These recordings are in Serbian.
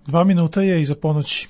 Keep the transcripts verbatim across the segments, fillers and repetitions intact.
Dva minuta je iza ponoći.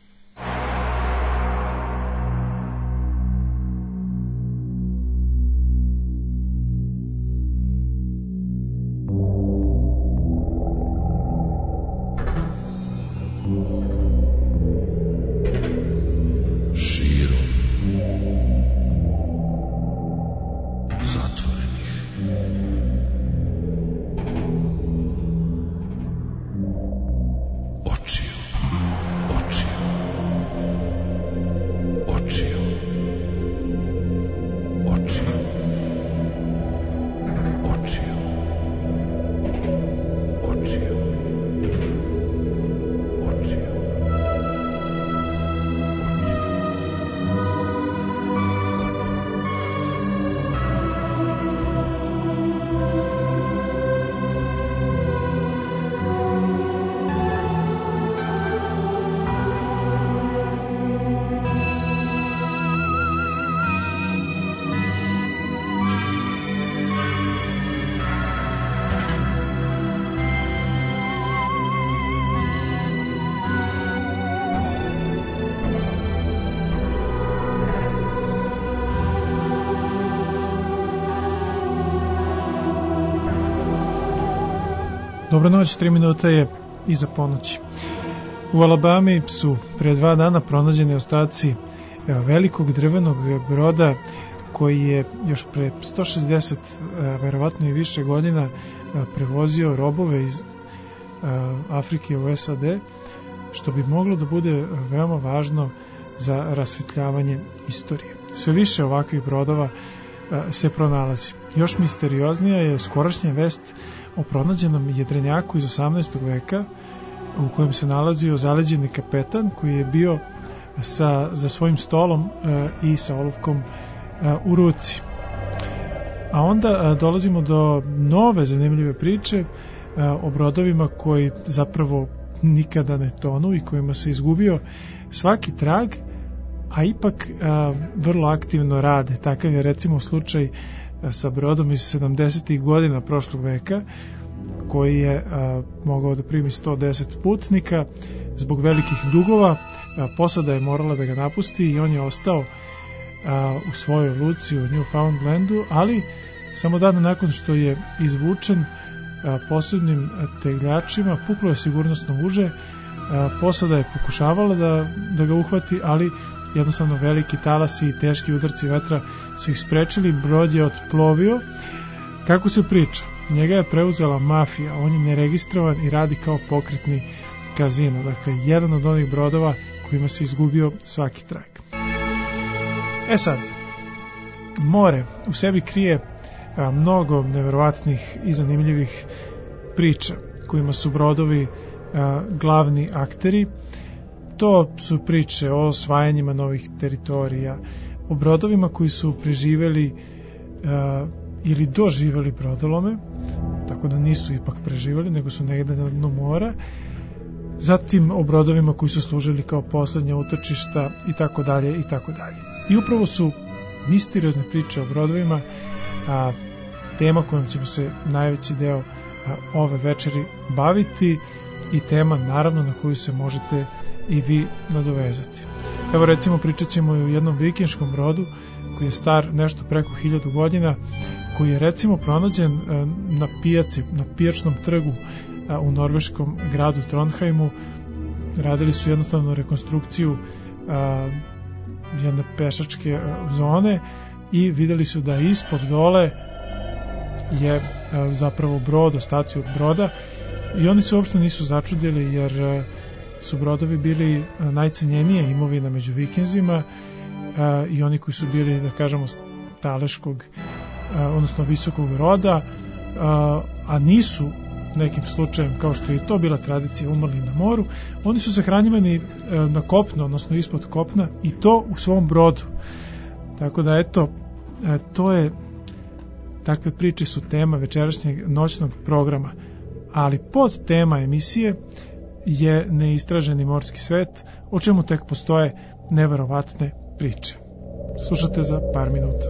Dobro noć, tri minuta je iza ponoći. U Alabami su pre dva dana pronađeni ostaci velikog drvenog broda koji je još pre sto šezdeset, verovatno i više godina, prevozio robove iz Afrike u S A D, što bi moglo da bude veoma važno za rasvetljavanje istorije. Sve više ovakvih brodova se pronalazi. Još misterioznija je skorašnja vest o pronađenom jedrenjaku iz osamnaestog veka u kojem se nalazio zaleđeni kapetan koji je bio sa, za svojim stolom e, i sa olovkom e, u ruci. A onda e, dolazimo do nove zanimljive priče e, o brodovima koji zapravo nikada ne tonu i kojima se izgubio svaki trag, a ipak e, vrlo aktivno rade. Takav je recimo slučaj sa brodom iz sedamdesetih godina prošlog veka koji je a, mogao da primi sto deset putnika. Zbog velikih dugova a, posada je morala da ga napusti i on je ostao a, u svojoj luci u Newfoundlandu, ali samo dan nakon što je izvučen a, posebnim tegljačima puklo je sigurnosno uže. A, posada je pokušavala da, da ga uhvati, ali jednostavno veliki talasi i teški udarci vetra su ih sprečili, brod je otplovio. Kako se priča, njega je preuzela mafija, on je neregistrovan i radi kao pokretni kazino, dakle jedan od onih brodova kojima se izgubio svaki trag. E sad, more u sebi krije a, mnogo neverovatnih i zanimljivih priča kojima su brodovi a, glavni akteri. To su priče o osvajanjima novih teritorija, o brodovima koji su preživeli uh, ili doživeli brodolome, tako da nisu ipak preživeli, nego su negde na dnu mora, zatim o brodovima koji su služili kao poslednja utočišta i tako dalje i tako dalje. I upravo su misteriozne priče o brodovima a, tema kojom ćemo se najveći deo a, ove večeri baviti i tema naravno na koju se možete i vi nadovezati. Evo recimo pričat ćemo i o jednom vikinškom brodu koji je star nešto preko hiljadu godina, koji je recimo pronađen na pijaci, na pijačnom trgu u norveškom gradu Trondheimu. Radili su jednostavno rekonstrukciju jedne pešačke zone i videli su da ispod dole je zapravo brod, ostaci od broda, i oni se uopšte nisu začudili jer su brodovi bili najcenjenije imovina među vikinzima a, i oni koji su bili, da kažemo, staleškog, a, odnosno visokog roda, a, a nisu nekim slučajem, kao što je to bila tradicija, umrli na moru, oni su sahranjivani a, na kopno, odnosno ispod kopna, i to u svom brodu. Tako da, eto, a, to je, takve priče su tema večerašnjeg noćnog programa, ali pod tema emisije je neistraženi morski svet, o čemu tek postoje neverovatne priče. Slušate za par minuta.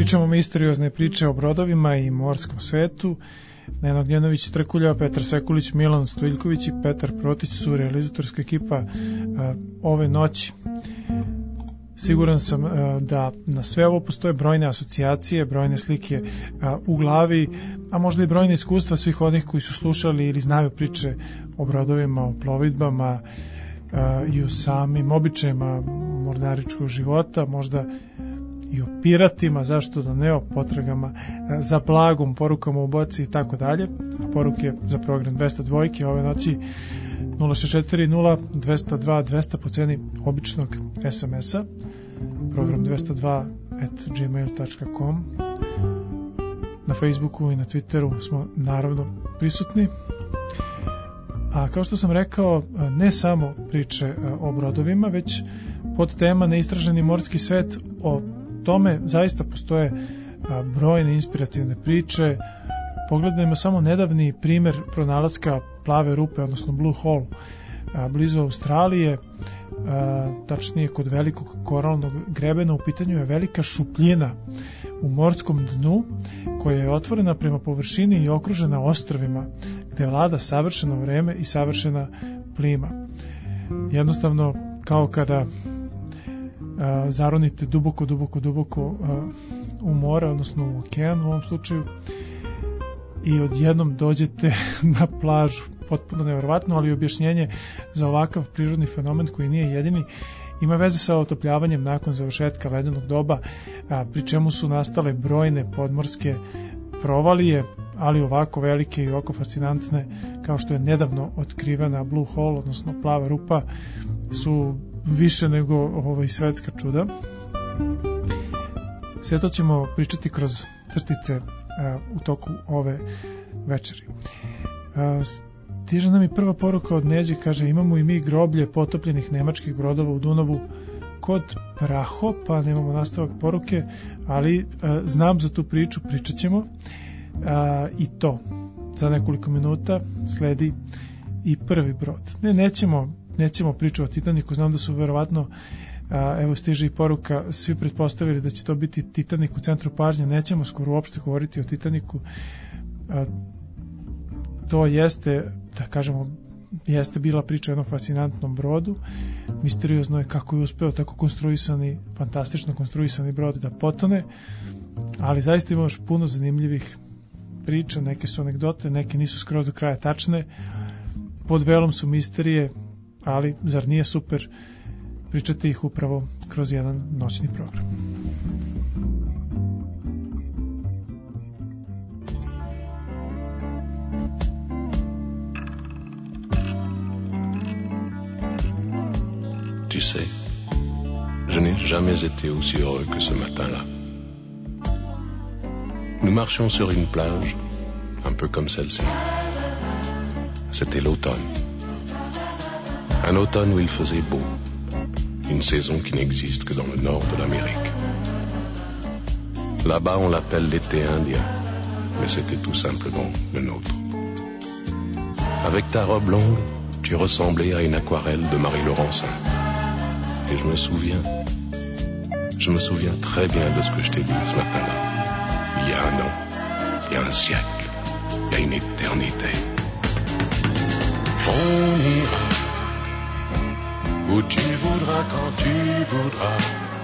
Pričamo misteriozne priče o brodovima i morskom svetu. Nena Ognjenović Trkulja, Petar Sekulić, Milan Stojiljković i Petar Protić su realizatorska ekipa uh, ove noći. Siguran sam uh, da na sve ovo postoje brojne asocijacije, brojne slike uh, u glavi, a možda i brojne iskustva svih onih koji su slušali ili znaju priče o brodovima, o plovidbama uh, i o samim običajima mornaričkog života, možda i o piratima, zašto da ne, o potragama za blagom, porukama u boci i tako dalje. Poruke za program dvesta dva ove noći nula šest četiri nula dvesta dva dvesta po ceni običnog es em es a, program dvesta dva at gmail dot com. Na Facebooku i na Twitteru smo naravno prisutni. A kao što sam rekao, ne samo priče o brodovima, već pod tema neistraženi morski svet. O tome zaista postoje brojne inspirativne priče. Pogledajmo samo nedavni primer pronalaska plave rupe, odnosno Blue Hole, blizu Australije, tačnije kod velikog koralnog grebena. U pitanju je velika šupljina u morskom dnu koja je otvorena prema površini i okružena ostrvima gde vlada savršeno vreme i savršena plima. Jednostavno kao kada a, zaronite duboko, duboko, duboko a, u more, odnosno u okean u ovom slučaju, i odjednom dođete na plažu. Potpuno nevjerovatno, ali objašnjenje za ovakav prirodni fenomen koji nije jedini ima veze sa otopljavanjem nakon završetka ledenog doba, a, pri čemu su nastale brojne podmorske provalije, ali ovako velike i ovako fascinantne kao što je nedavno otkrivena Blue Hole, odnosno plava rupa, su više nego ovaj svetska čuda. Sve to ćemo pričati kroz crtice a, u toku ove večeri. A, stiže nam i prva poruka od Neđe, kaže: imamo i mi groblje potopljenih nemačkih brodova u Dunavu kod Prahopa. Nemamo nastavak poruke, ali a, znam za tu priču, pričat ćemo. A, i to za nekoliko minuta sledi i prvi brod. Ne, nećemo, nećemo pričati o Titaniku, znam da su verovatno, a, evo stiže i poruka, svi pretpostavili da će to biti Titanik u centru pažnje. Nećemo skoro uopšte govoriti o Titaniku. A, to jeste, da kažemo, jeste bila priča o jednom fascinantnom brodu. Misteriozno je kako je uspeo tako konstruisani, fantastično konstruisani brod da potone, ali zaista ima još puno zanimljivih priča, neke su anegdote, neke nisu skroz do kraja tačne, pod velom su misterije, ali zar nije super pričati ih upravo kroz jedan noćni program. Tu sais, je n'ai jamais été aussi heureux que ce matin-là. Nous marchions sur une plage, un peu comme celle-ci. C'était l'automne. Un automne où il faisait beau. Une saison qui n'existe que dans le nord de l'Amérique. Là-bas, on l'appelle l'été indien, mais c'était tout simplement le nôtre. Avec ta robe longue, tu ressemblais à une aquarelle de Marie Laurencin. Et je me souviens, je me souviens très bien de ce que je t'ai dit ce matin-là. Il y a un an, il y a un siècle, il y a une éternité. On ira où tu voudras, quand tu voudras,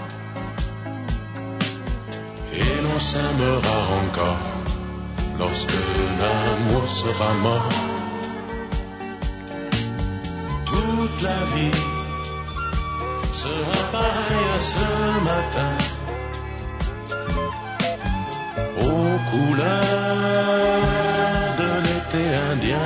et l'on s'aimera encore lorsque l'amour sera mort. Toute la vie sera pareille à ce matin, aux couleurs de l'été indien.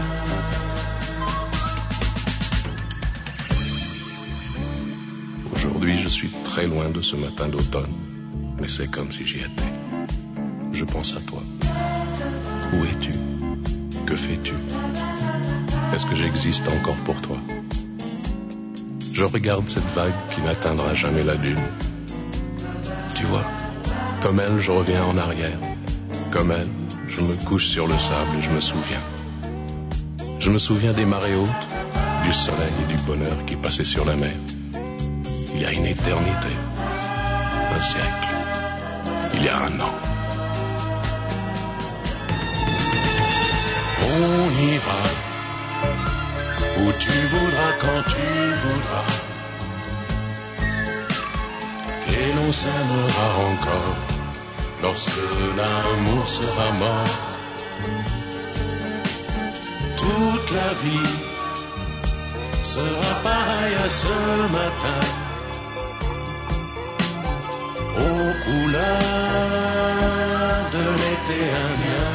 Aujourd'hui, je suis très loin de ce matin d'automne, mais c'est comme si j'y étais. Je pense à toi. Où es-tu? Que fais-tu? Est-ce que j'existe encore pour toi? Je regarde cette vague qui n'atteindra jamais la dune. Tu vois, comme elle, je reviens en arrière. Comme elle, je me couche sur le sable et je me souviens. Je me souviens des marées hautes, du soleil et du bonheur qui passaient sur la mer. Il y a une éternité, un siècle, il il y a un an. On ira où tu voudras, quand tu voudras, et l'on s'aimera encore lorsque l'amour sera mort. Toute la vie sera pareille à ce matin, aux couleurs de l'été indien.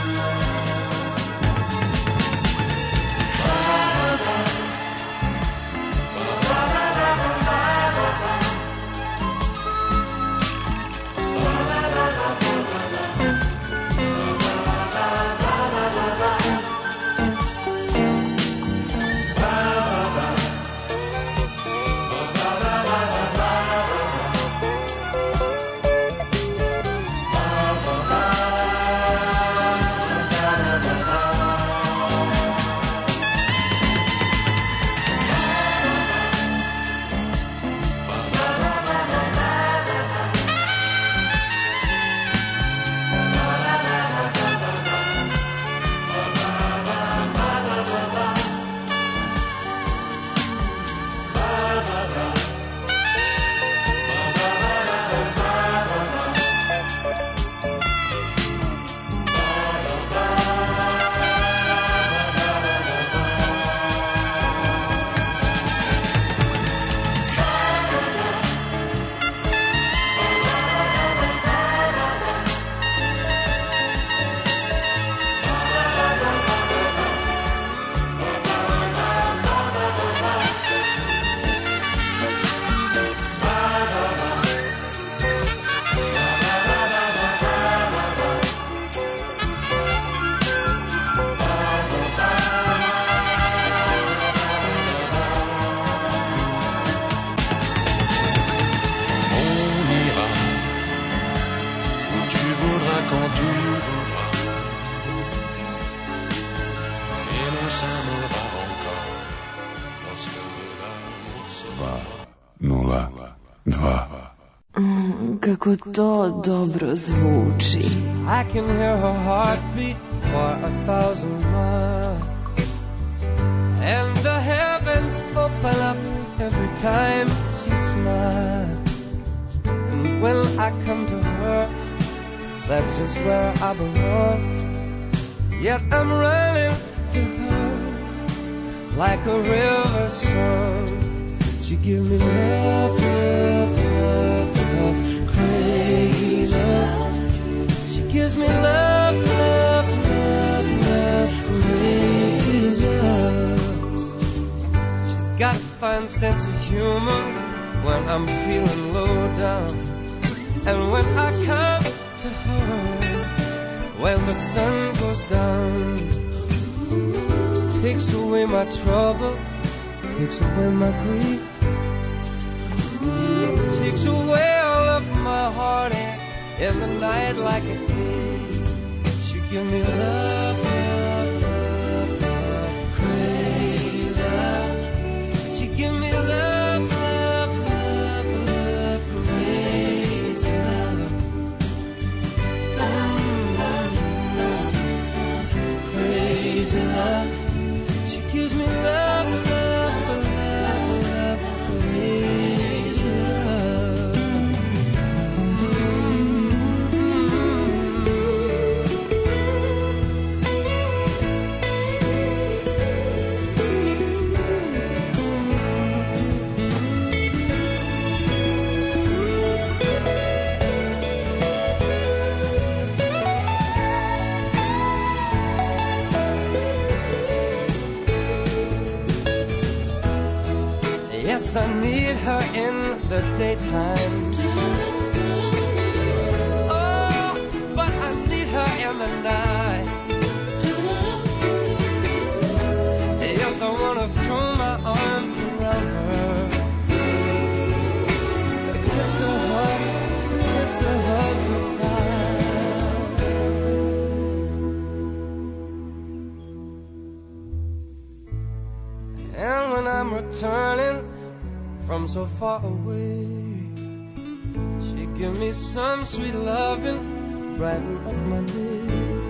Kako to dobro zvuči. I can hear her heartbeat for a thousand miles, and the heavens open up every time she smiles. And when I come to her, that's just where I belong. Yet I'm running to her like a river song. She gives me love, love, love, love, crazy love. She gives me love, love, love, love, crazy love. She's got a fine sense of humor when I'm feeling low down, and when I come to her, when the sun goes down, she takes away my trouble, takes away my grief, takes away all of my heartache in the night like a thief. She give me love, love, love, love, crazy love. She give me love, love, love, love, crazy love. Crazy love. She gives me love, love, love, love, crazy love. Yes, I need her in the daytime. Oh, but I need her in the night. Yes, I want to throw my arms around her, kiss her, hug, kiss her, hug her tight. And when I'm returning from so far away, she give me some sweet loving, brighten up my day.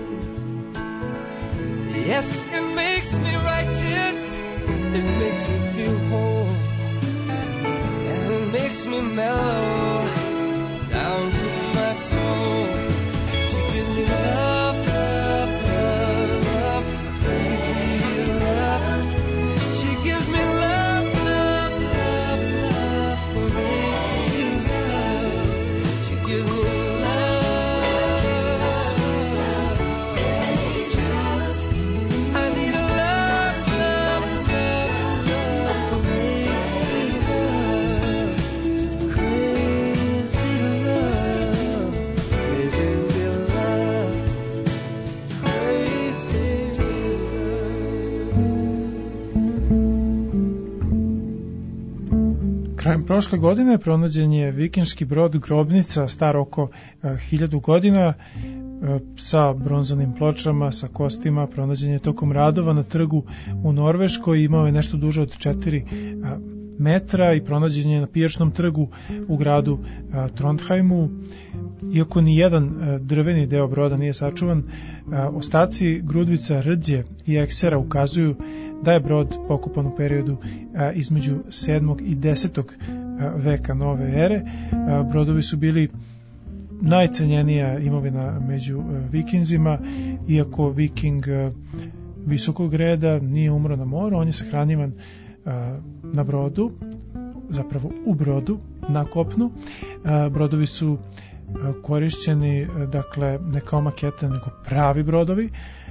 Yes, it makes me righteous, it makes me feel whole, and it makes me mellow down to my soul. She gives me love, love, love, love, crazy love. She gives me love, love, love, love, crazy love. She gives me Krajem prošle godine pronađen je vikinški brod Grobnica, star oko uh, hiljadu godina, uh, sa bronzanim pločama, sa kostima. Pronađen je tokom radova na trgu u Norveškoj, imao je nešto duže od četiri uh, metra i pronađen je na pijačnom trgu u gradu uh, Trondheimu. Iako ni jedan uh, drveni deo broda nije sačuvan, uh, ostaci grudvica, rđe i eksera ukazuju da je brod pokopan u periodu a, između sedmog i desetog a, veka nove ere. A, brodovi su bili najcenjenija imovina među a, vikinzima, iako viking a, visokog reda nije umro na moru, on je sahranjivan a, na brodu, zapravo u brodu, na kopnu. A, brodovi su a, korišćeni, a, dakle, ne kao makete, nego pravi brodovi,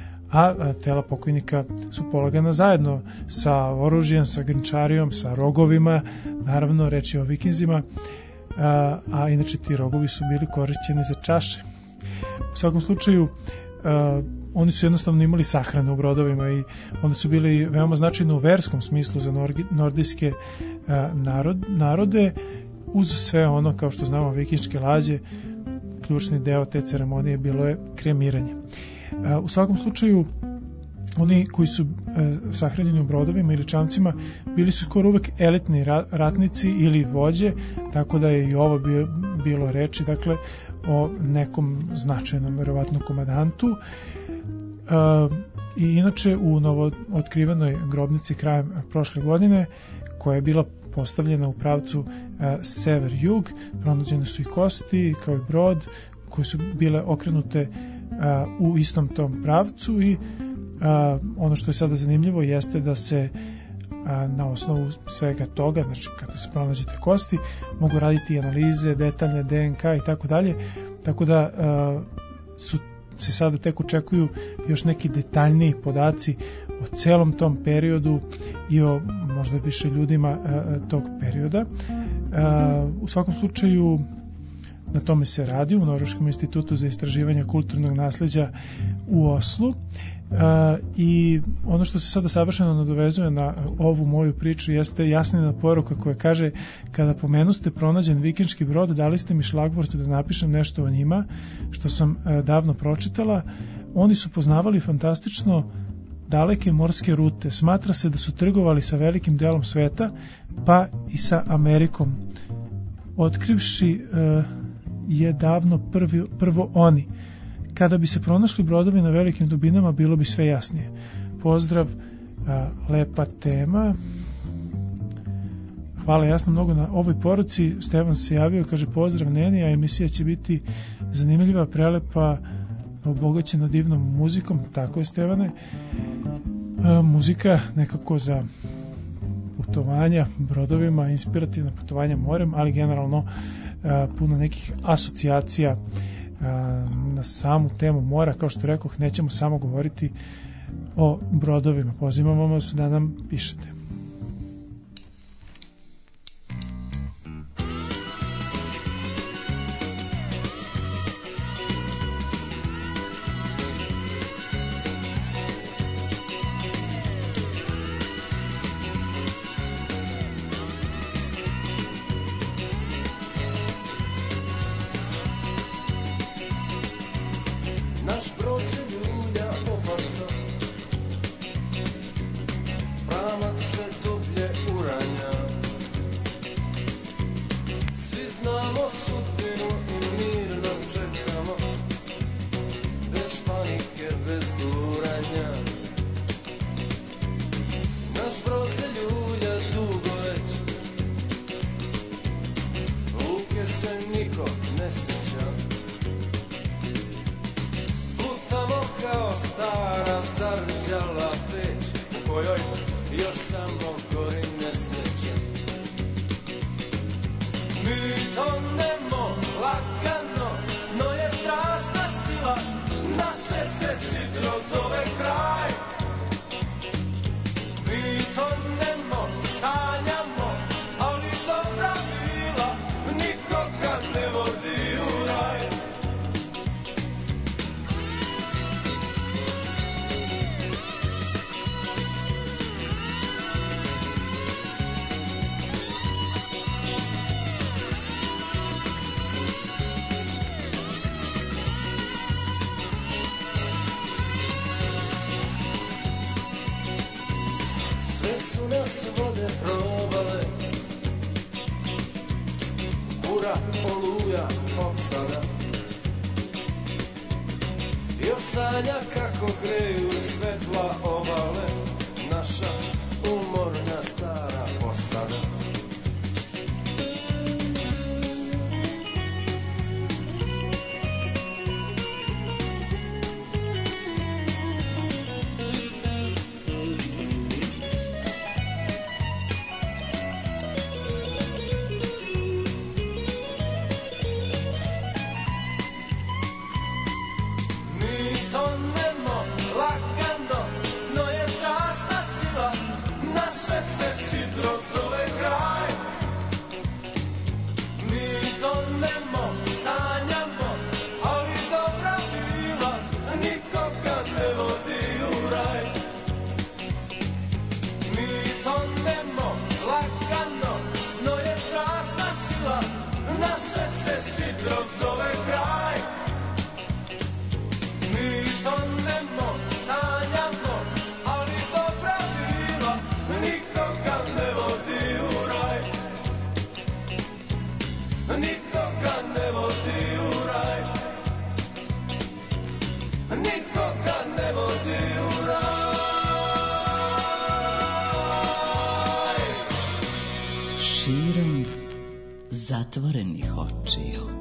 a tela pokojnika su polagana zajedno sa oružjem, sa grnčarijom, sa rogovima, naravno reč je o vikinzima, a, a inače ti rogovi su bili korišćeni za čaše. U svakom slučaju, a, oni su jednostavno imali sahranu u brodovima i onda su bili veoma značajni u verskom smislu za norgi, nordijske a, narod, narode, uz sve ono, kao što znamo, vikinške lađe. Ključni deo te ceremonije bilo je kremiranje. U svakom slučaju, oni koji su e, sahranjeni u brodovima ili čamcima bili su skoro uvek elitni ratnici ili vođe, tako da je i ovo bio, bilo reči, dakle, o nekom značajnom, verovatno, komandantu. E, I inače, u novo otkrivenoj grobnici krajem prošle godine, koja je bila postavljena u pravcu e, sever-jug, pronađene su i kosti, kao i brod, koje su bile okrenute u istom tom pravcu i a, ono što je sada zanimljivo jeste da se a, na osnovu svega toga, znači kada se pronađete kosti, mogu raditi analize, detaljne D N K i tako dalje, tako da a, su se sada tek očekuju još neki detaljniji podaci o celom tom periodu i o možda više ljudima a, tog perioda. A, u svakom slučaju, na tome se radi u Norveškom institutu za istraživanje kulturnog nasleđa u Oslu. E, I ono što se sada savršeno nadovezuje na ovu moju priču jeste jasnina poruka koja kaže: kada pomenuste pronađen vikinški brod, dali ste mi šlagvort da napišem nešto o njima, što sam e, davno pročitala. Oni su poznavali fantastično daleke morske rute. Smatra se da su trgovali sa velikim delom sveta, pa i sa Amerikom. Otkrivši e, je davno prvi, prvo oni. Kada bi se pronašli brodovi na velikim dubinama, bilo bi sve jasnije. Pozdrav, a, lepa tema. Hvala jasno mnogo na ovoj poruci. Stevan se javio, kaže: pozdrav Neni, a emisija će biti zanimljiva, prelepa, obogaćena divnom muzikom. Tako je, Stevane. A, muzika nekako za putovanja brodovima, inspirativna putovanja morem, ali generalno a, puno nekih asocijacija a, na samu temu mora. Kao što rekoh, nećemo samo govoriti o brodovima. Pozivamo vas da nam pišete. Naš brod se ljulja opasno, pramac sve dublje uranja. Svi znamo sudbinu ne sjećam. Plutamo kao stara zarđala peć u kojoj još samo gori nesreća. Mi tonemo lagano, no je strašna sila, naše se sidro zove kraj. Mi tonemo, sanjamo, ali dobra bila nikoga ne vodi u raj. Su nas vode probale, bura, oluja, opsada. Još sanja kako greju svetla obale, naša umorna stara posada. Sidro zove kraj. Mi tonemo, sanjamo, ali dobra bila nikoga ne vodi u raj. Mi tonemo lagano, no je strašna sila, naše se sidro zove kraj. Mi tonemo, sanjamo, ali dobra bila nikoga ne vodi u raj. Nikoga ne vodi u raj. Nikoga ne vodi u raj. Širom zatvorenih očiju.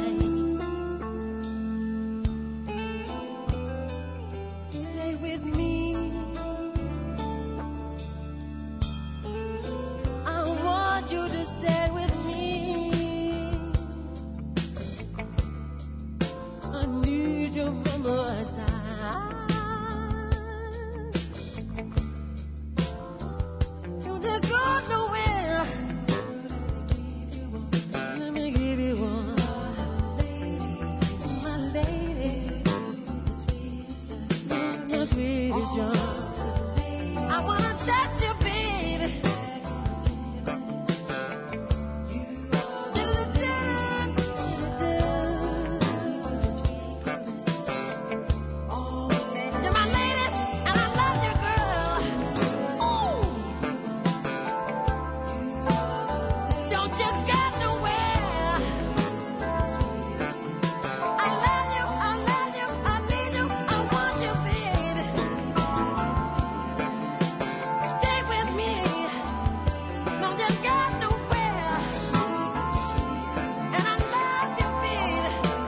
With me you to stay with me. I need you by my side. You never go nowhere. Let me give you one, my lady. The sweetest yours. I wanna touch you, baby. You're my lady, and I love you, girl. Ooh. Don't you go nowhere. I love you, I love you, I need you, I want you, baby. Stay with me. Don't you go nowhere. And I love you, baby.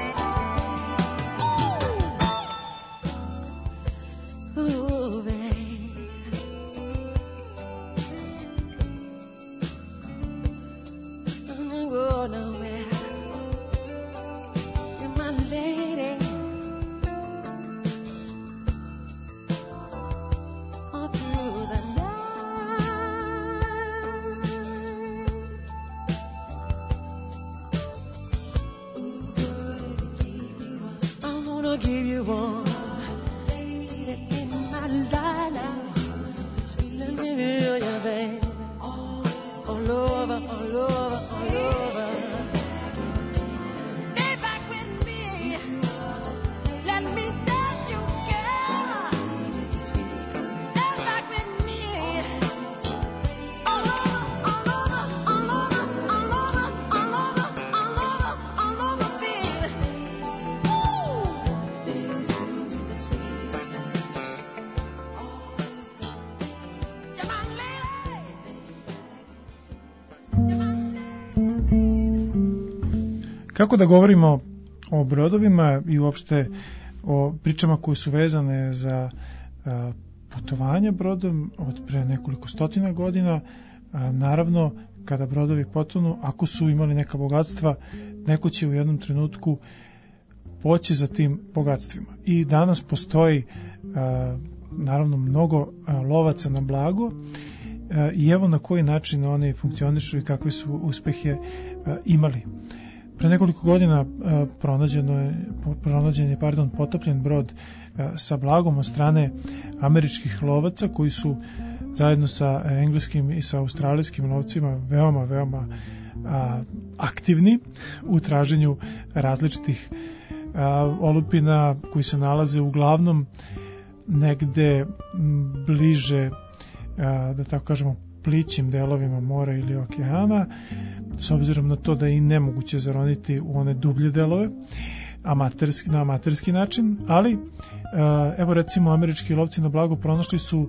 Ooh. Ooh, baby. Don't you go nowhere. You're my lady. All through the night. I wanna give you one in my life. Let me feel you, baby. All over, all over, all over. Stay back with me. Let me touch you, girl. Stay back with me. All over, all over, all over, all over, all over, all over, all over, baby. Ooh. You're my lady. You're my Kako da govorimo o brodovima i uopšte o pričama koje su vezane za a, putovanja brodom od pre nekoliko stotina godina, a, naravno kada brodovi potonu, ako su imali neka bogatstva, neko će u jednom trenutku poći za tim bogatstvima. I danas postoji a, naravno mnogo a, lovaca na blago a, i evo na koji način oni funkcionišu i kakve su uspehe a, imali. Pre nekoliko godina uh, pronađeno je, pronađen je pardon, potopljen brod uh, sa blagom od strane američkih lovaca koji su zajedno sa engleskim i sa australijskim lovcima veoma, veoma uh, aktivni u traženju različitih uh, olupina koji se nalaze uglavnom negde bliže, uh, da tako kažemo, plićim delovima mora ili okeana, s obzirom na to da je i nemoguće zaroniti u one dublje delove amaterski, na amaterski način, ali evo recimo američki lovci na blago pronašli su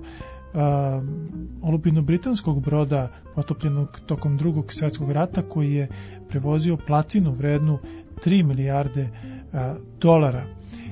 olupinu britanskog broda potopljenog tokom drugog svjetskog rata koji je prevozio platinu vrednu tri milijarde dolara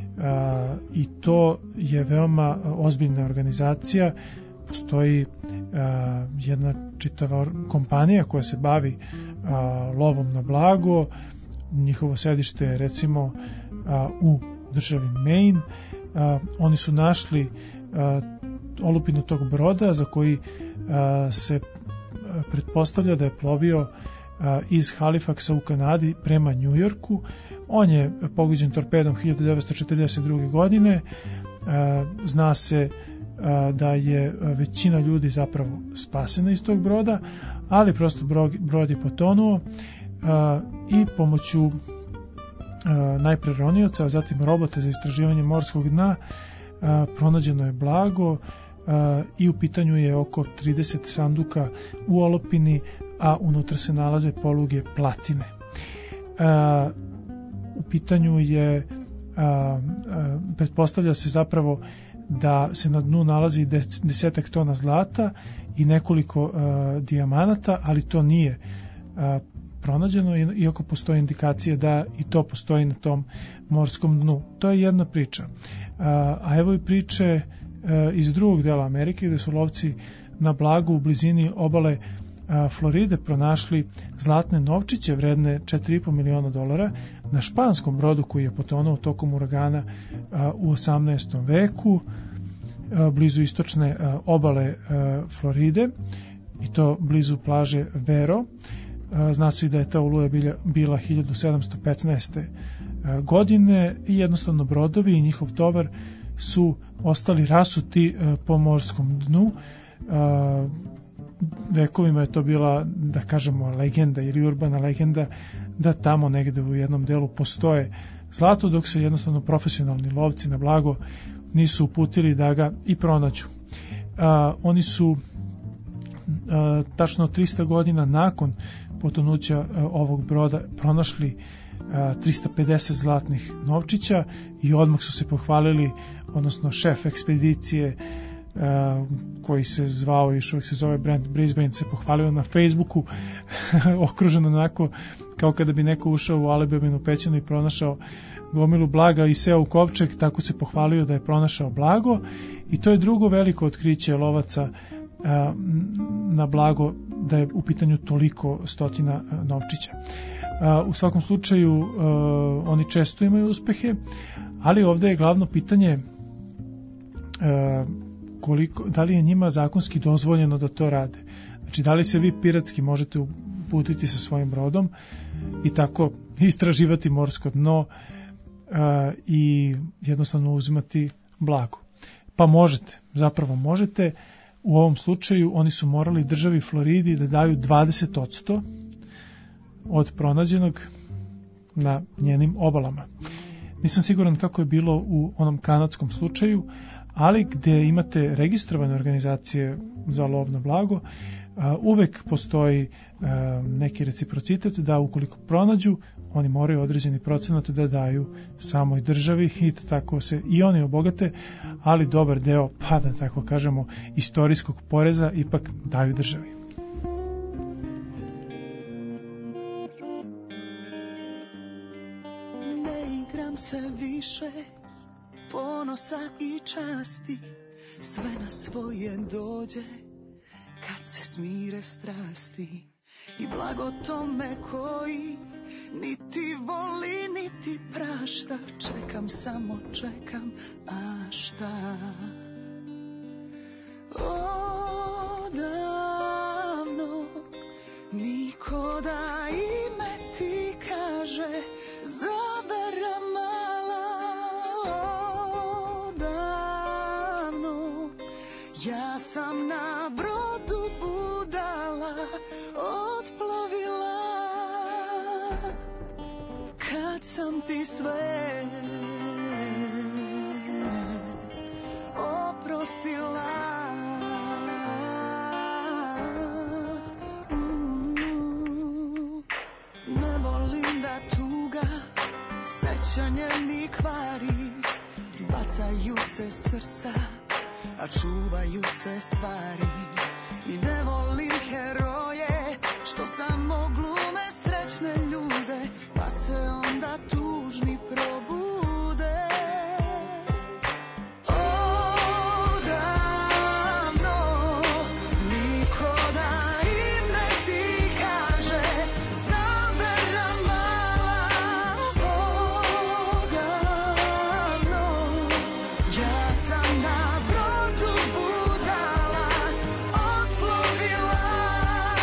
i to je veoma ozbiljna organizacija. Postoji uh, jedna čitava kompanija koja se bavi uh, lovom na blago. Njihovo sedište je recimo uh, u državi Maine. Uh, oni su našli uh, olupinu tog broda za koji uh, se pretpostavlja da je plovio uh, iz Halifaxa u Kanadi prema Njujorku. On je pogođen torpedom hiljadu devetsto četrdeset druge godine. Uh, zna se da je većina ljudi zapravo spasena iz tog broda, ali prosto brod je potonuo i pomoću najpre ronioca, a zatim robota za istraživanje morskog dna pronađeno je blago i u pitanju je oko trideset sanduka u olupini, a unutra se nalaze poluge platine. U pitanju je, pretpostavlja se zapravo da se na dnu nalazi desetak tona zlata i nekoliko uh, dijamanata, ali to nije uh, pronađeno, iako postoji indikacija da i to postoji na tom morskom dnu. To je jedna priča. Uh, a evo i priče uh, iz drugog dela Amerike, gde su lovci na blagu u blizini obale uh, Floride pronašli zlatne novčiće vredne četiri i po miliona dolara na španskom brodu koji je potonuo tokom uragana u osamnaestom veku blizu istočne obale Floride, i to blizu plaže Vero. Zna se da je ta oluja bila hiljadu sedamsto petnaeste. godine i jednostavno brodovi i njihov tovar su ostali rasuti po morskom dnu. Vekovima je to bila, da kažemo, legenda ili urbana legenda da tamo negde u jednom delu postoje zlato, dok se jednostavno profesionalni lovci na blago nisu uputili da ga i pronađu. A, oni su a, tačno trista godina nakon potonuća a, ovog broda pronašli a, trista pedeset zlatnih novčića i odmah su se pohvalili, odnosno šef ekspedicije a, koji se zvao, još uvijek se zove Brent Brisbane, se pohvalio na Facebooku okruženo onako kao kada bi neko ušao u Alibabinu pećinu i pronašao gomilu blaga i seo u kovčeg, tako se pohvalio da je pronašao blago. I to je drugo veliko otkriće lovaca a, na blago, da je u pitanju toliko stotina a, novčića. A, u svakom slučaju a, oni često imaju uspehe, ali ovdje je glavno pitanje a, koliko, da li je njima zakonski dozvoljeno da to rade. Znači, da li se vi piratski možete uputiti sa svojim brodom i tako istraživati morsko dno uh, i jednostavno uzimati blago. Pa možete, zapravo možete. U ovom slučaju oni su morali državi Floridi da daju dvadeset posto od pronađenog na njenim obalama. Nisam siguran kako je bilo u onom kanadskom slučaju, ali gde imate registrovane organizacije za lov na blago, uvek postoji neki reciprocitet da ukoliko pronađu, oni moraju određeni procenat da daju samoj državi i tako se i oni obogate, ali dobar deo, pa da tako kažemo, istorijskog poreza ipak daju državi. Ne igram se više ponosa i časti, sve na svoje dođe kad se smire strasti, i blago tome koji niti voli niti prašta. Čekam, samo čekam, a šta? Odavno niko da ime ti kaže, zavera mala. Odavno ja sam na brodu budala otplovila, kad sam ti sve oprostila. Mm, ne volim da tuga sećanje mi kvari, bacaju se srca, a čuvaju se stvari. I ne volim heroje što samo glume srećne ljude, pa se onda tužni probude. Odavno niko da im ne ti kaže, zavera mala. Odavno ja sam na brodu budala otplovila,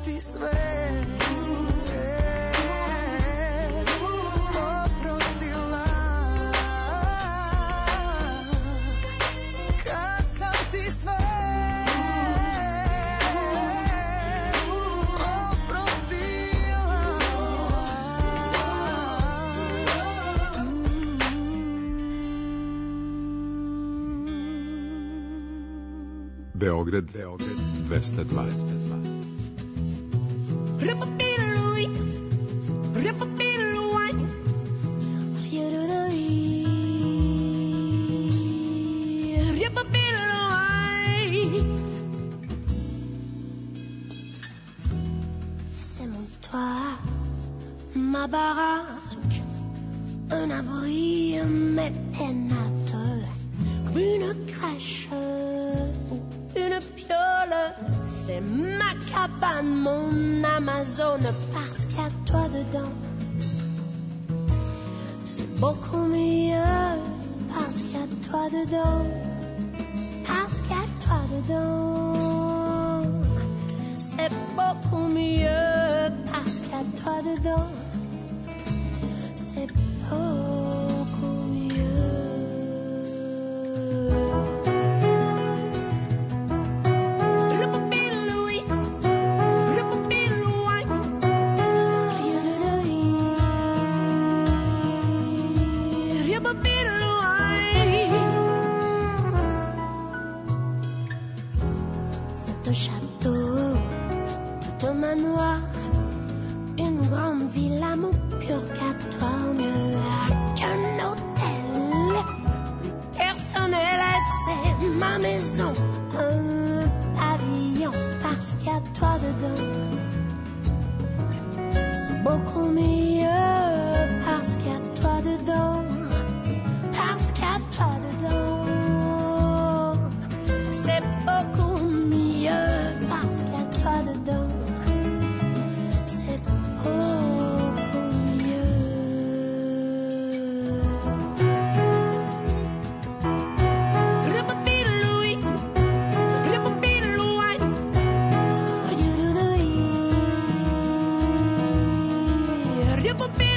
ti sve oprostila, kad sam ti sve Beograd, Beograd dvesta dva. C'est mon toit, ma baraque, un abri, mes pénates, comme une crèche ou une piole. C'est ma cabane, mon Amazone, parce qu'il y a toi dedans. C'est beaucoup mieux, parce qu'il y a toi dedans. Parce qu'il y a toi dedans. C'est beaucoup mieux, parce qu'il y a toi dedans. C'est beaucoup mieux. C'est un château, tout un manoir, une grande villa, mon purgatoire, mieux qu'un hôtel. Plus personnel, c'est ma maison, un pavillon, parce qu'il y a toi dedans. C'est beaucoup mieux, parce qu'il y a toi dedans. Parce qu'il y a toi dedans. C'est beaucoup mieux, parce qu'il y a toi dedans. C'est beaucoup mieux. Le papier Louis, le papier Louis, le papier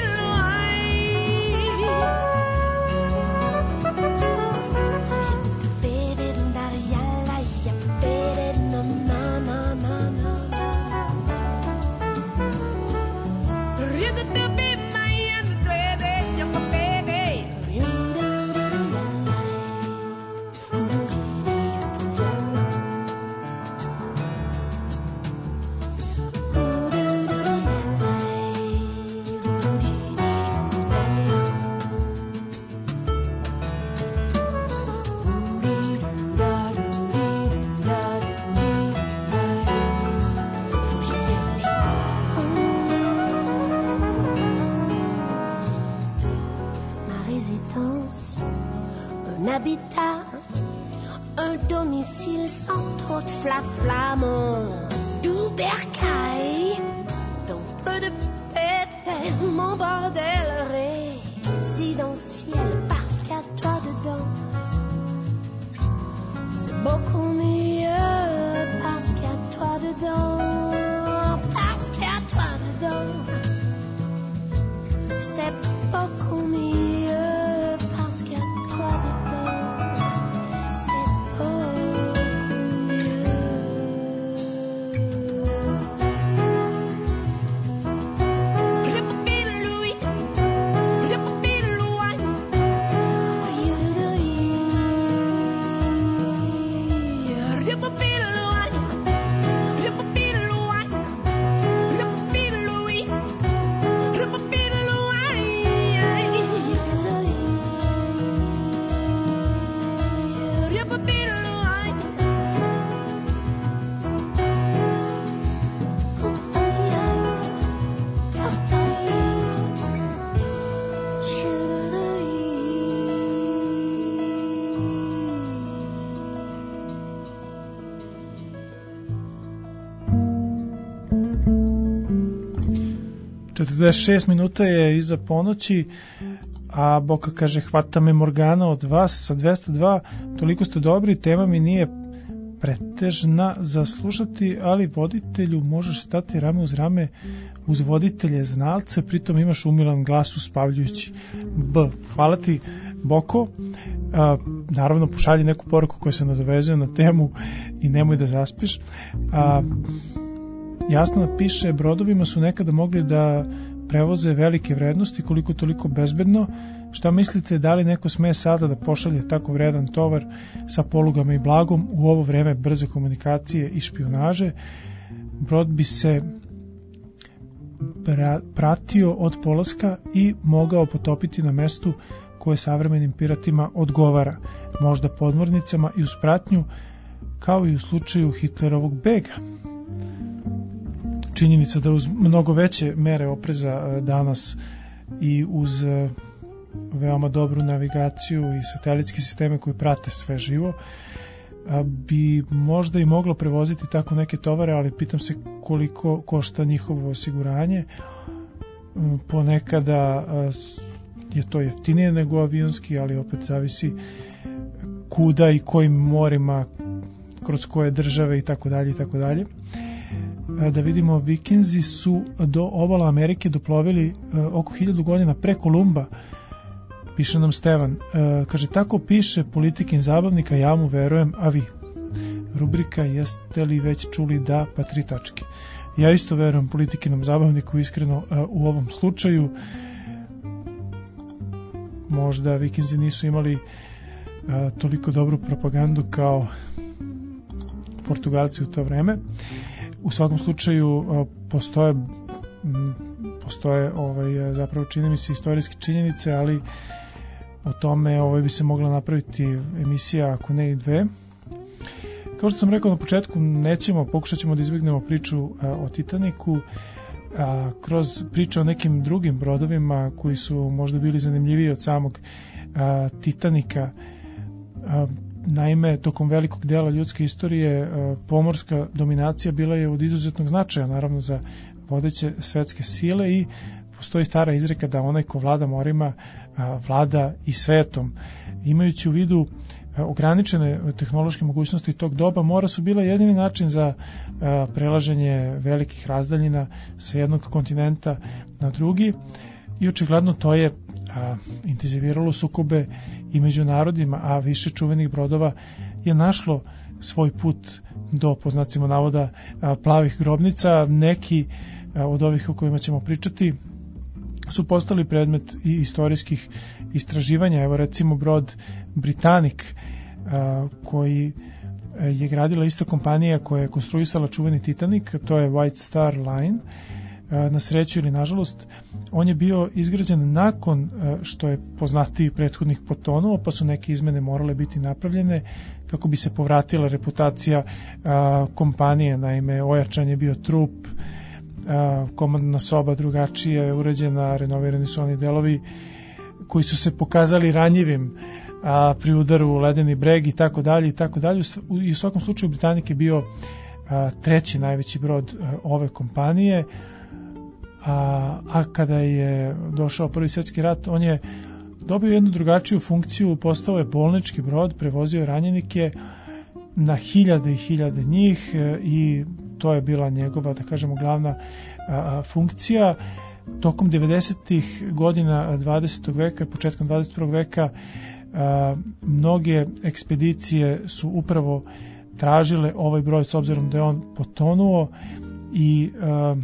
un domicile sans trop de flafla, mon doux bercail, ton peu de pété, mon bordel résidentiel, parce qu'il y a toi dedans. C'est beaucoup mieux, parce qu'il y a toi dedans. Parce qu'il y a toi dedans. C'est beaucoup mieux, parce qu'il y a toi dedans. četrdeset šest minuta je iza ponoći, a Boka kaže hvata me Morgana od vas sa dvesta dva, toliko ste dobri, tema mi nije pretežna za slušati, ali voditelju možeš stati rame uz rame uz voditelje znalce, pritom imaš umilan glas uspavljujući. B. Hvala ti, Boko. A, naravno, pošalji neku poruku koja se nadovezuje na temu i nemoj da zaspiš. A, jasno piše, brodovima su nekada mogli da prevoze velike vrednosti, koliko toliko bezbedno. Šta mislite, da li neko sme sada da pošalje tako vredan tovar sa polugama i blagom u ovo vreme brze komunikacije i špijunaže? Brod bi se pratio od polaska i mogao potopiti na mestu koje savremenim piratima odgovara, možda podmornicama i uz pratnju, kao i u slučaju Hitlerovog bega. Činjenica da uz mnogo veće mere opreza danas i uz veoma dobru navigaciju i satelitske sisteme koji prate sve živo, bi možda i moglo prevoziti tako neke tovare, ali pitam se koliko košta njihovo osiguranje. Ponekada je to jeftinije nego avionski, ali opet zavisi kuda i kojim morima, kroz koje države i tako dalje i tako dalje. Da vidimo, Vikinzi su do obala Amerike doplovili oko hiljadu godina pre Kolumba, piše nam Stevan. Kaže, tako piše Politikin zabavnika, ja mu verujem, a vi? Rubrika, jeste li već čuli da, pa tri tačke. Ja isto verujem Politikinom zabavniku, iskreno u ovom slučaju. Možda Vikinzi nisu imali toliko dobru propagandu kao Portugalci u to vreme. U svakom slučaju postoje postoje ovaj, zapravo čini mi se istorijske činjenice, ali o tome ovaj, bi se mogla napraviti emisija, ako ne i dve. Kao što sam rekao na početku, nećemo, pokušat ćemo da izbjegnemo priču a, o Titaniku, a, kroz priče o nekim drugim brodovima koji su možda bili zanimljiviji od samog a, Titanika. A, naime, tokom velikog dela ljudske istorije a, pomorska dominacija bila je od izuzetnog značaja, naravno za vodeće svetske sile, i postoji stara izreka da onaj ko vlada morima a, vlada i svetom. Imajući u vidu a, ograničene tehnološke mogućnosti tog doba, mora su bila jedini način za a, prelaženje velikih razdaljina sa jednog kontinenta na drugi, i očigledno to je a, intenziviralo sukobe i među narodima, a više čuvenih brodova je našlo svoj put do, po znacima navoda, a, plavih grobnica. Neki a, od ovih o kojima ćemo pričati su postali predmet i istorijskih istraživanja. Evo recimo brod Britannic, a, koji je gradila ista kompanija koja je konstruisala čuveni Titanic, to je White Star Line. Na sreću ili nažalost, on je bio izgrađen nakon što je poznatiji prethodnih potonuo, pa su neke izmene morale biti napravljene kako bi se povratila reputacija a, kompanije. Naime, ojačan je bio trup, a, komandna soba drugačije uređena, renovirani su oni delovi koji su se pokazali ranjivim a, pri udaru u ledeni breg i tako dalje i tako dalje. I u svakom slučaju Britannic je bio a, treći najveći brod a, ove kompanije. A, a kada je došao Prvi svjetski rat, on je dobio jednu drugačiju funkciju, postao je bolnički brod, prevozio je ranjenike, na hiljade i hiljade njih, e, i to je bila njegova, da kažemo, glavna a, funkcija. Tokom devedesetih godina dvadesetog veka, početkom dvadeset prvog veka, a, mnoge ekspedicije su upravo tražile ovaj brod s obzirom da je on potonuo, i a,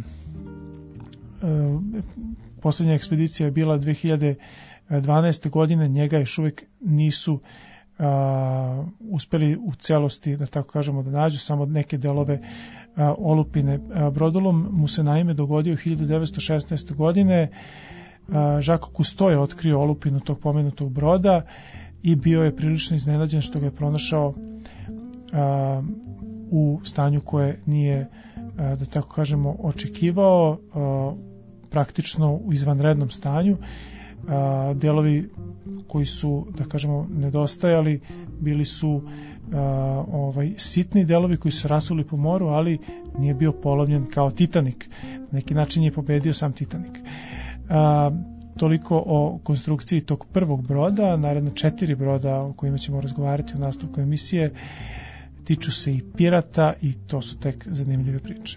poslednja ekspedicija je bila dve hiljade dvanaeste. godine, njega još uvijek nisu a, uspeli u celosti, da tako kažemo, da nađu, samo neke delove a, olupine. A, brodolom mu se naime dogodio hiljadu devetsto šesnaeste. godine. A, Jacques Cousteau je otkrio olupinu tog pomenutog broda i bio je prilično iznenađen što ga je pronašao a, u stanju koje nije, a, da tako kažemo, očekivao, a, praktično u izvanrednom stanju. A, delovi koji su, da kažemo, nedostajali bili su a, ovaj, sitni delovi koji su rasuli po moru, ali nije bio polovljen kao Titanic. Na neki način je pobedio sam Titanic. A, toliko o konstrukciji tog prvog broda. Naredno četiri broda o kojima ćemo razgovarati u nastavku emisije tiču se i pirata i to su tek zanimljive priče.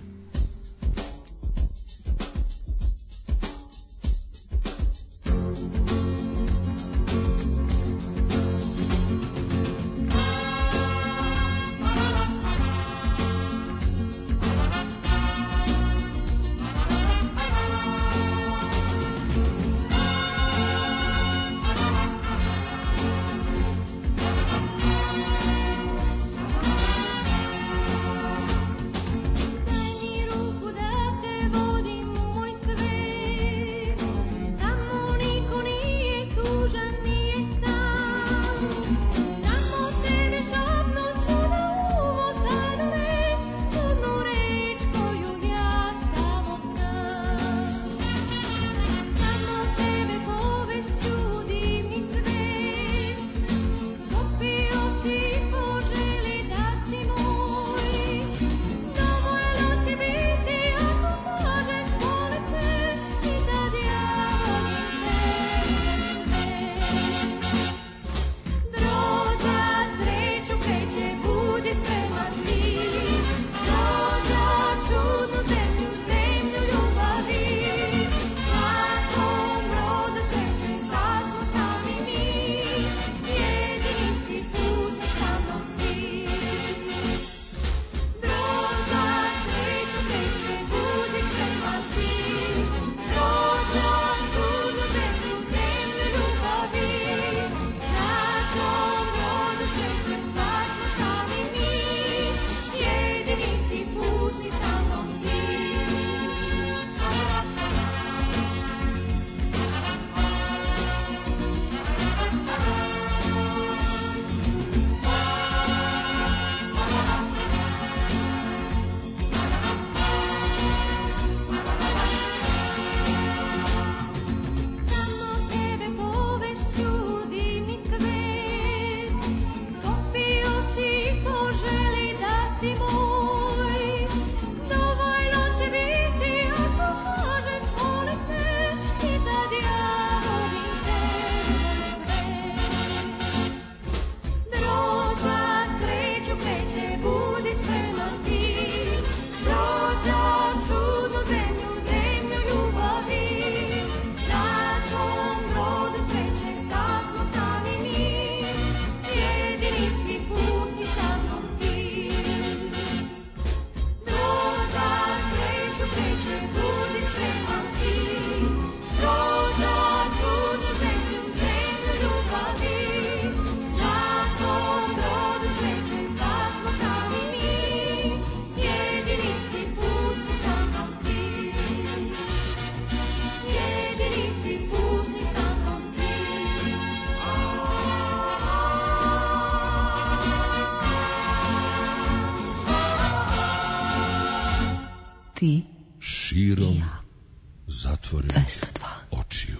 Ti širom i ja. Zatvorenih očiju.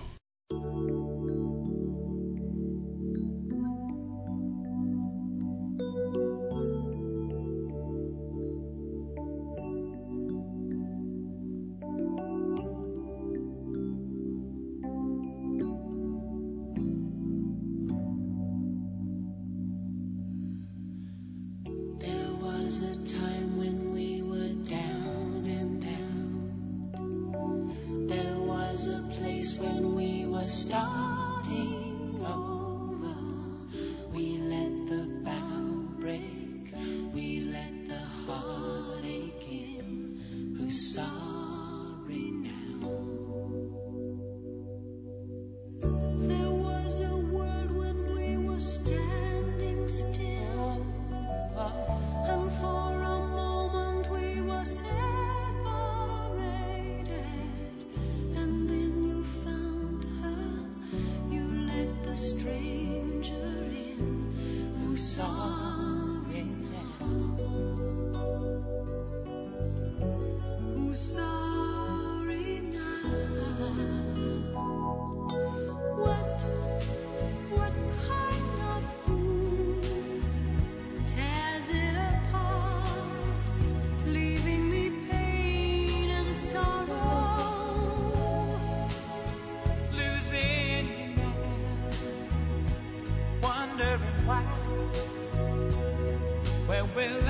Where will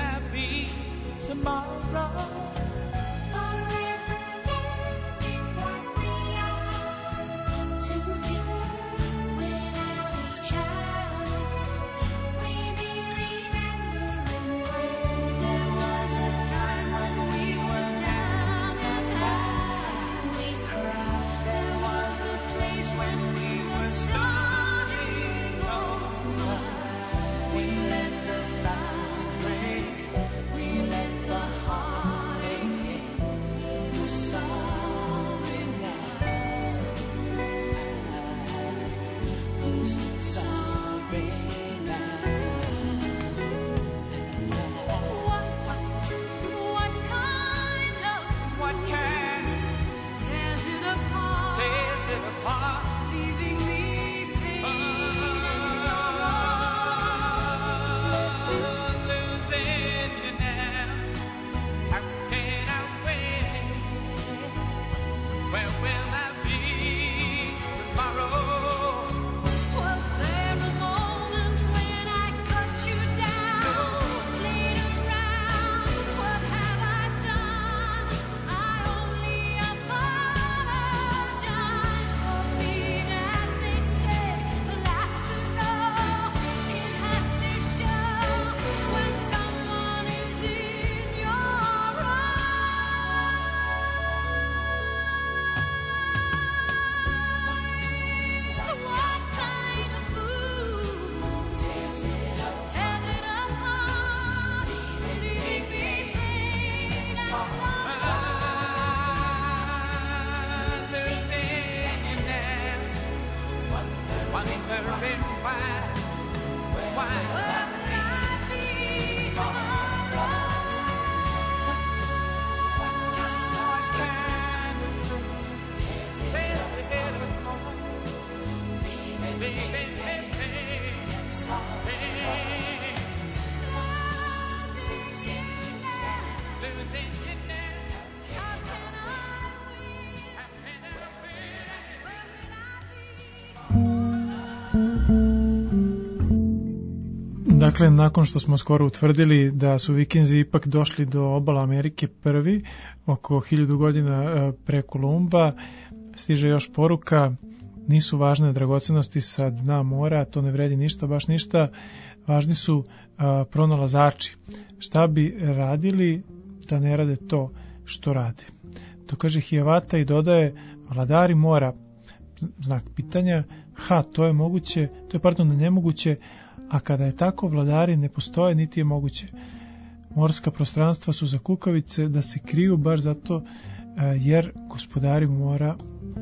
Dakle, nakon što smo skoro utvrdili da su Vikinzi ipak došli do obala Amerike prvi, oko hiljadu godina pre Kolumba, stiže još poruka: nisu važne dragocenosti sa dna mora, to ne vredi ništa, baš ništa, važni su a, pronalazači. Šta bi radili da ne rade to što rade? To kaže Hiawatha i dodaje: vladari mora, znak pitanja, ha, to je moguće, to je pardon, nemoguće, a kada je tako, vladari ne postoje, niti je moguće. Morska prostranstva su za kukavice da se kriju baš zato jer gospodari mora.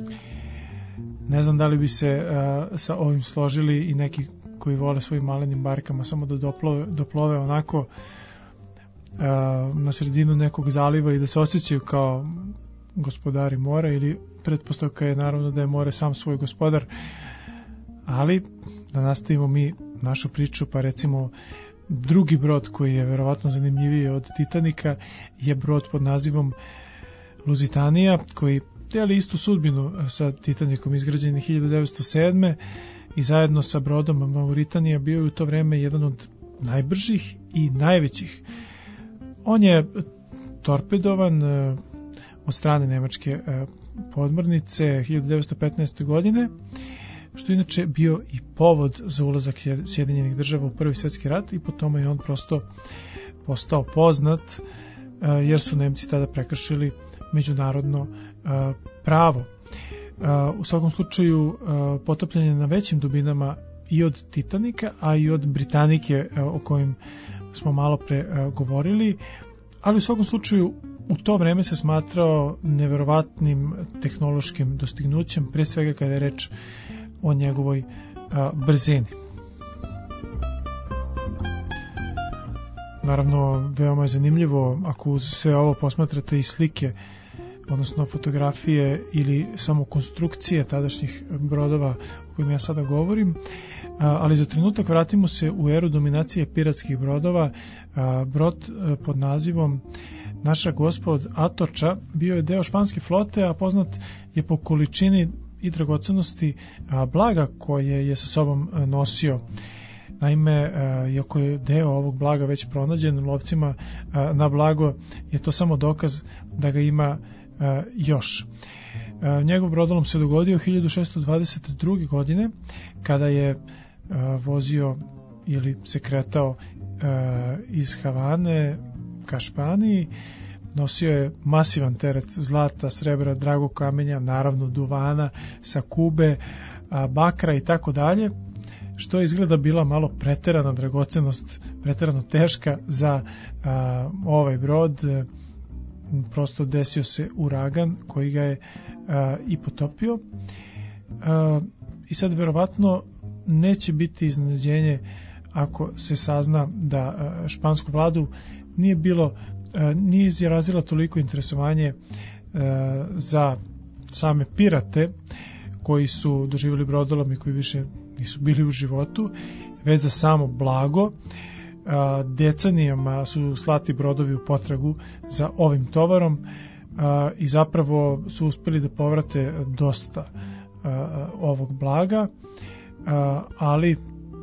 Ne znam da li bi se uh, sa ovim složili i neki koji vole svojim malenim barkama samo da doplove, doplove onako uh, na sredinu nekog zaliva i da se osjećaju kao gospodari mora, ili pretpostavka je naravno da je more sam svoj gospodar. Ali da nastavimo mi našu priču, pa recimo drugi brod koji je verovatno zanimljiviji od Titanika je brod pod nazivom Luzitanija, koji deli istu sudbinu sa Titanikom, izgrađen hiljadu devetsto sedme i zajedno sa brodom Mauritanija bio je u to vreme jedan od najbržih i najvećih. On je torpedovan od strane nemačke podmornice hiljadu devetsto petnaeste. godine, što inače bio i povod za ulazak Sjedinjenih država u Prvi svjetski rat, i po tome je on prosto postao poznat jer su Nemci tada prekršili međunarodno pravo. U svakom slučaju potopljen je na većim dubinama i od Titanika, a i od Britanike o kojim smo malo pre govorili, ali u svakom slučaju u to vreme se smatrao neverovatnim tehnološkim dostignućem, pre svega kada je reč o njegovoj a, brzini. Naravno, veoma je zanimljivo ako uz sve ovo posmatrate i slike, odnosno fotografije ili samo konstrukcije tadašnjih brodova o kojim ja sada govorim, a, ali za trenutak vratimo se u eru dominacije piratskih brodova. A, brod a, pod nazivom Naša Gospod Atoča bio je deo španske flote, a poznat je po količini i dragocenosti blaga koje je sa sobom nosio. Naime, iako je deo ovog blaga već pronađen lovcima na blago, je to samo dokaz da ga ima još. Njegov brodolom se dogodio hiljadu šessto dvadeset druge. godine, kada je vozio ili se kretao iz Havane ka Španiji. Nosio je masivan teret zlata, srebra, dragog kamenja, naravno duvana sa Kube, bakra i tako dalje, što je izgleda bila malo preterana dragocenost, preterano teška za a, ovaj brod. Prosto desio se uragan koji ga je a, i potopio. A, I sad verovatno neće biti iznenađenje ako se sazna da a, špansku vladu nije bilo, a, nije izrazila toliko interesovanje a, za same pirate koji su doživjeli brodolom i koji više nisu bili u životu, već za samo blago. A, decenijama su slati brodovi u potragu za ovim tovarom a, i zapravo su uspeli da povrate dosta a, ovog blaga, a, ali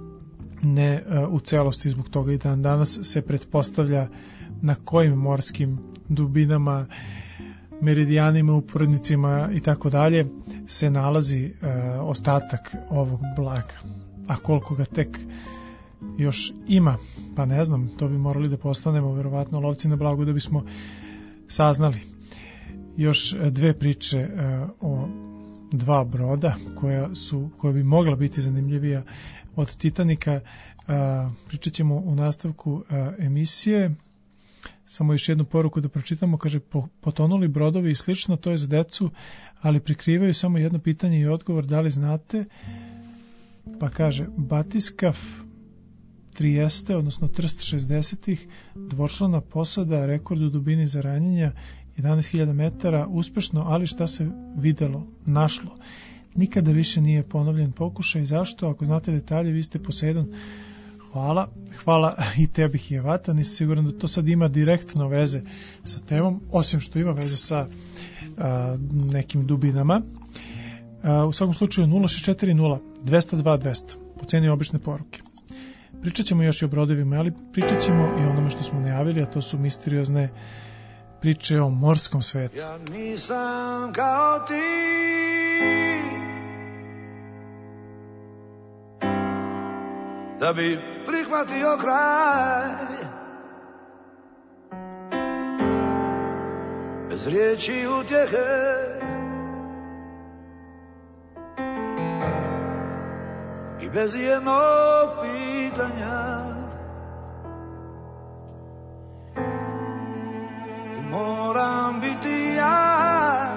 ne a, u celosti. Zbog toga i dan danas se pretpostavlja na kojim morskim dubinama, meridijanima, uporednicima i tako dalje se nalazi e, ostatak ovog blaga. A koliko ga tek još ima, pa ne znam, to bi morali da postanemo verovatno lovci na blagu da bismo saznali. Još dve priče e, o dva broda koja su, koja bi mogla biti zanimljivija od Titanika. E, pričat ćemo u nastavku e, emisije. Samo još jednu poruku da pročitamo, kaže, potonuli brodovi i slično, to je za decu, ali prikrivaju samo jedno pitanje i odgovor, da li znate? Pa kaže, Batiskaf Trieste, odnosno Trst šezdesetih, dvočlana posada, rekord u dubini za ranjenja jedanaest hiljada metara, uspešno, ali šta se videlo, našlo? Nikada više nije ponovljen pokušaj. Zašto? Ako znate detalje, vi ste Poseidon. Hvala, hvala i tebi, Hijevata. Nisam siguran da to sad ima direktno veze sa temom, osim što ima veze sa a, nekim dubinama. A, u svakom slučaju nula šest četiri nula dvesta dva dvesta po ceni obične poruke. Pričat ćemo još i o brodovima, ali pričat ćemo i onome što smo najavili, a to su misteriozne priče o morskom svetu. Ja nisam kao ti, da bi prihvatio kraj, bez riječi utjehe, i bez jednog pitanja. Moram biti jak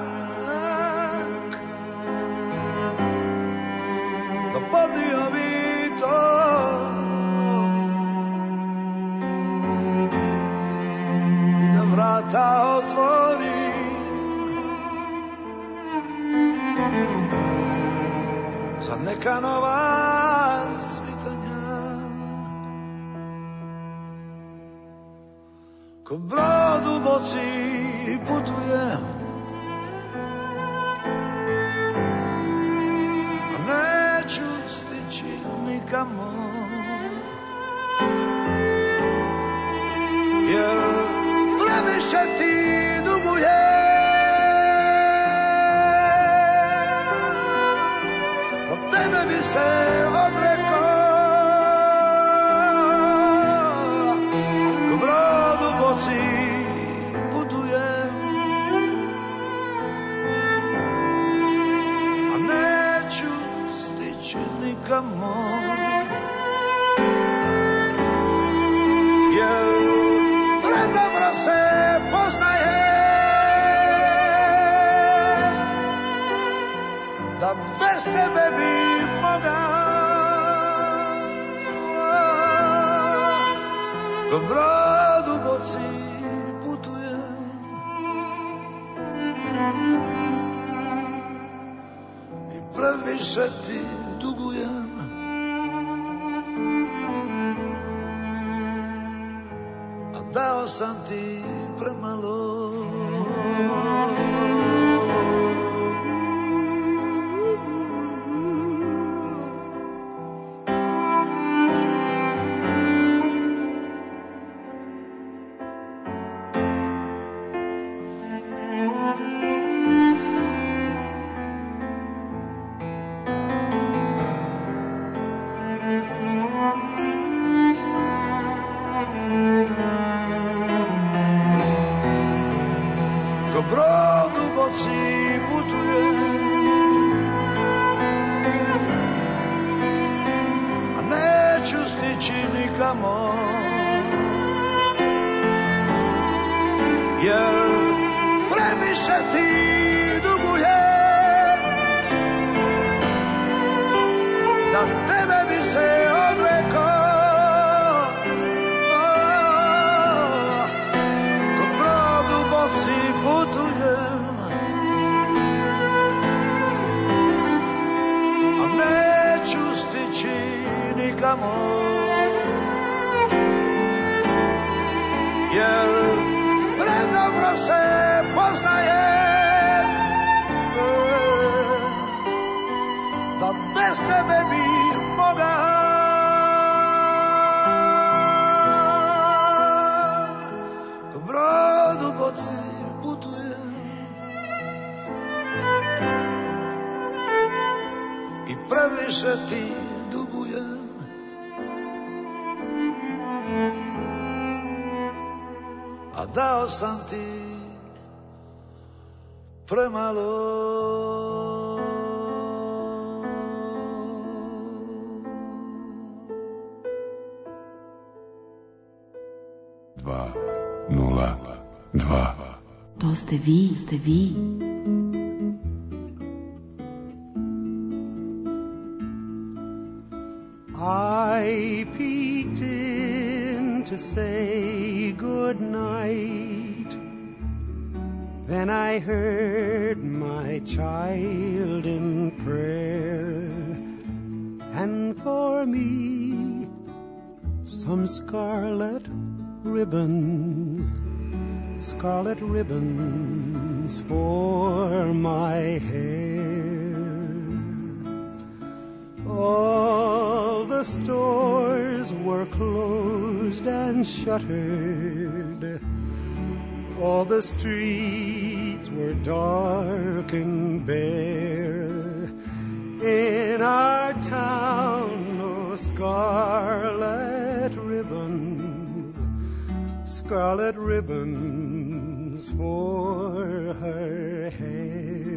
da podnio bi to, i da vrata otvorim za neka nova svitanja. Ko brod u boci putujem, a neću stići nikamo, jer previše ti dugujem. Od tebe bi se odrekao, ko brod u boci putujem, a neću stići nikamo, jer predobro se poznaje da bez tebe bi mogao, ko brod u boci putujem, i previše ti dugujem. A dao sam ti premalo. brod u boci putujem, a neću stići nikamo, jer previše ti dugujem, da tebe bi se odrekao. Ko brod u boci putujem, a neću stići nikamo, jer predobro se poznaje, da bez tebe bi mogao. Ko brod u boci putujem i previše ti dugujem, a dao sam ti premalo. Dva, nula, dva. To ste vi, ste vi. I peeked in to say good night. Then I heard my child in prayer, and for me some scarlet ribbons, scarlet ribbons for my hair. All the stores were closed and shuttered, all the streets were dark and bare. In our town no scarlet ribbons, scarlet ribbons for her hair.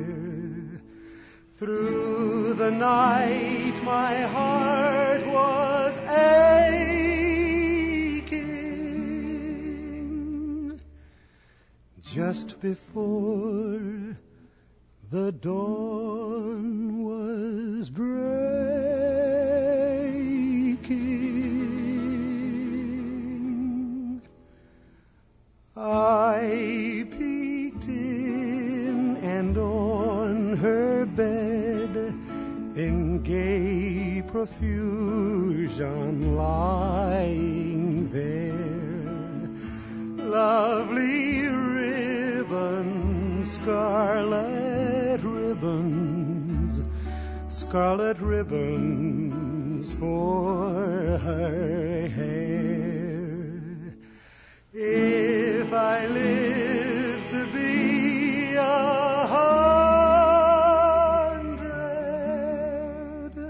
Through the night my heart was aching. Just before the dawn was breaking, I peeked in, and on her bed in gay profusion lying there, lovely ribbons, scarlet ribbons, scarlet ribbons for her hair. If I live to be a hundred,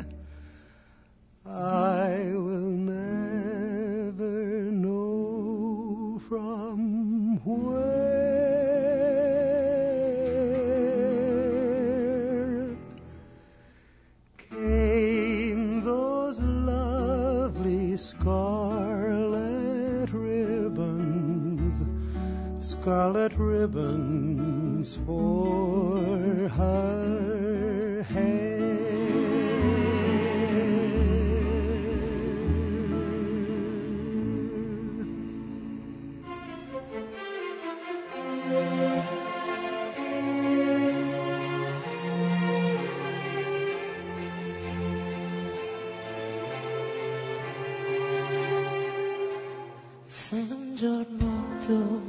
I will never know from where came those lovely scarlet ribbons, scarlet ribbons for her hair. Se un giorno tu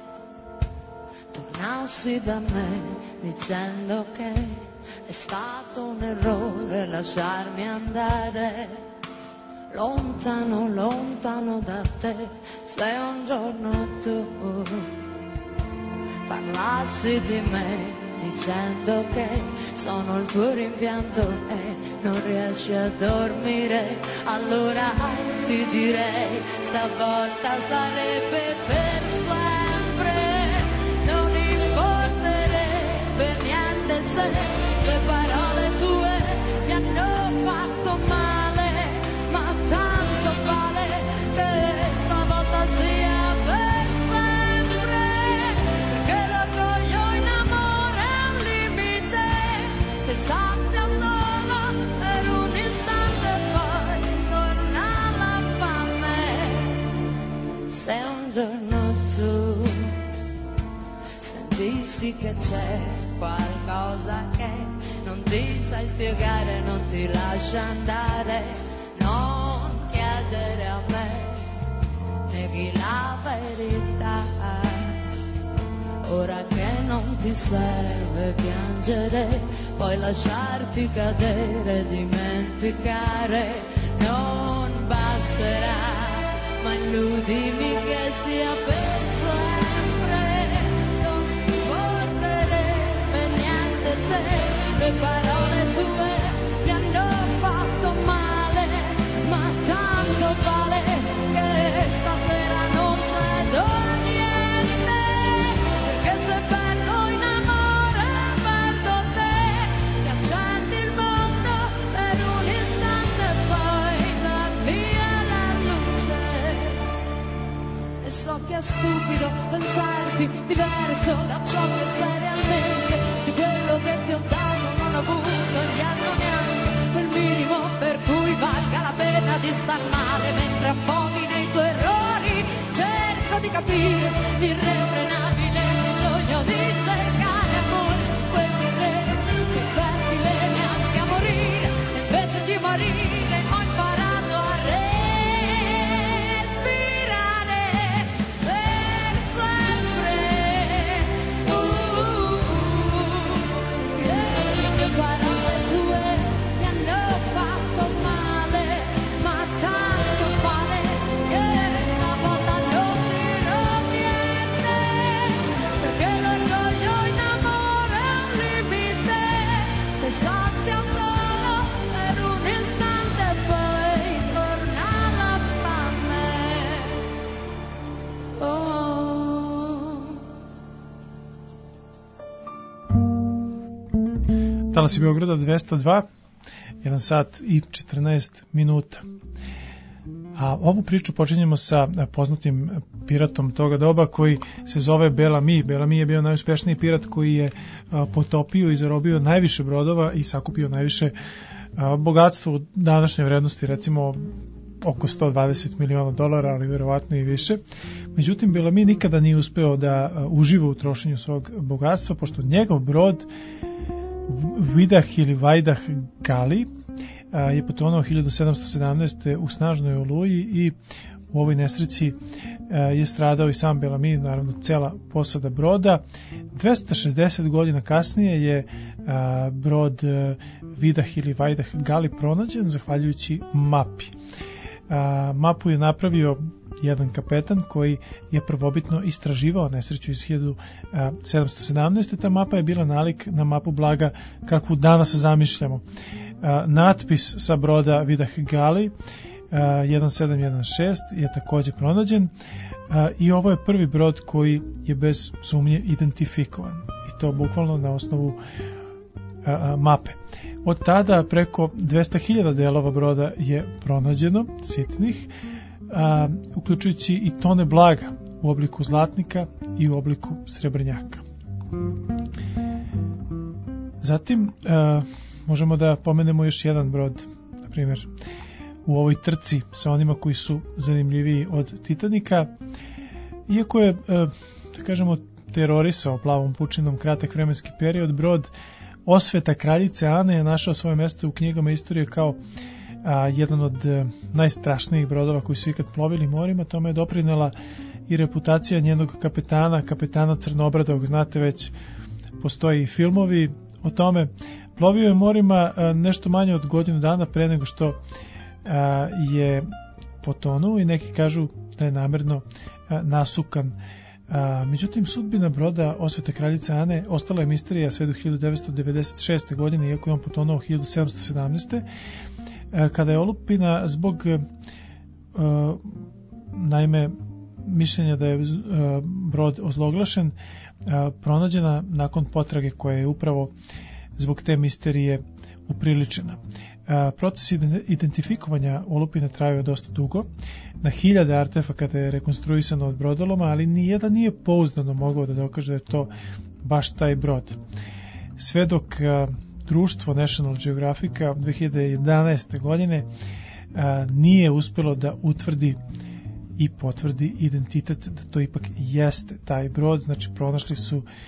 tornassi da me dicendo che è stato un errore lasciarmi andare lontano, lontano da te, se un giorno tu parlassi di me dicendo che sono il tuo rimpianto e non riesci a dormire, allora ti direi stavolta sarebbe per sempre, non importa senti che c'è qualcosa che non ti sai spiegare, non ti lascia andare. Non chiedere a me, neghi la verità. Ora che non ti serve piangere, puoi lasciarti cadere, dimenticare. Non basterà, ma illudimi che sia per sempre. Non ricorderebbe niente se le parole tue mi hanno fatto male, ma tanto vale che stasera non cedo niente, perché se perdo in amore perdo te, che accetti il mondo per un istante e poi va via la luce. E so che è stupido pensarti diverso da ciò che sei realmente, di quello che ti ho dato non ho avuto indietro neanche quel minimo per cui valga la pena di star male mentre affoghi nei tuoi errori. Cerco di capire l'irrefrenabile bisogno di cercare amore, quel terreno che fertile neanche a morire, e invece di morire ho imparato a respirare per sempre. Uh, uh, uh, le parole tue mi hanno fatto male, ma tanto vale che stavolta non dirò niente, perché l'orgoglio in amore è un limite che sazia solo per un istante e poi torna la fame. Oh. Talasi Beograda dvesta dva, jedan sat i četrnaest minuta. A ovu priču počinjemo sa poznatim piratom toga doba koji se zove Bellamy. Bellamy je bio najuspešniji pirat koji je potopio i zarobio najviše brodova i sakupio najviše bogatstva u današnjoj vrednosti, recimo oko sto dvadeset miliona dolara, ali verovatno i više. Međutim, Bellamy nikada nije uspeo da uživa u trošenju svog bogatstva, pošto njegov brod Vidah ili Vajdah Gali je potonuo hiljadu sedamsto sedamnaeste. u snažnoj oluji i u ovoj nesreći je stradao i sam Bellamy, naravno cela posada broda. dvesta šezdeset godina kasnije je brod Vidah ili Vajdah Gali pronađen zahvaljujući mapi. Mapu je napravio jedan kapetan koji je prvobitno istraživao nesreću iz hiljadu sedamsto sedamnaeste. Ta mapa je bila nalik na mapu blaga kakvu danas zamišljamo. Natpis sa broda Vidah Gali jedan sedam jedan šest je takođe pronađen i ovo je prvi brod koji je bez sumnje identifikovan, i to bukvalno na osnovu mape. Od tada preko dvesta hiljada delova broda je pronađeno, sitnih, a, uključujući i tone blaga u obliku zlatnika i u obliku srebrnjaka. Zatim a, možemo da pomenemo još jedan brod, na primjer u ovoj trci sa onima koji su zanimljiviji od Titanika, iako je a, da kažemo terorisao plavom pučinom kratak vremenski period, brod Osveta kraljice Ane je našao svoje mesto u knjigama istorije kao a, jedan od a, najstrašnijih brodova koji su ikad plovili morima. Tome je doprinela i reputacija njenog kapetana, kapetana Crnobradog. Znate, već postoji i filmovi o tome. Plovio je morima a, nešto manje od godinu dana pre nego što a, je potonuo i neki kažu da je namerno a, nasukan. A, međutim, sudbina broda Osveta kraljice Ane ostala je misterija sve do hiljadu devetsto devedeset šeste. godine, iako je on potonuo hiljadu sedamsto sedamnaeste. A, kada je olupina zbog a, naime mišljenja da je a, brod ozloglašen a, pronađena nakon potrage koja je upravo zbog te misterije upriličena. A, proces identifikovanja olupine trajao dosta dugo. Na hiljade artefakata je rekonstruisano od brodoloma, ali nijedan nije pouzdano mogao da dokaže da je to baš taj brod. Sve dok a, društvo National Geographica dve hiljade jedanaeste. godine a, nije uspelo da utvrdi i potvrdi identitet da to ipak jeste taj brod. Znači, pronašli su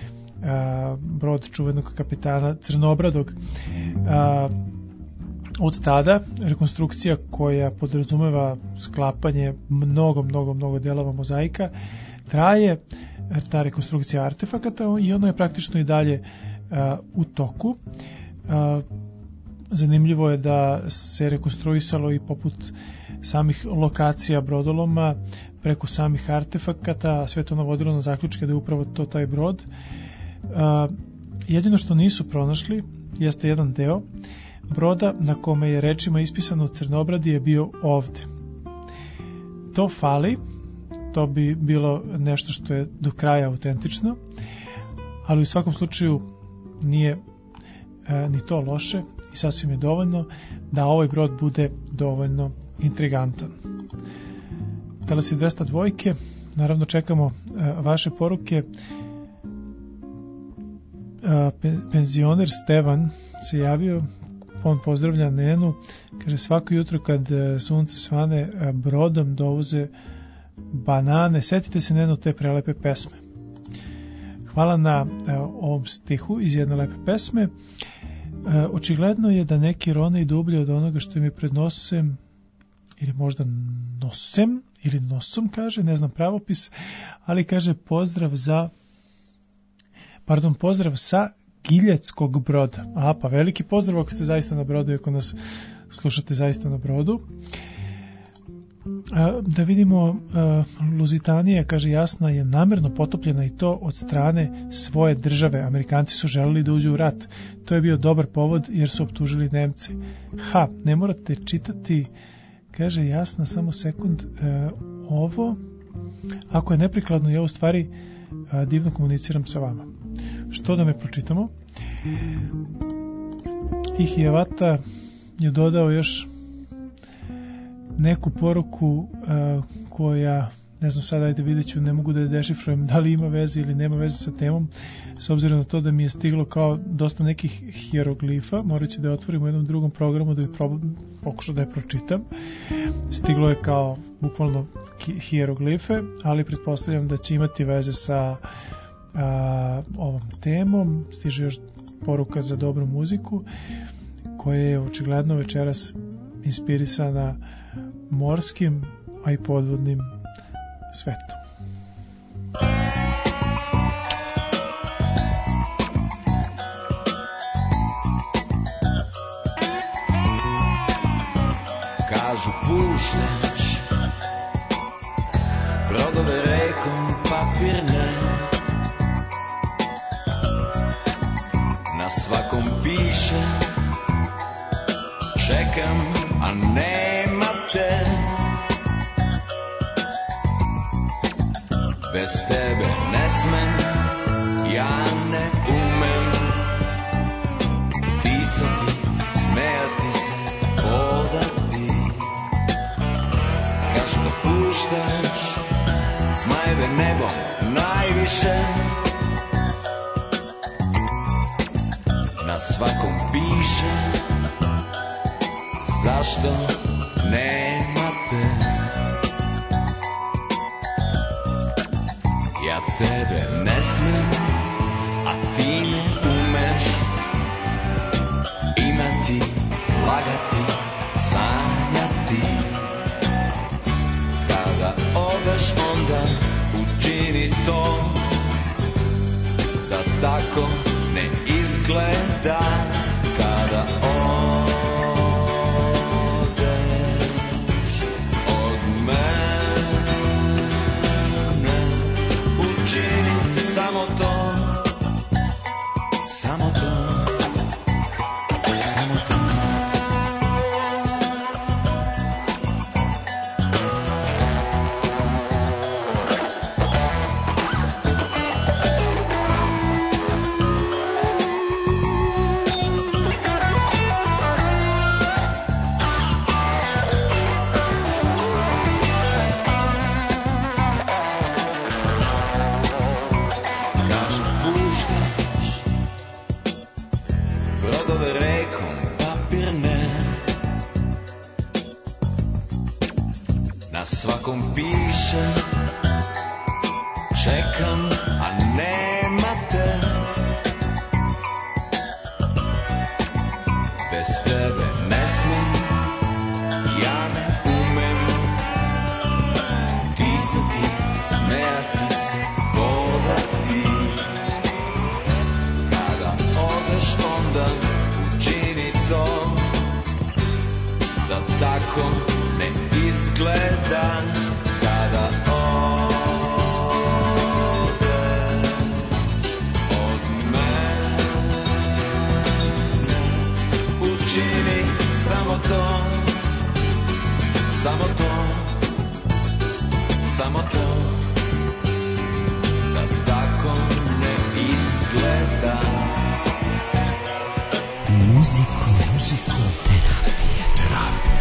a, brod čuvenog kapitana Crnobradog. A, od tada rekonstrukcija koja podrazumeva sklapanje mnogo, mnogo, mnogo delova mozaika traje, ta rekonstrukcija artefakata, i ona je praktično i dalje a, u toku. A, zanimljivo je da se rekonstruisalo i poput samih lokacija brodoloma, preko samih artefakata, sve to navodilo na zaključke da je upravo to taj brod. A, jedino što nisu pronašli jeste jedan deo broda na kome je rečima ispisano Crnobradi je bio ovde. To fali, to bi bilo nešto što je do kraja autentično, ali u svakom slučaju nije e, ni to loše i sasvim je dovoljno da ovaj brod bude dovoljno intrigantan. Talasi dvesta dva, naravno čekamo e, vaše poruke. E, penzioner Stevan se javio, on pozdravlja Nenu, kaže svako jutro kad sunce svane brodom dovoze banane, setite se Neno te prelepe pesme. Hvala na e, ovom stihu iz jedne lepe pesme. E, očigledno je da neki rone i dublje od onoga što im je pred nosem, ili možda nosem, ili nosom kaže, ne znam pravopis, ali kaže pozdrav za pardon, pozdrav sa Giljeckog broda. A, pa veliki pozdrav ako ste zaista na brodu i ako nas slušate zaista na brodu. A, da vidimo, a, Luzitanija, kaže, Jasna je namerno potopljena i to od strane svoje države. Amerikanci su želeli da uđu u rat. To je bio dobar povod jer su optužili Nemce. Ha, ne morate čitati, kaže Jasna, samo sekund, a, ovo, ako je neprikladno, ja u stvari a, divno komuniciram sa vama. Što da me pročitamo? I Hijevata je dodao još neku poruku uh, koja, ne znam sada, ajde vidjet ću, ne mogu da je dešifrujem da li ima veze ili nema veze sa temom, s obzirom na to da mi je stiglo kao dosta nekih hieroglifa, morat ću da je otvorim u jednom drugom programu da bi pokušao da je pročitam. Stiglo je kao bukvalno hieroglife, ali pretpostavljam da će imati veze sa a, ovom temom. Stiže još poruka za dobru muziku koja je očigledno večeras inspirisana morskim, a i podvodnim svetom. Kažu puštaš brodove rekom papirne, na svakom piše čekam, a nema te. Bez tebe ne smem, ja ne umem pisati, smejati se, hodati. Kažu da puštaš zmajeve nebom najviše, na svakom piše zašto nema te. Ja tebe ne smem, a ti ne umeš imati, lagati, sanjati. Kada odeš onda učini to da tako ne izgleda. Kada odeš od mene, učini samo to, samo to, samo to. Svakom piše čekam, a nema te. samo to, samo to, da tako ne izgleda. Muziku, muziku, terapija, terapija.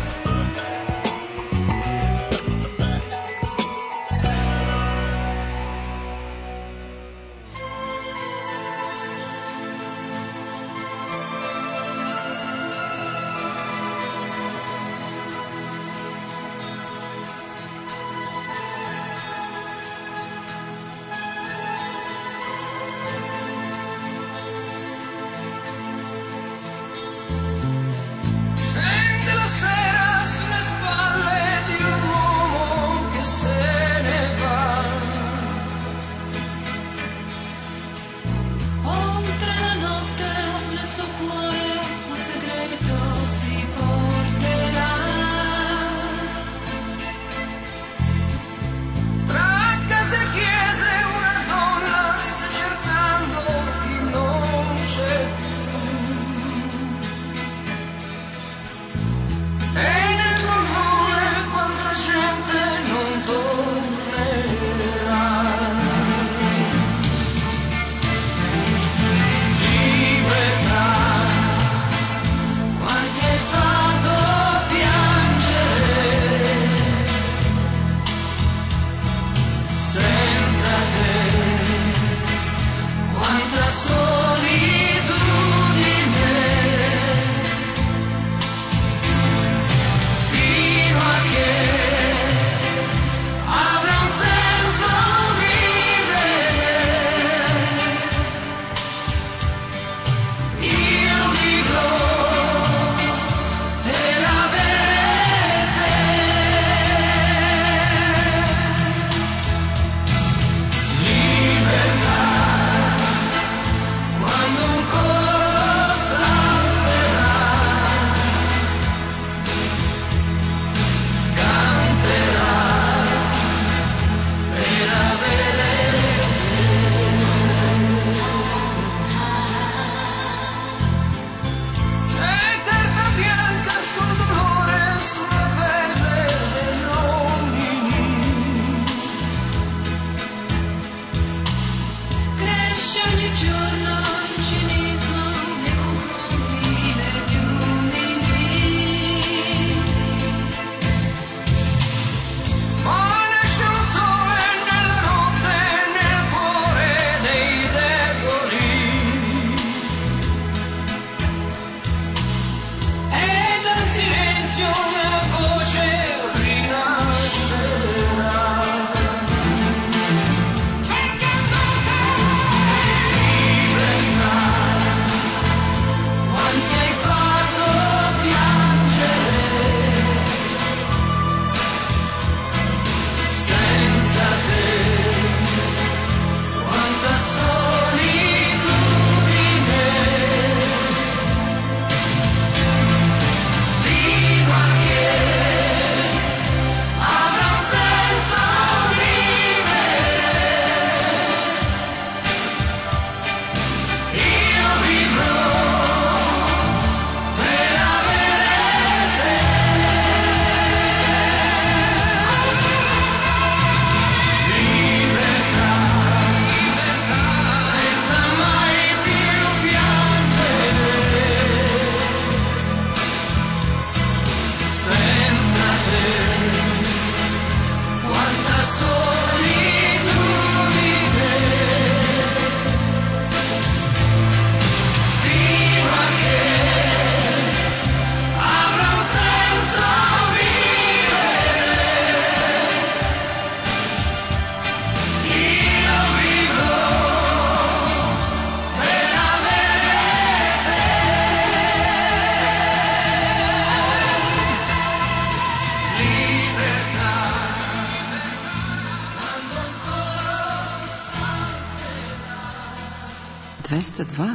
dvesta dva.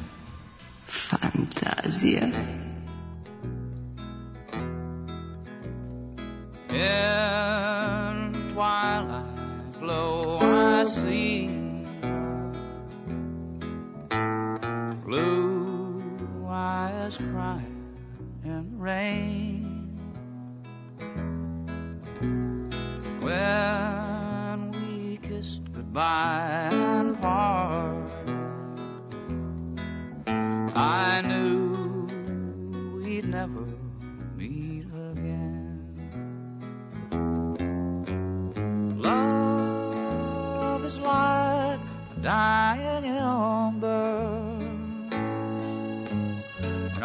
Fantazija. In twilight glow I see blue eyes crying in rain. by and apart. I knew we'd never meet again. Love is like a dying ember, and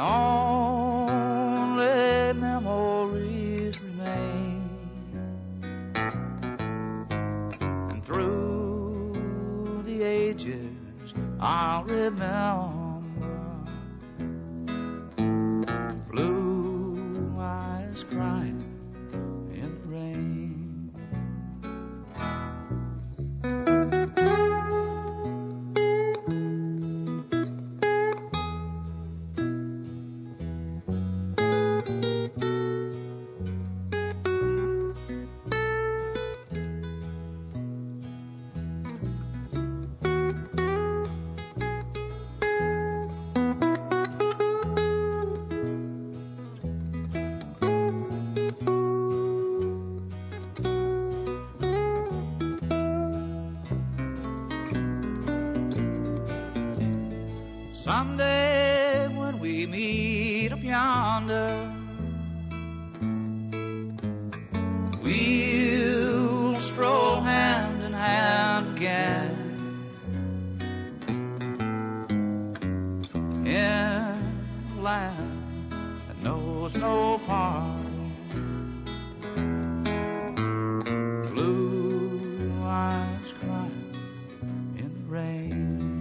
only memories remain. And through the ages I'll remember blue eyes crying in the rain. Someday when we meet up yonder, we'll stroll hand in hand again in a land that knows no parting. Blue eyes crying in the rain.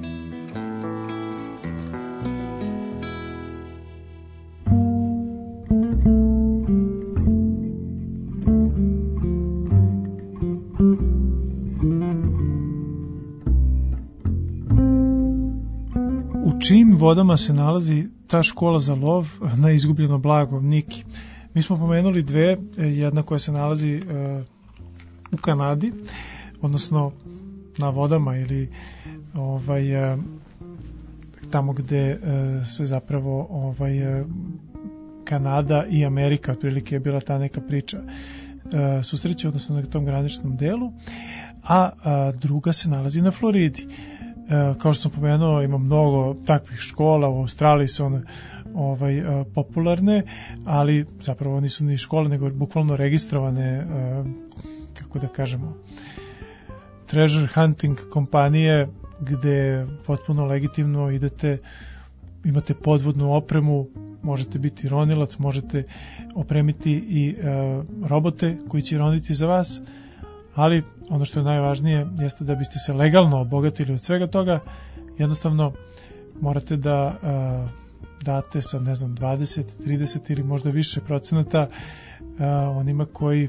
U čijim vodama se nalazi ta škola za lov na izgubljeno blago Niki? Mi smo pomenuli dve, jedna koja se nalazi uh, u Kanadi, odnosno na vodama ili ovaj, uh, tamo gde uh, se zapravo ovaj, uh, Kanada i Amerika otprilike je bila ta neka priča uh, susreće, odnosno na tom graničnom delu, a uh, druga se nalazi na Floridi. Uh, kao što sam pomenuo, ima mnogo takvih škola, u Australiji su one ovaj, uh, popularne, ali zapravo nisu ni škole, nego bukvalno registrovane, uh, kako da kažemo, treasure hunting kompanije, gde potpuno legitimno idete, imate podvodnu opremu, možete biti ronilac, možete opremiti i uh, robote koji će roniti za vas, ali ono što je najvažnije jeste da biste se legalno obogatili od svega toga, jednostavno morate da uh, date sa, ne znam, dvadeset, trideset ili možda više procenata uh, onima koji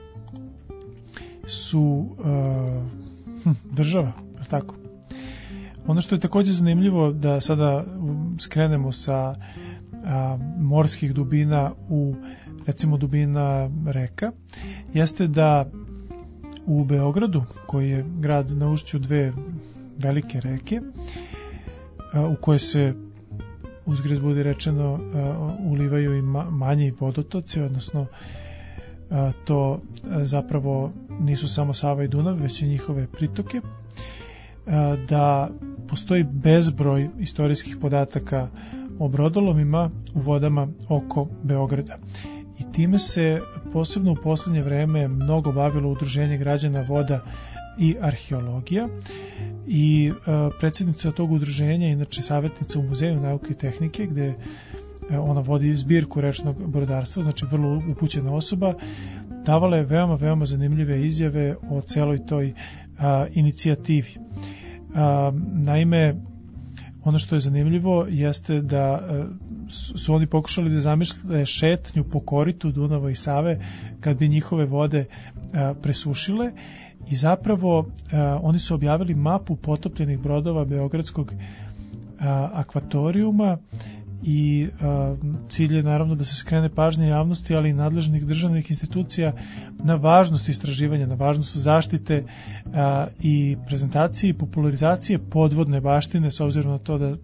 su uh, hm, država, je tako? Ono što je također zanimljivo, da sada skrenemo sa a, morskih dubina u, recimo, dubina reka, jeste da u Beogradu, koji je grad na ušću dve velike reke, a, u koje se, uzgred budi rečeno, a, ulivaju i ma, manji vodotoci, odnosno a, to a, zapravo nisu samo Sava i Dunav, već i njihove pritoke, a, da postoji bezbroj istorijskih podataka o brodolomima u vodama oko Beograda. I time se posebno u poslednje vreme mnogo bavilo Udruženje građana voda i arheologija, i a, predsjednica tog udruženja, inače savjetnica u Muzeju nauke i tehnike, gde a, ona vodi zbirku rečnog brodarstva, znači vrlo upućena osoba, davala je veoma, veoma zanimljive izjave o celoj toj a, inicijativi. A, naime, ono što je zanimljivo jeste da a, su oni pokušali da zamisle šetnju po koritu Dunava i Save kad bi njihove vode a, presušile, i zapravo a, oni su objavili mapu potopljenih brodova Beogradskog a, akvatorijuma, i a, cilj je naravno da se skrene pažnja javnosti, ali i nadležnih državnih institucija na važnost istraživanja, na važnost zaštite a, i prezentacije i popularizacije podvodne baštine, s obzirom na to da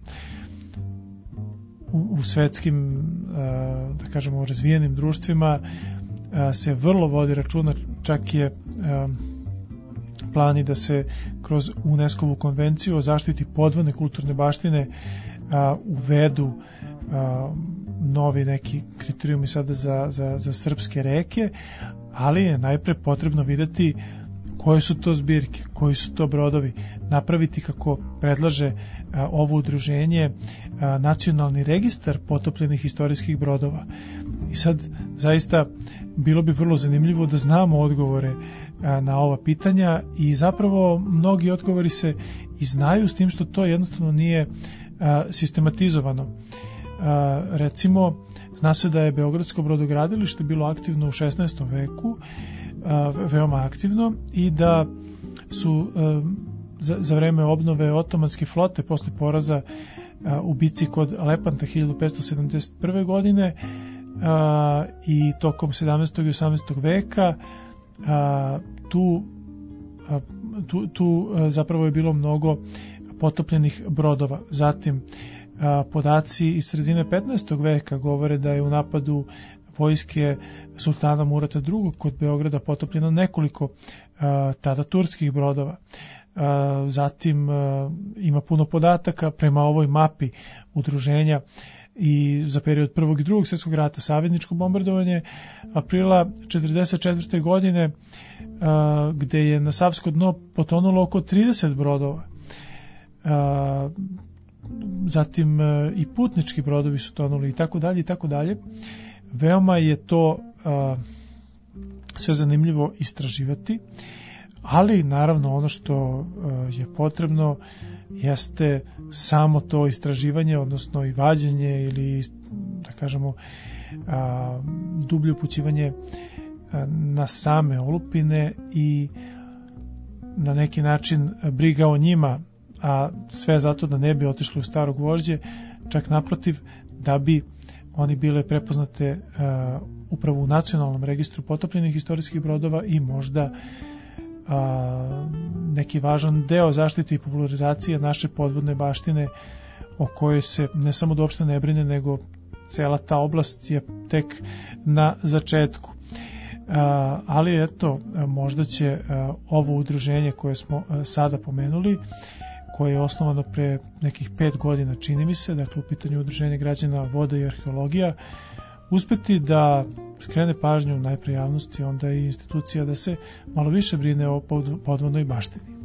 u, u svetskim, a, da kažemo, razvijenim društvima a, se vrlo vodi računa, čak je a, plan i da se kroz UNESCO-vu konvenciju o zaštiti podvodne kulturne baštine a, uvedu a, novi neki kriterijumi sada za, za, za srpske reke, ali je najpre potrebno videti koje su to zbirke, koji su to brodovi, napraviti kako predlaže a, ovo udruženje a, nacionalni registar potopljenih istorijskih brodova. I sad zaista bilo bi vrlo zanimljivo da znamo odgovore a, na ova pitanja i zapravo mnogi odgovori se i znaju, s tim što to jednostavno nije a, sistematizovano. A, recimo, zna se da je Beogradsko brodogradilište bilo aktivno u šesnaestom veku, a, veoma aktivno, i da su a, za, za vreme obnove otomanske flote posle poraza a, u bici kod Lepanta hiljadu petsto sedamdeset prve godine a, i tokom sedamnaestog i osamnaestog veka a, tu, a, tu, tu a, zapravo je bilo mnogo potopljenih brodova. Zatim a, podaci iz sredine petnaestog veka govore da je u napadu vojske sultana Murata drugog kod Beograda potopljeno nekoliko a, tada turskih brodova. A, zatim a, ima puno podataka prema ovoj mapi udruženja i za period prvog i drugog svjetskog rata savezničko bombardovanje aprila četrdeset četvrte godine a, gde je na Savsko dno potonulo oko trideset brodova. A, zatim a, i putnički brodovi su tonuli i tako dalje i tako dalje. Veoma je to a, sve zanimljivo istraživati, ali naravno ono što a, je potrebno jeste samo to istraživanje, odnosno i vađenje ili, da kažemo, a, dublje upućivanje a, na same olupine i na neki način briga o njima, a sve zato da ne bi otišli u staro gvožđe, čak naprotiv, da bi oni bile prepoznate uh, upravo u nacionalnom registru potopljenih istorijskih brodova i možda uh, neki važan deo zaštite i popularizacije naše podvodne baštine, o kojoj se ne samo da uopšte ne brine, nego cela ta oblast je tek na začetku. Uh, ali eto, možda će uh, ovo udruženje koje smo uh, sada pomenuli, koje je osnovano pre nekih pet godina, čini mi se, dakle u pitanju udruženje građana voda i arheologija, uspeti da skrene pažnju najpre javnosti, onda i institucija da se malo više brine o podvodnoj baštini.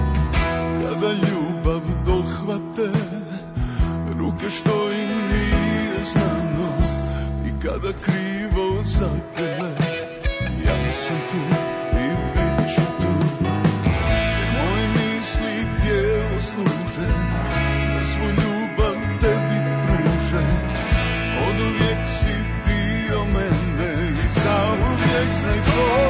Kada ljubav dohvate ruke što im nije kada krivo zagrle, ja sam tu i bit ću tu. Moje misli tijelo služe, da svoj ljubav tebi pruže. Od uvijek si dio mene i zauvijek znaj to.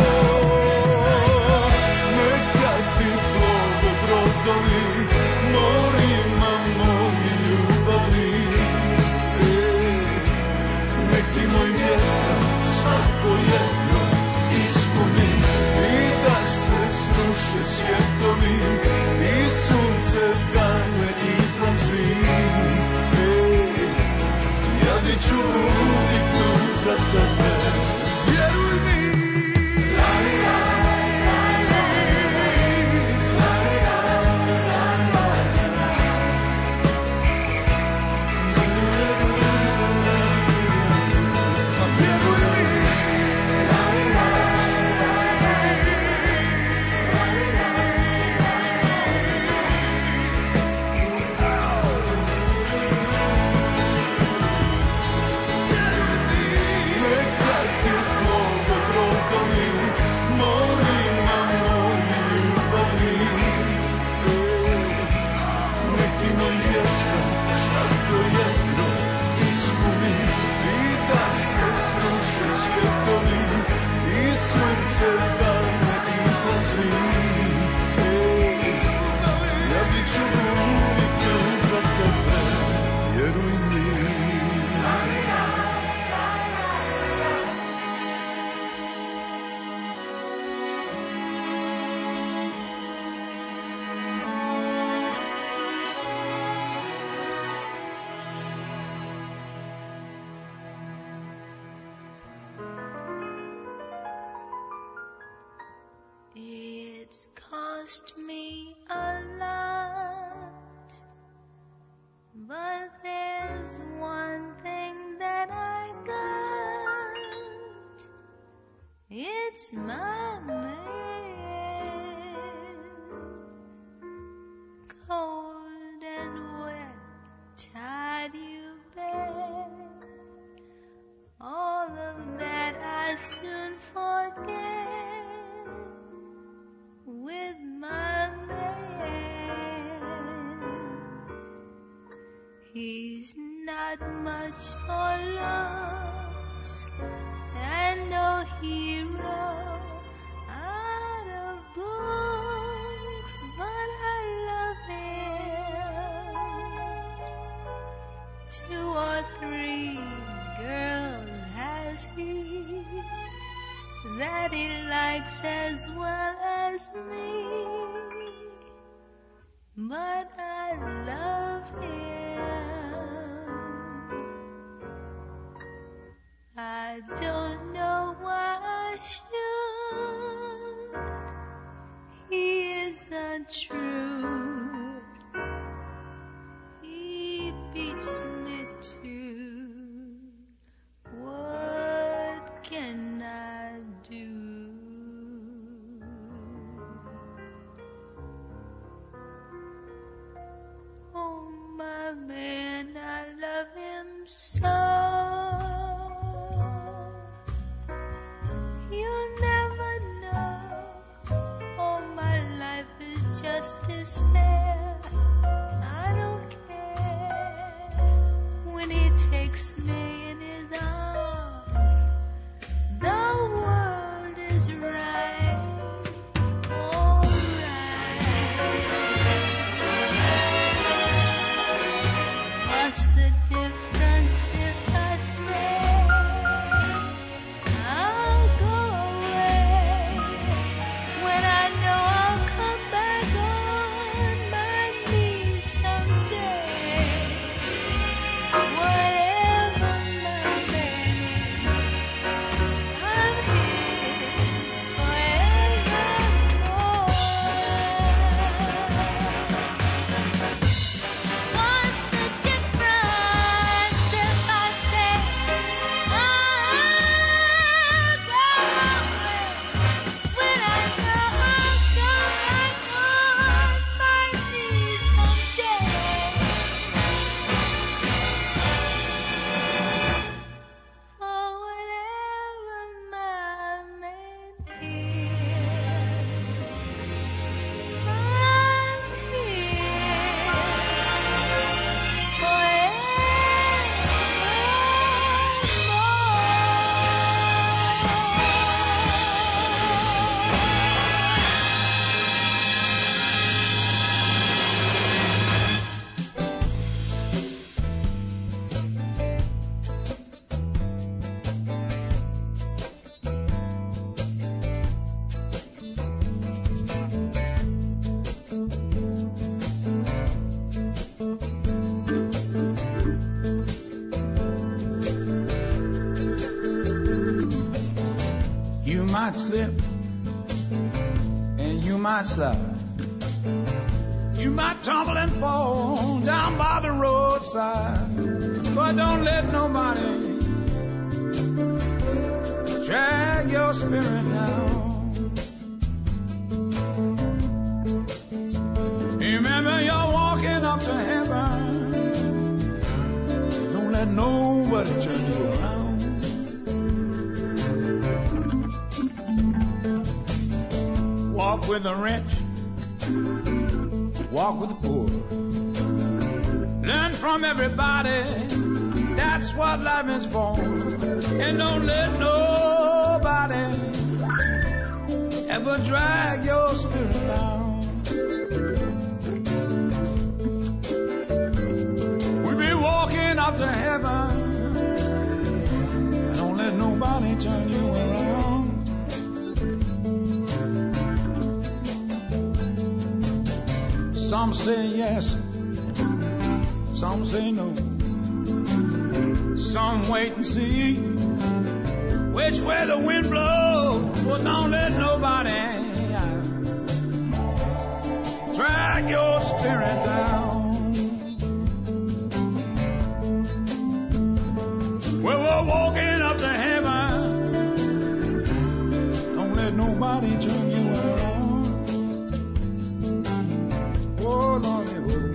Neka ti plove brodovi, morima moji ljubavni. Nek ti moj vjetar svako jedno ispuni i da se sruše svjetovi i sunce da ne izlazi. Ja bit ću uvijek tu za tebe, vjeruj mi. It's cost me a lot, but there's one thing that I got. It's my man, cold and wet, tied you back. All of that I soon forget. With my man, he's not much for looks and no hero out of books, but I love him. Two or three girls has he that he likes as well as me, but I love him. I don't know why I should. He isn't true. He beats me too. What can I do? Oh, my man, I love him so. You'll never know. All my life is just despair. I don't care when he takes me in his arms. The world is right. What's the difference if I say I'll go away when I know I'll come back on might slip and you might slide. You might tumble and fall down by the roadside, but don't let nobody drag your spirit down. Remember you're walking up to heaven. Don't let nobody turn you around. Walk with the rich, walk with the poor. Learn from everybody, that's what life is for. And don't let nobody ever drag your spirit down. We'll be walking up to heaven, and don't let nobody turn you around. Some say yes, some say no. Some wait and see which way the wind blows. But don't let nobody drag your spirit down. Well, we're walking up to heaven. Don't let nobody turn you around. Oh, Lord, oh, Lord.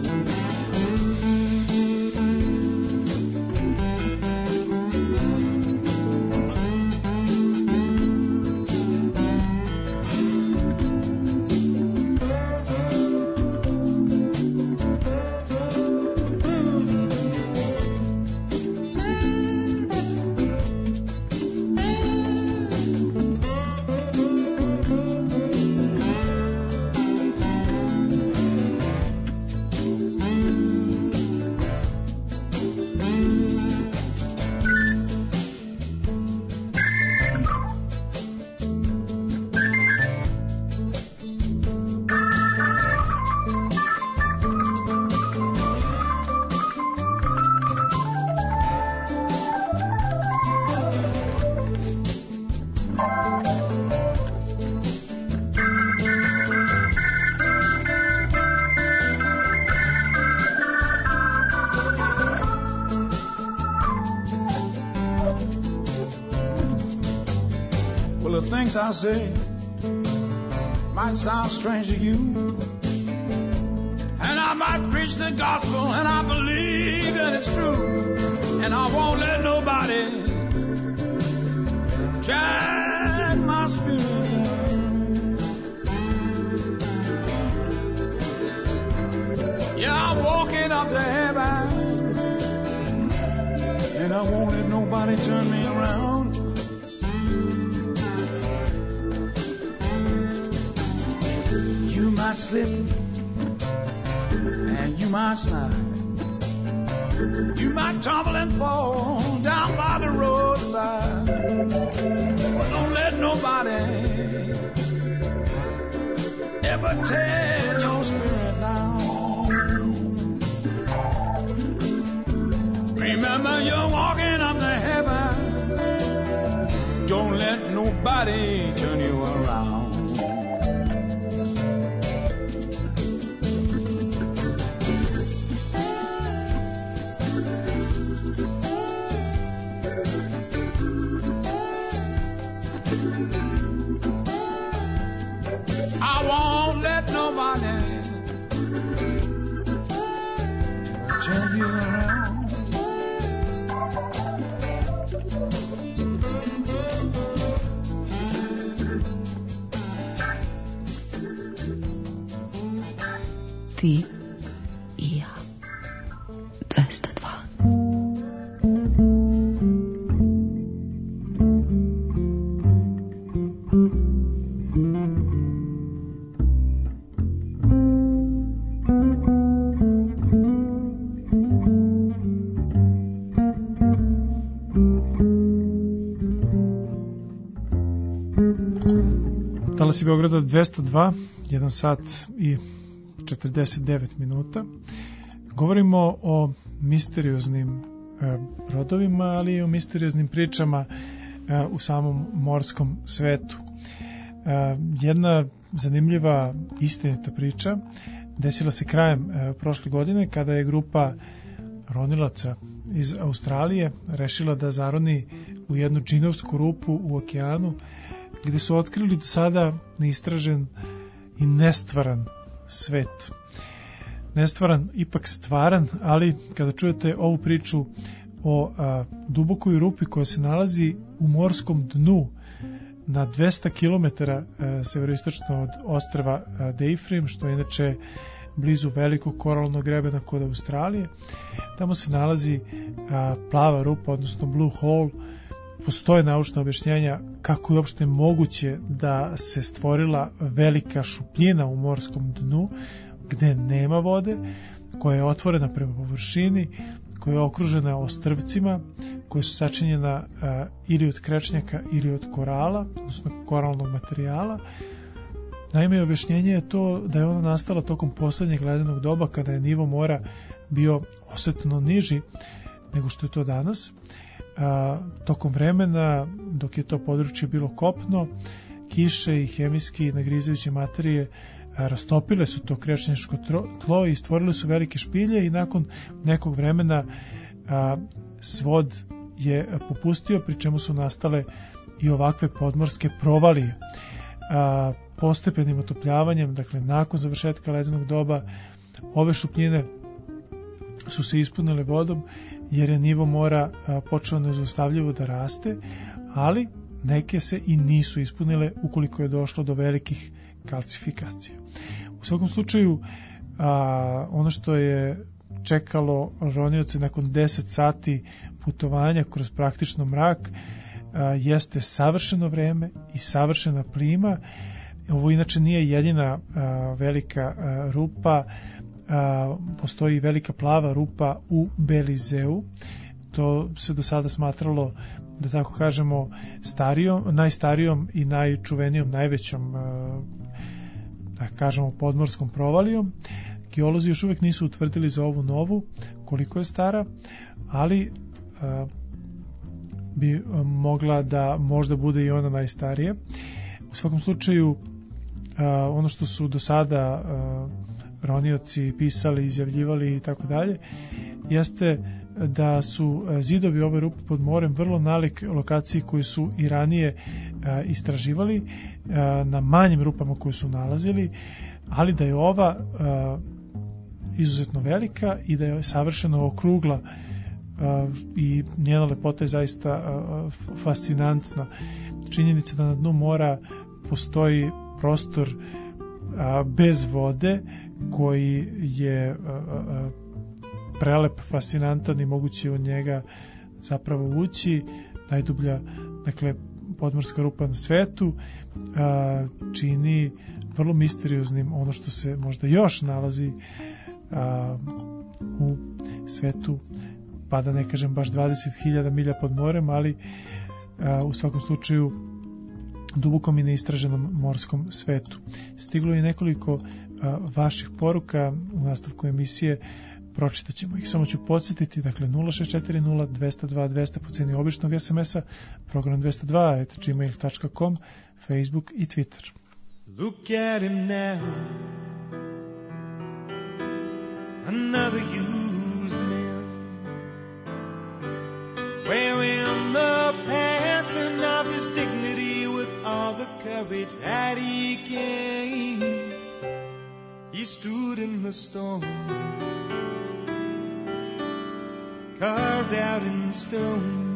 Things I say might sound strange to you, and I might preach the gospel and I believe that it's true, and I won't let nobody drag my spirit down. Yeah, I'm walking up to heaven, and I won't let nobody turn me around. You might slip and you might slide. You might tumble and fall down by the roadside. But don't let nobody ever tear your spirit down. Remember you're walking up to heaven. Don't let nobody turn you around. I won't let nobody turn you around. Ti i ja. dvesta dva. Talas Beograda dvesta dva, jedan sat i četrdeset devet minuta. Govorimo o misterioznim e, brodovima, ali i o misterioznim pričama u samom morskom svetu. Jedna zanimljiva istinita priča desila se krajem prošle godine kada je grupa ronilaca iz Australije rešila da zaroni u jednu džinovsku rupu u okeanu gde su otkrili do sada neistražen i nestvaran svet. Nestvaran, ipak stvaran, ali kada čujete ovu priču o a, dubokoj rupi koja se nalazi u morskom dnu na dvesta kilometara severoistočno od ostrva Deiffrey, što je inače blizu velikog koralnog grebena kod Australije. Tamo se nalazi a, plava rupa, odnosno blue hole. Postoje naučna objašnjenja kako je uopšte moguće da se stvorila velika šupljina u morskom dnu gde nema vode, koja je otvorena prema površini, koja je okružena ostrvcima, koja su sačinjena a, ili od krečnjaka ili od korala, odnosno koralnog materijala. Naime, objašnjenje je to da je ona nastala tokom poslednjeg ledenog doba kada je nivo mora bio osetno niži nego što je to danas. A, tokom vremena, dok je to područje bilo kopno, kiše i hemijski nagrizajuće materije a, rastopile su to krečnjačko tlo i stvorile su velike špilje i nakon nekog vremena a, svod je popustio, pri čemu su nastale i ovakve podmorske provalije. A, postepenim otopljavanjem, dakle nakon završetka ledenog doba, ove šupljine su se ispunile vodom jer je nivo mora a, počeo nezaustavljivo da raste, ali neke se i nisu ispunile ukoliko je došlo do velikih kalcifikacija. U svakom slučaju, a, ono što je čekalo ronioce nakon deset sati putovanja kroz praktično mrak a, jeste savršeno vreme i savršena plima. Ovo inače nije jedina a, velika a, rupa, a, postoji velika plava rupa u Belizeu. To se do sada smatralo, da tako kažemo, starijom, najstarijom i najčuvenijom, najvećom, a, da kažemo, podmorskom provalijom. Geolozi još uvek nisu utvrdili za ovu novu koliko je stara, ali a, bi mogla da možda bude i ona najstarija. U svakom slučaju, a, ono što su do sada a, ronioci pisali, izjavljivali i tako dalje, jeste da su zidovi ove rupe pod morem vrlo nalik lokaciji koju su i ranije a, istraživali, a, na manjim rupama koje su nalazili, ali da je ova a, izuzetno velika i da je savršeno okrugla a, i njena lepota je zaista a, fascinantna. Činjenica da na dnu mora postoji prostor a, bez vode koji je a, a, prelep, fascinantan i moguće u njega zapravo ući. Najdublja, dakle, podmorska rupa na svetu a, čini vrlo misterioznim ono što se možda još nalazi a, u svetu, pa da ne kažem baš dvadeset hiljada milja pod morem, ali a, u svakom slučaju dubokom i neistraženom morskom svetu. Stiglo je nekoliko a, vaših poruka u nastavku emisije, pročitat ćemo ih, samo ću podsjetiti, dakle nula šest četiri nula dvesta dva dvesta po ceni običnog es em esa, program dvesta dva et gmail dot com, Facebook i Twitter. Look at him now, another used man, wearing the passing of his dignity with all the courage that he gained. He stood in the storm, carved out in stone.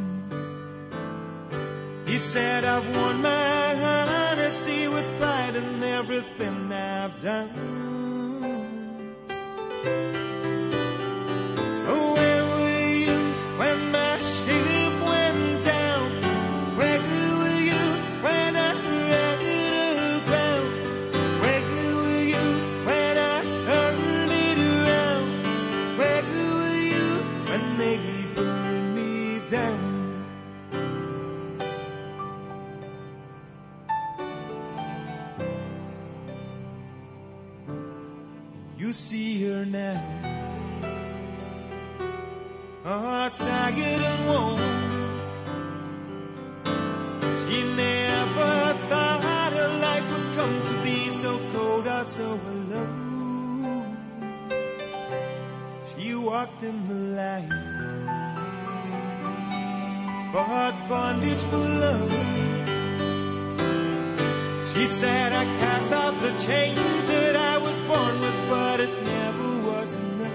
He said, I've won my honesty with pride in everything I've done. So where were you when my ship went down? Where were you when I ran to the ground? Where were you when I turned it around? Where were you when they burned me down? You see her now, oh, tired and worn, She never thought her life would come to be so cold or so alone. She walked in the light, bought bondage for love. She said I cast off the chains that I was born with, but it never was enough.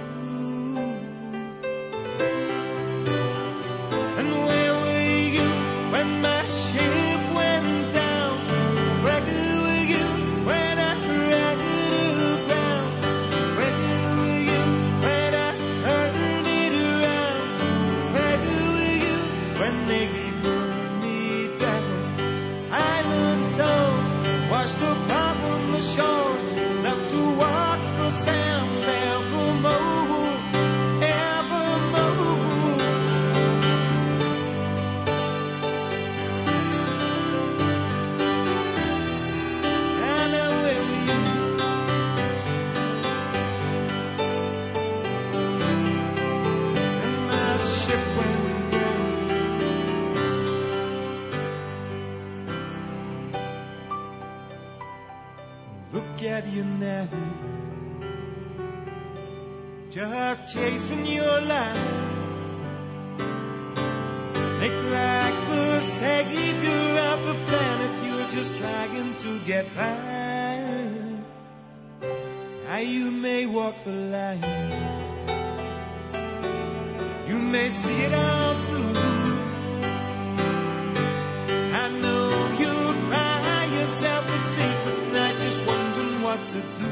And where were you when my ship went down? Where were you when I ran to the ground? Where were you when I turned it around? Where were you when they burned me down? Silent souls washed up on the shore, left to walk the sands evermore, evermore. And now where were you? And my ship went down. Look at you now, just chasing your life. Think like the savior of the planet, you're just trying to get by. Now you may walk the line, you may see it all through. I know you cry yourself to sleep at night, just wondering what to do.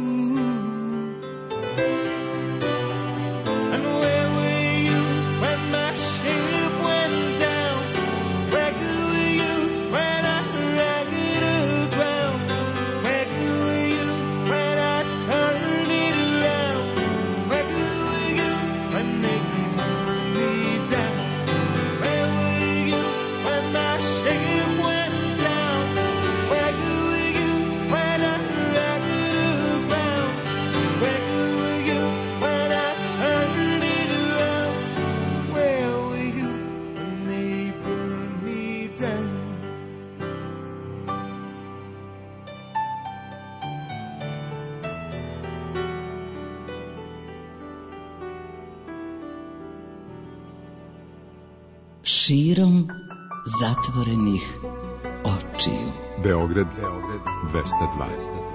And where were you when my ship went down? Where were you when I ran to the ground? Where were you when I turned it around? Where were you when they burned me down? Where were you when my ship went down? Where were you when I ran to the ground? Where were you when I turned it around? Where were you when they burned me down? Širom zatvorenih očiju. Beograd dvesta dva.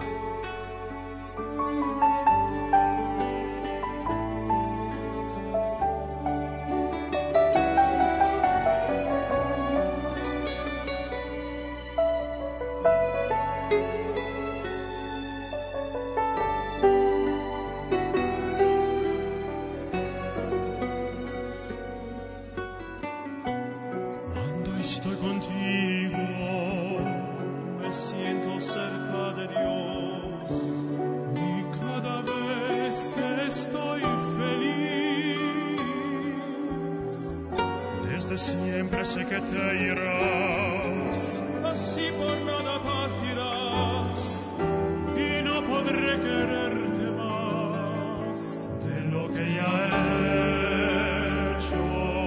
Cuando estoy contigo, me siento cerca de Dios. Y cada vez estoy feliz. Desde siempre sé que te irás, así por nada partirás. Y no podré quererte más de lo que ya he hecho.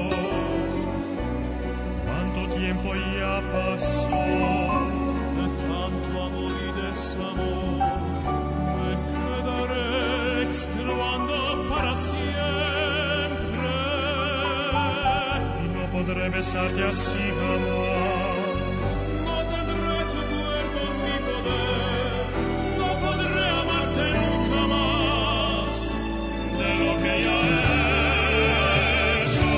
Cuánto tiempo ya pasó de tanto amor y desamor. Me quedaré extenuando para siempre y no podré besarte así jamás. No tendré tu cuerpo en mi poder, no podré amarte nunca más de lo que ya he hecho.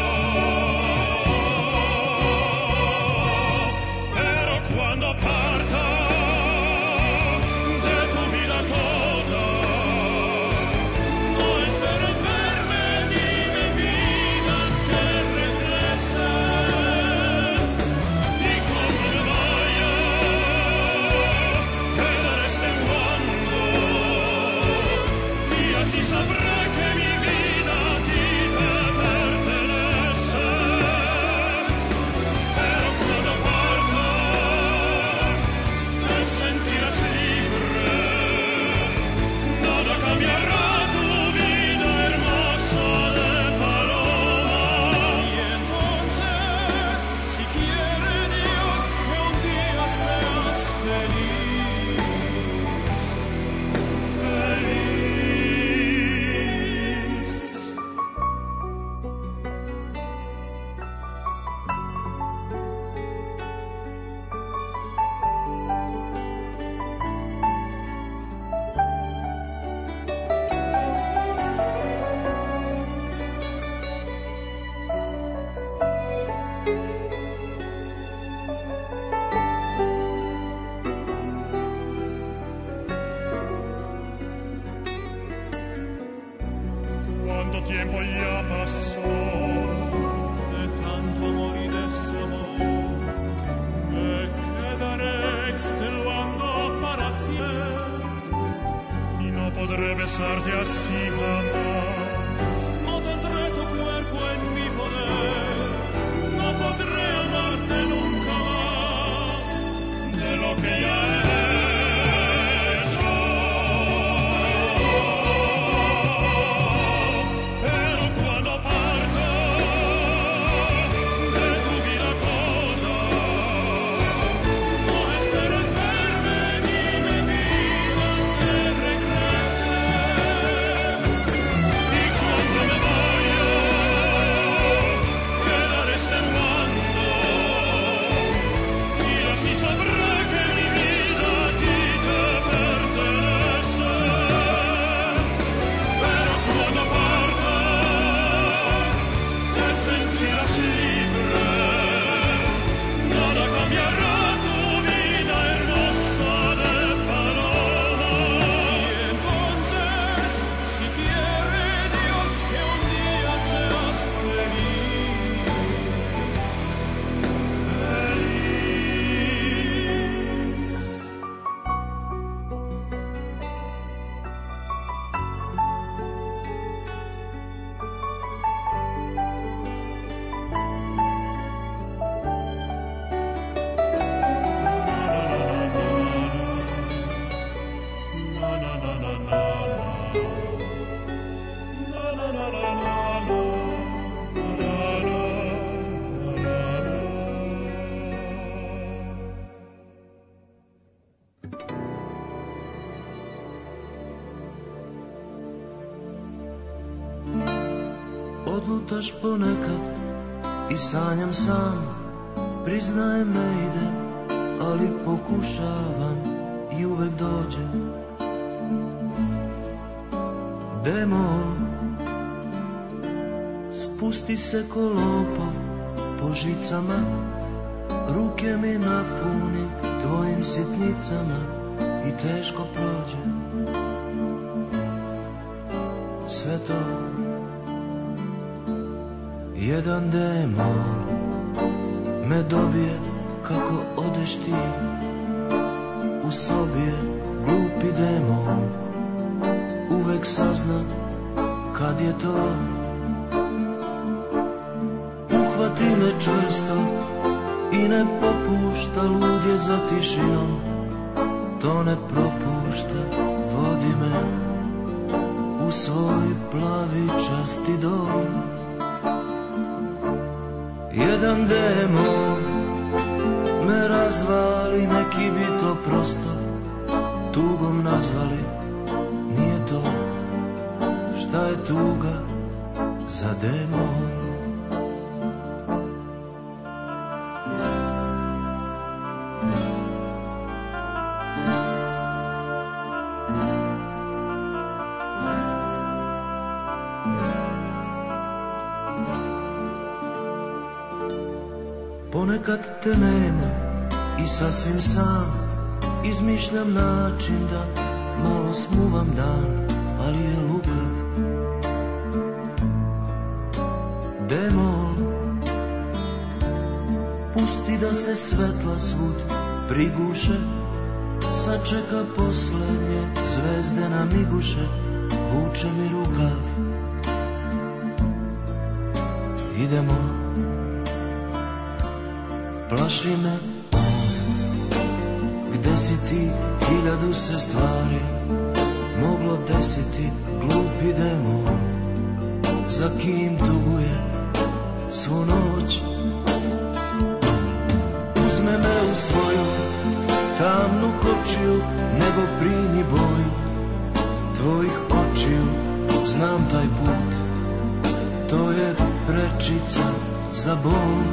Pero cuando parta de tu vida toda, no esperes verme ni me pidas que regrese. tiempo ya pasó, de tanto morir de ese amor, me quedaré extenuando para siempre, y no podré besarte así jamás. No tendré tu cuerpo en mi poder, no podré amarte nunca más de lo que ya he hecho. Pero cuando parta de tu vida toda, no esperes verme ni me pidas que regrese. Y cuando me vaya, quedaré extenuando, y así sabré que mi vida a ti te pertenece. Pero cuando parta, te sentirás libre, nada cambiará tu vida hermosa de paloma. Y entonces, si quiere Dios que un día seas feliz, feliz. Odlutaš ponekad i sanjam sam, priznajem ne ide, ali pokušavam i uvek dođe. Demon, spusti se ko lopov po žicama, ruke mi napuni tvojim sitnicama i teško prođe. Sve to jedan demon me dobije kako odeš ti. U sobi je glupi demon, uvek sazna kad je to. Uhvati me čvrsto i ne popušta, lud je za tišinom, to ne propušta. Vodi me u svoj plavi časti dom. Jedan demon me razvali, neki bi to prosto tugom nazvali. Nije to, šta je tuga za demon? Ponekad te nema i sasvim sam izmišljam način da malo smuvam dan, ali je lukav. Demon, pusti da se svetla svud priguše, sačeka poslednje zvezde na miguše, vuče mi rukav. Idemo, plaši me on, gde si ti, hiljadu se stvari moglo desiti. Glupi demon, za kim tuguje svu noć. Uzme me u svoju tamnu kočiju, nego primi boju tvojih očiju. Znam taj put, to je prečica za bol.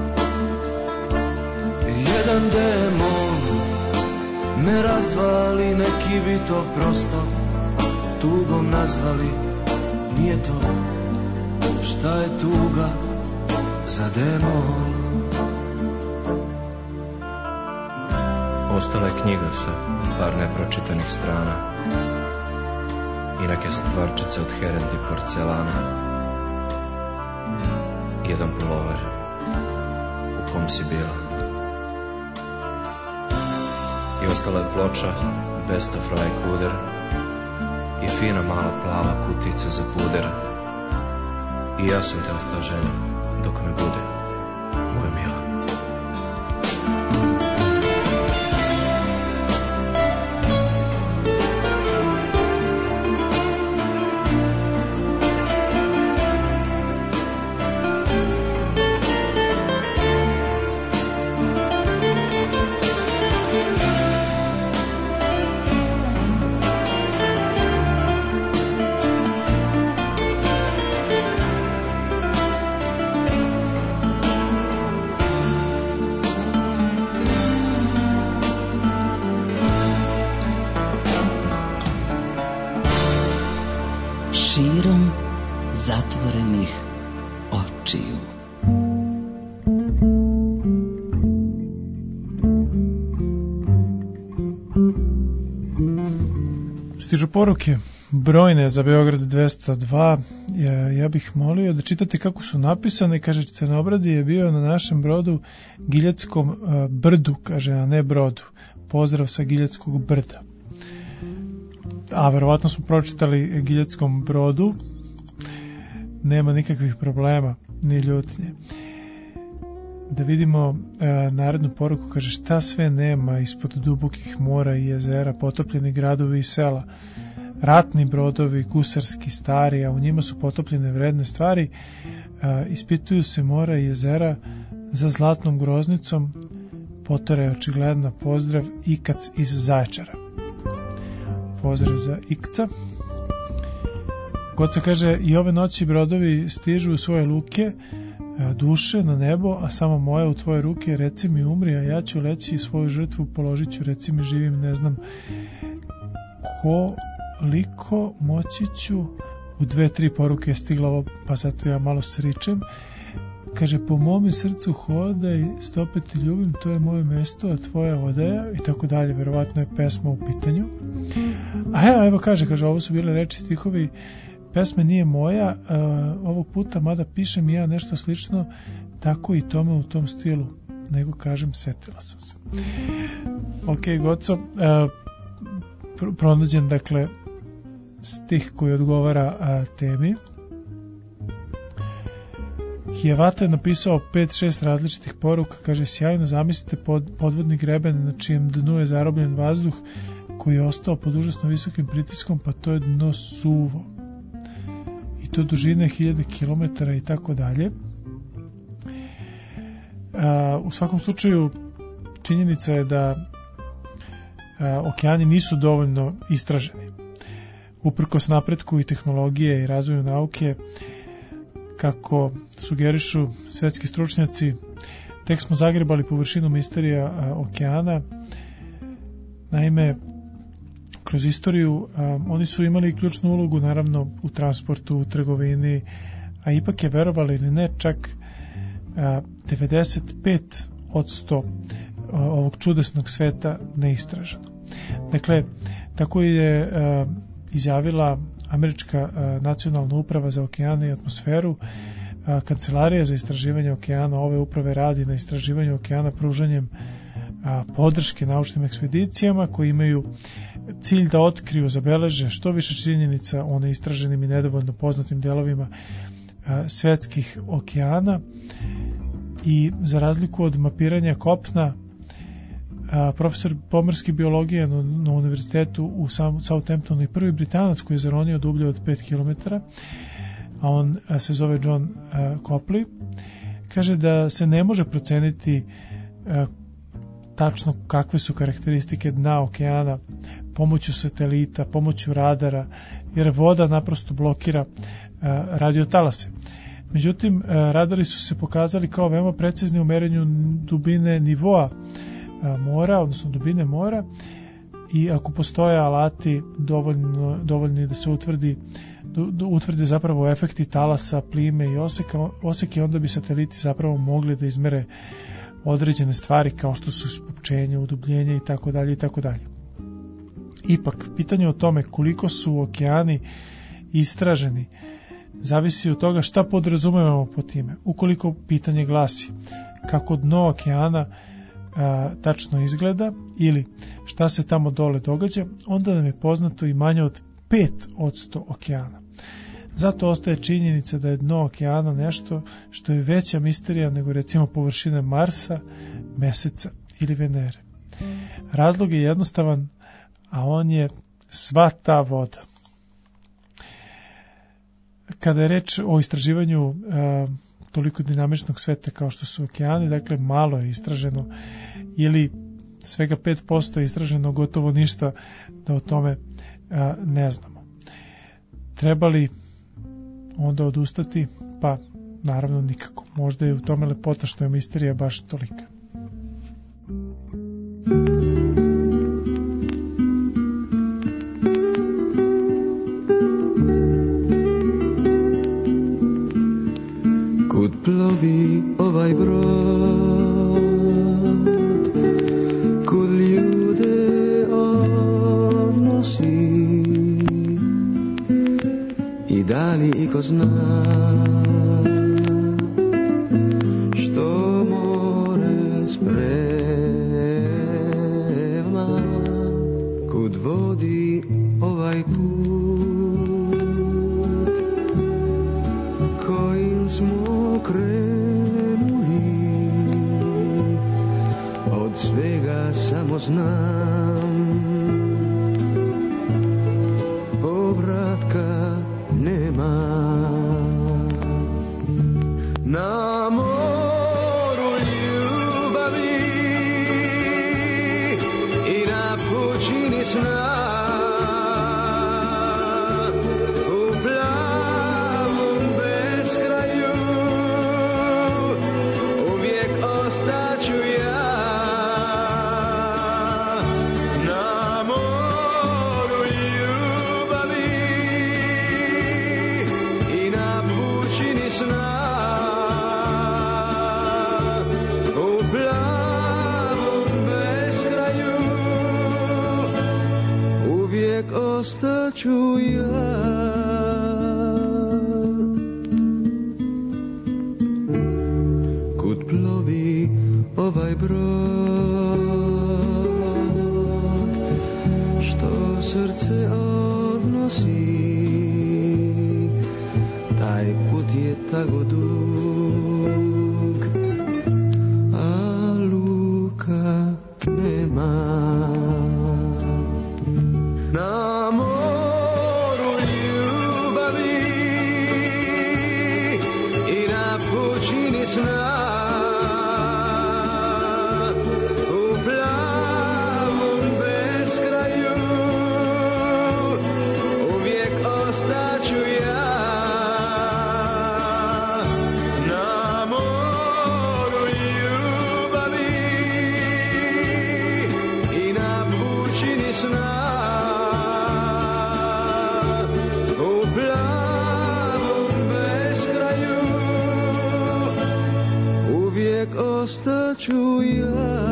Jedan demon me razvali, neki bi to prosto tugom nazvali. Nije to, šta je tuga za demon? Ostala je knjiga sa par nepročitanih strana i neke stvarčice od herendi porcelana, jedan pulover u kom si bila i ostala je ploča Besta Fraj Kuder i fina mala plava kutica za puder i ja sam te ostao željen dok me bude, moja mila. Širom zatvorenih očiju. Stižu poruke brojne za Beograd dvesta dva. Ja, ja bih molio da čitate kako su napisane. Kaže, Crnobradi je bio na našem brodu Giljackom uh, brdu, kaže, a ne brodu. Pozdrav sa Giljatskog brda. A verovatno smo pročitali Giljackom brodu. Nema nikakvih problema ni ljutnje. Da vidimo e, narednu poruku. Kaže, šta sve nema ispod dubokih mora i jezera, potopljeni gradovi i sela, ratni brodovi, gusarski stari, a u njima su potopljene vredne stvari. E, ispituju se mora i jezera za zlatnom groznicom. Potera je očigledna. Pozdrav, Ikac iz Zaječara. Pozdrav za Ikca. Goca kaže, i ove noći brodovi stižu u svoje luke, duše na nebo, a samo moja u tvoje ruke, reci mi umri, a ja ću leći i svoju žrtvu položit ću, reci mi živim, ne znam koliko moći ću. U dve, tri poruke je stigla ovo, pa zato ja malo sričem. Kaže, po mome srcu hodaj, stope ti ljubim, to je moje mesto, a tvoja odaja, i tako dalje. Verovatno je pesma u pitanju. A evo, evo kaže, kaže, ovo su bile reči, stihovi, pesme nije moja, uh, ovog puta, mada pišem i ja nešto slično, tako i tome u tom stilu, nego kažem, setila sam se. Ok, Goco, uh, pr- pronađen, dakle, stih koji odgovara uh, temi. Hijevata je napisao pet šest različitih poruka, kaže, sjajno, zamislite pod, podvodni greben na čijem dnu je zarobljen vazduh koji je ostao pod užasno visokim pritiskom, pa to je dno suvo. I to dužine hiljade kilometara i tako dalje. U svakom slučaju, činjenica je da a, okeani nisu dovoljno istraženi. Uprkos napretku i tehnologije i razvoju nauke, kako sugerišu svetski stručnjaci, tek smo zagrebali površinu misterija a, okeana. Naime, kroz istoriju a, oni su imali ključnu ulogu, naravno, u transportu, u trgovini, a ipak je, verovali ili ne, čak a, devedeset pet posto ovog čudesnog sveta neistraženo. Dakle, tako je a, izjavila Američka a, nacionalna uprava za okeane i atmosferu. A, Kancelarija za istraživanje okeana ove uprave radi na istraživanju okeana pružanjem a, podrške naučnim ekspedicijama koji imaju cilj da otkriju, zabeleže što više činjenica o neistraženim i nedovoljno poznatim delovima a, svetskih okeana. I za razliku od mapiranja kopna, a, profesor pomorske biologije na, na univerzitetu u Southamptonu i prvi Britanac koji je zaronio dublje od pet kilometara, a on a, se zove John a, Copley, kaže da se ne može proceniti a, tačno kakve su karakteristike dna okeana pomoću satelita, pomoću radara, jer voda naprosto blokira a, radiotalase. Međutim, a, radari su se pokazali kao veoma precizni u merenju dubine nivoa a, mora, odnosno dubine mora, i ako postoje alati dovoljno, dovoljni da se utvrdi da utvrde zapravo efekti talasa, plime i oseka, oseke, onda bi sateliti zapravo mogli da izmere određene stvari kao što su spupčenje, udubljenje i tako dalje i tako dalje. Ipak, pitanje o tome koliko su okeani istraženi zavisi od toga šta podrazumevamo po time. Ukoliko pitanje glasi kako dno okeana a, tačno izgleda ili šta se tamo dole događa, onda nam je poznato i manje od pet odsto okeana. Zato ostaje činjenica da je dno okeana nešto što je veća misterija nego recimo površina Marsa, Meseca ili Venere. Razlog je jednostavan, a on je sva ta voda. Kada je reč o istraživanju e, toliko dinamičnog sveta kao što su okeani, dakle malo je istraženo ili svega pet posto je istraženo, gotovo ništa da o tome e, ne znamo. Treba li onda odustati? Pa naravno nikako. Možda je u tome lepota što je misterija baš tolika. Kud plovi ovaj brod, kud ljude odnosi, i da li iko zna što more sprema, kud vodi ovaj put kojim smo krenuli. Od svega samo znam, povratka nema. Na moru ljubavi i na pučini sna, u plavom beskraju uvijek ostaću ja. Na moru ljubavi i na pučini sna, u plavom beskraju uvijek ostaću ja. Kud plovi ovaj brod, što srce odnosi, taj put je tako dug, a luka nema. Na moru ljubavi i na pučini sna, u plavom beskraju uvijek ostaću ja. Na moru ljubavi i na pučini sna, u plavom beskraju uvijek ostaću ja.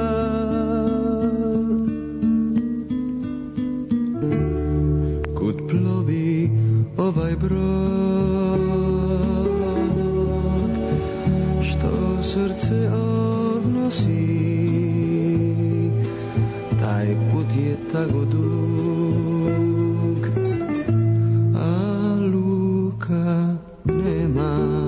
Kud plovi ovaj brod, što srce odnosi, taj put je tako dug, a luka nema.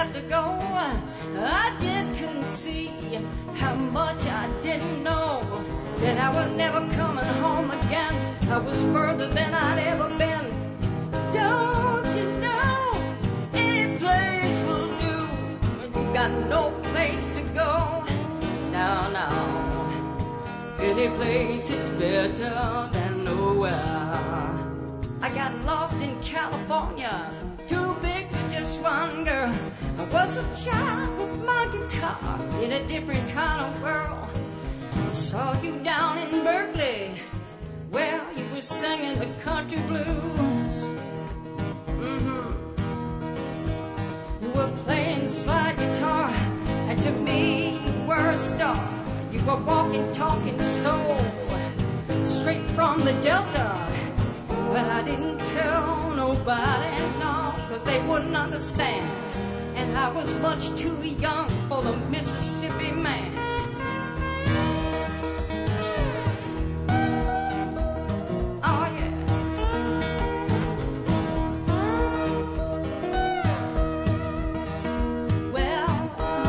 I just couldn't see how much I didn't know. that I was never coming home again. I was further than I'd ever been. Don't you know, any place will do when you got no place to go. Now, now, any place is better than nowhere. I got lost in California, too big for just one girl. I was a child with my guitar in a different kind of world. Saw you down in Berkeley, where you were singing the country blues. Mm-hmm. You were playing slide guitar, and to me you were a star. You were walking, talking soul, straight from the Delta. But I didn't tell nobody, no, cause they wouldn't understand. And I was much too young for the Mississippi man. Oh yeah. Well,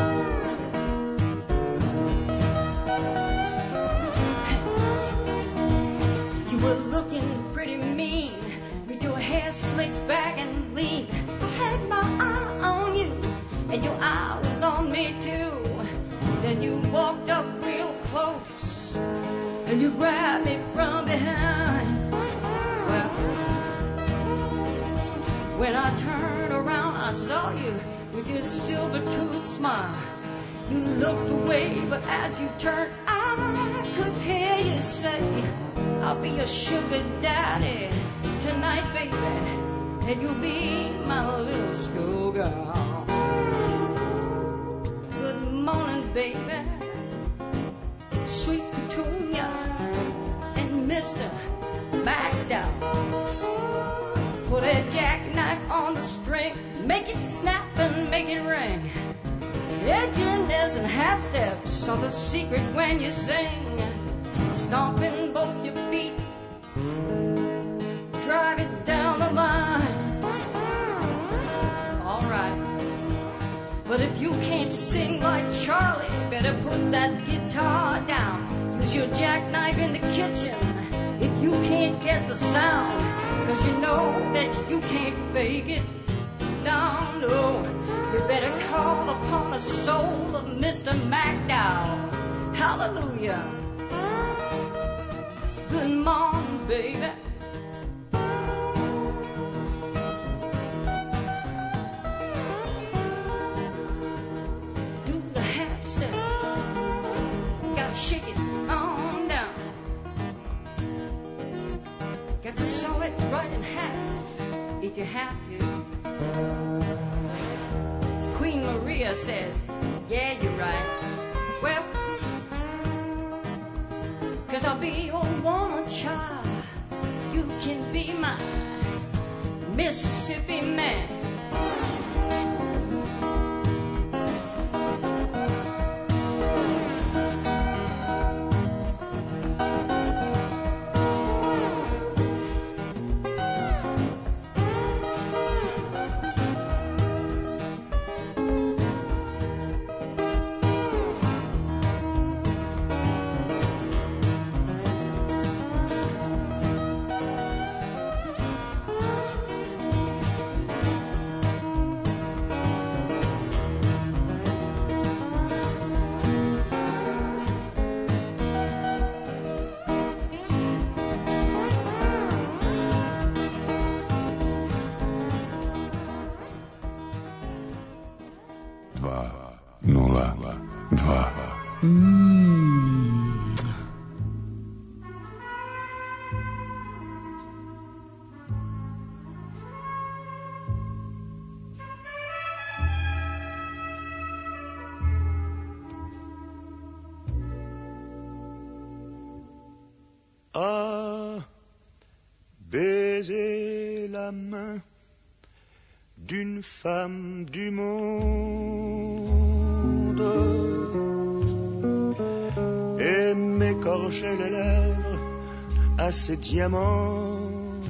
you were looking pretty mean with your hair slicked back and lean. I had my eye on you, and your eye was on me too. Then you walked up real close, and you grabbed me from behind. Well, when I turned around, I saw you with your silver-toothed smile. You looked away, but as you turned, I could hear you say, I'll be your sugar daddy tonight, baby, and you'll be my little schoolgirl. Good morning, baby, sweet Petunia, and Mister MacDowell. Put a jackknife on the string, make it snap and make it ring. Edginess and half steps are the secret when you sing. Stomping both your feet, drive it down the line. All right, but if you can't sing like Charlie, better put that guitar down. Use your jackknife in the kitchen if you can't get the sound, cause you know that you can't fake it. No, no, you better call upon the soul of Mister MacDowell. Hallelujah. Good morning, baby. Do the half step. Gotta shake it on down. Got to saw it right in half if you have to. Queen Maria says, yeah, you're right. Well, cause I'll be your woman child. You can be my Mississippi man. À baiser la main d'une femme du monde et m'écorcher les lèvres à ses diamants,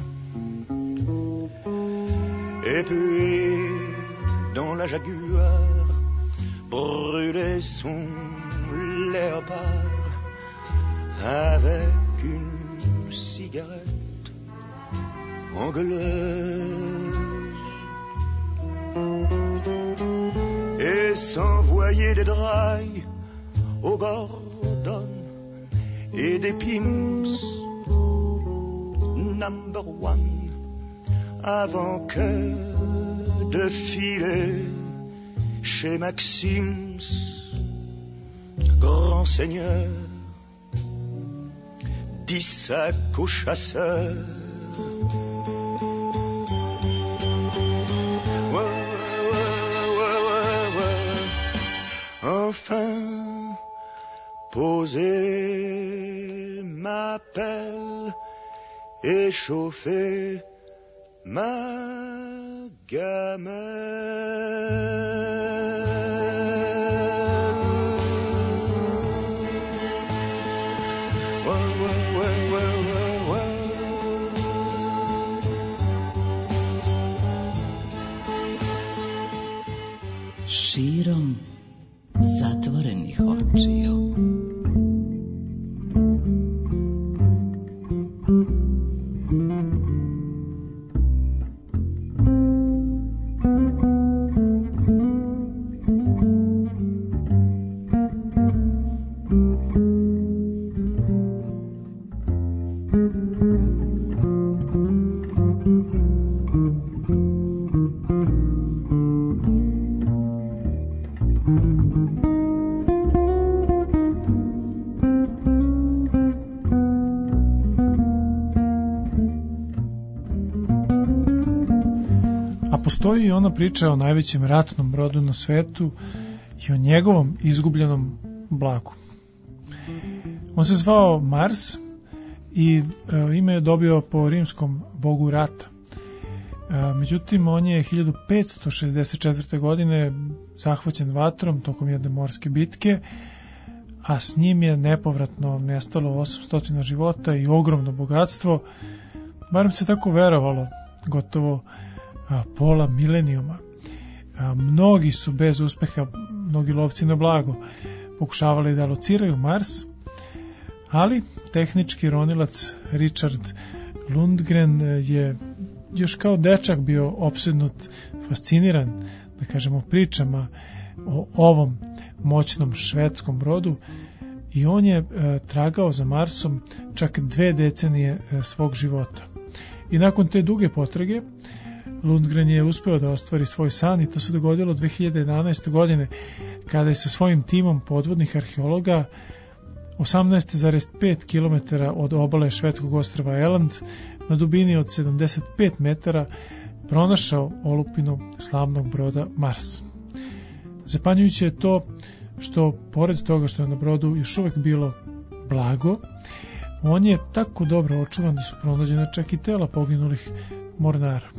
et puis dans la Jaguar brûler son léopard à cigarette anglaise et s'envoyer des drailles au Gordon et des Pimps number one avant que de filer chez Maxim's grand seigneur dix sacs aux chasseurs. Ouais, ouais, ouais, ouais, ouais. Enfin poser ma pelle et chauffer ma gamelle. Ouais, ouais, ouais, ouais, ouais, ouais. Širom zatvorenih očiju. Postoji i ona priča o najvećem ratnom brodu na svetu i o njegovom izgubljenom blagu. On se zvao Mars i e, ime je dobio po rimskom bogu rata. E, međutim, on je hiljadu petsto šezdeset četvrte. godine zahvaćen vatrom tokom jedne morske bitke, a s njim je nepovratno nestalo osamsto života i ogromno bogatstvo, barem se tako verovalo, gotovo a, pola milenijuma. A, mnogi su bez uspeha, mnogi lovci na blago, pokušavali da lociraju Mars, ali tehnički ronilac Richard Lundgren je još kao dečak bio opsednut, fasciniran, da kažemo, pričama o ovom moćnom švedskom brodu i on je e, tragao za Marsom čak dve decenije e, svog života. I nakon te duge potrage Lundgren je uspeo da ostvari svoj san i to se dogodilo dve hiljade jedanaeste. godine kada je sa svojim timom podvodnih arheologa osamnaest zarez pet kilometara od obale švedskog ostrva Öland na dubini od sedamdeset pet metara pronašao olupinu slavnog broda Mars. Zapanjujuće je to što, pored toga što je na brodu još uvek bilo blago, on je tako dobro očuvan da su pronađena čak i tela poginulih mornara.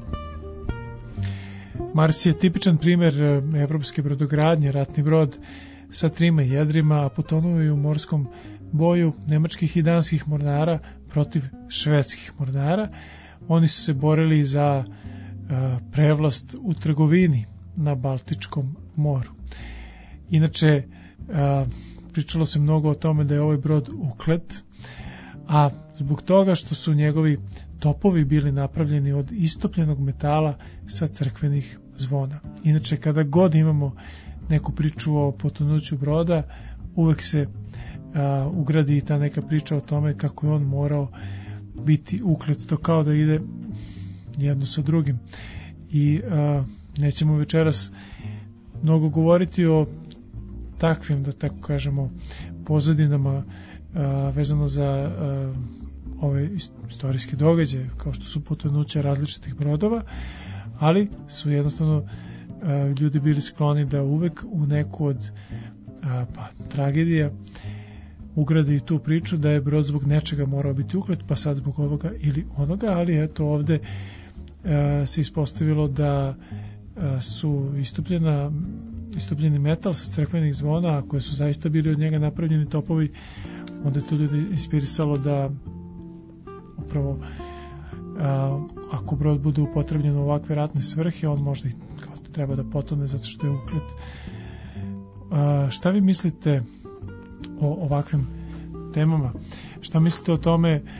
Mars je tipičan primer evropske brodogradnje, ratni brod sa trima jedrima, a potonuo je u morskom boju nemačkih i danskih mornara protiv švedskih mornara. Oni su se borili za uh, prevlast u trgovini na Baltičkom moru. Inače, uh, pričalo se mnogo o tome da je ovaj brod uklet, a zbog toga što su njegovi topovi bili napravljeni od istopljenog metala sa crkvenih zvona. Inače, kada god imamo neku priču o potonuću broda, uvek se a, ugradi i ta neka priča o tome kako je on morao biti uklet. To kao da ide jedno sa drugim. I a, nećemo večeras mnogo govoriti o takvim, da tako kažemo, pozadinama a, vezano za a, ove istorijske događaje, kao što su potonuća različitih brodova, ali su jednostavno a, ljudi bili skloni da uvek u neku od a, pa, tragedija ugrade i tu priču da je brod zbog nečega morao biti uklet, pa sad zbog ovoga ili onoga, ali eto ovde a, se ispostavilo da a, su istupljena istupljeni metal sa crkvenih zvona, a koje su zaista bili od njega napravljeni topovi, onda je to ljudi inspirisalo da upravo a, ako brod bude upotrebljen u ovakve ratne svrhe, on možda i kao treba da potone zato što je uklet. A, šta vi mislite o ovakvim temama? Šta mislite o tome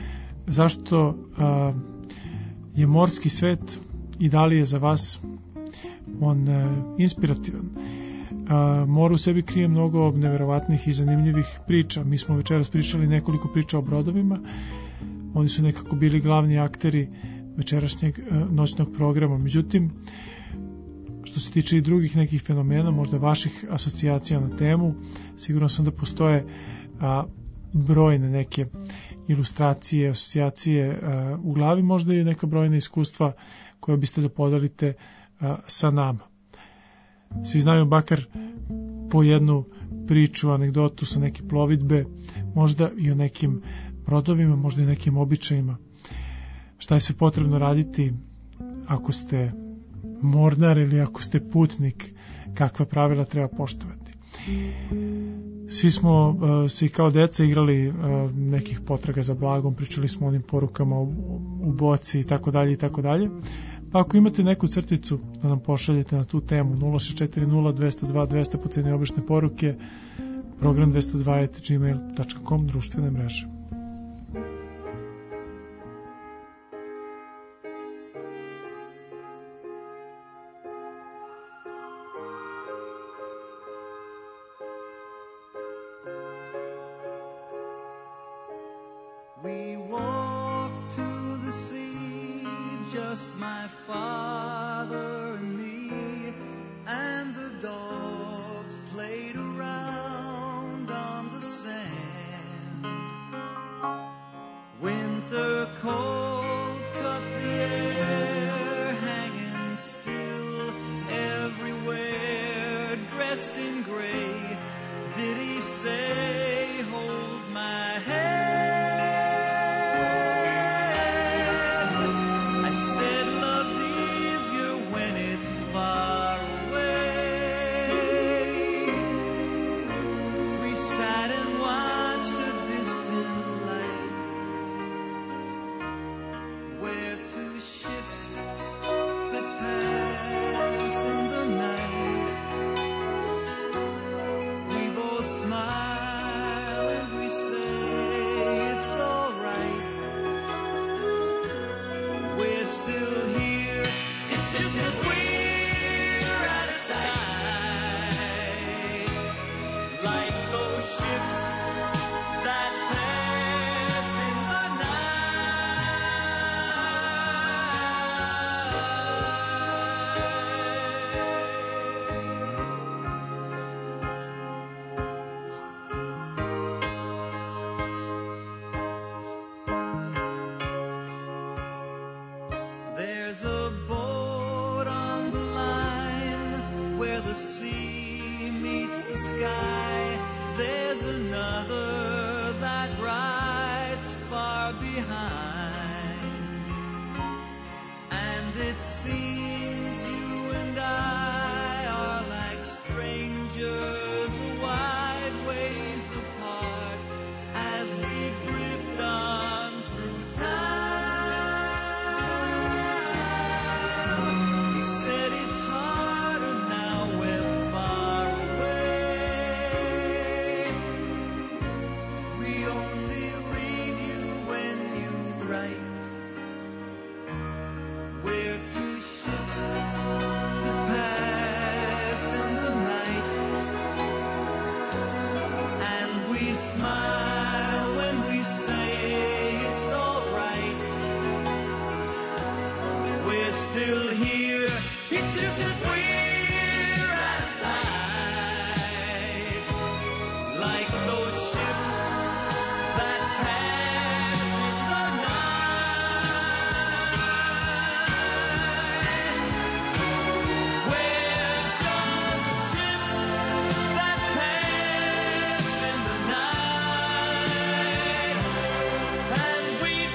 zašto a, je morski svet i da li je za vas on a, inspirativan. A, more u sebi krije mnogo neverovatnih i zanimljivih priča. Mi smo večeras pričali nekoliko priča o brodovima. Oni su nekako bili glavni akteri večerašnjeg a, noćnog programa. Međutim, što se tiče i drugih nekih fenomena, možda vaših asocijacija na temu, sigurno sam da postoje a, brojne neke ilustracije, asocijacije a, u glavi, možda i neka brojna iskustva koje biste da podelite a, sa nama. Svi znaju bakar po jednu priču, anegdotu sa neke plovidbe, možda i o nekim brodovima, možda i nekim običajima. Šta je sve potrebno raditi ako ste mornar ili ako ste putnik, kakva pravila treba poštovati. Svi smo uh, svi kao deca igrali uh, nekih potraga za blagom, pričali smo o onim porukama u, u boci i tako dalje i tako dalje. Pa ako imate neku crticu da nam pošaljete na tu temu nula šest četiri nula dva zero dva dva zero po ceni obične poruke, program dvesta dva at gmail dot com, društvene mreže. We walked to the sea, just my father and me, and the dogs played around on the sand. Winter cold cut the air, hanging still everywhere, dressed in gray. Did he say, hold my hand?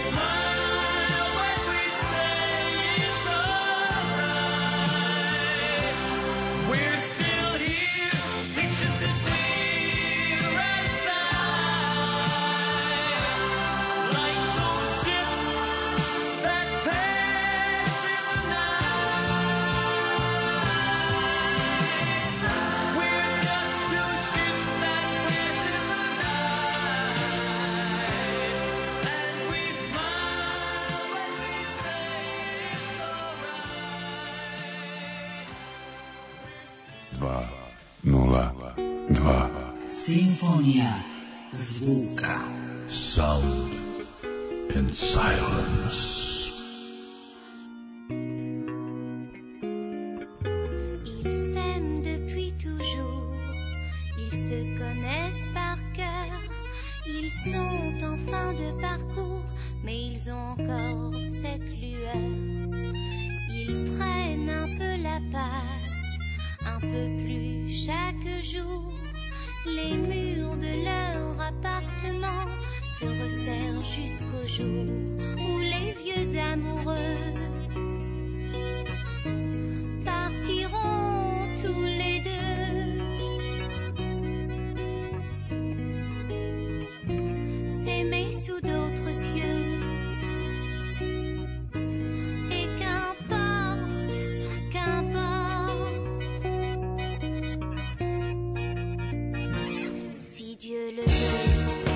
Right. dva nula dva. Simfonija zvuka. Sound and silence. Sont en fin de parcours, mais ils ont encore cette lueur. Ils prennent un peu la patte, un peu plus chaque jour. Les murs de leur appartement se resserrent jusqu'au jour où les vieux amoureux partiront tous les deux. S'aimer sous d'autres cieux. Et qu'importe, qu'importe, si Dieu le veut.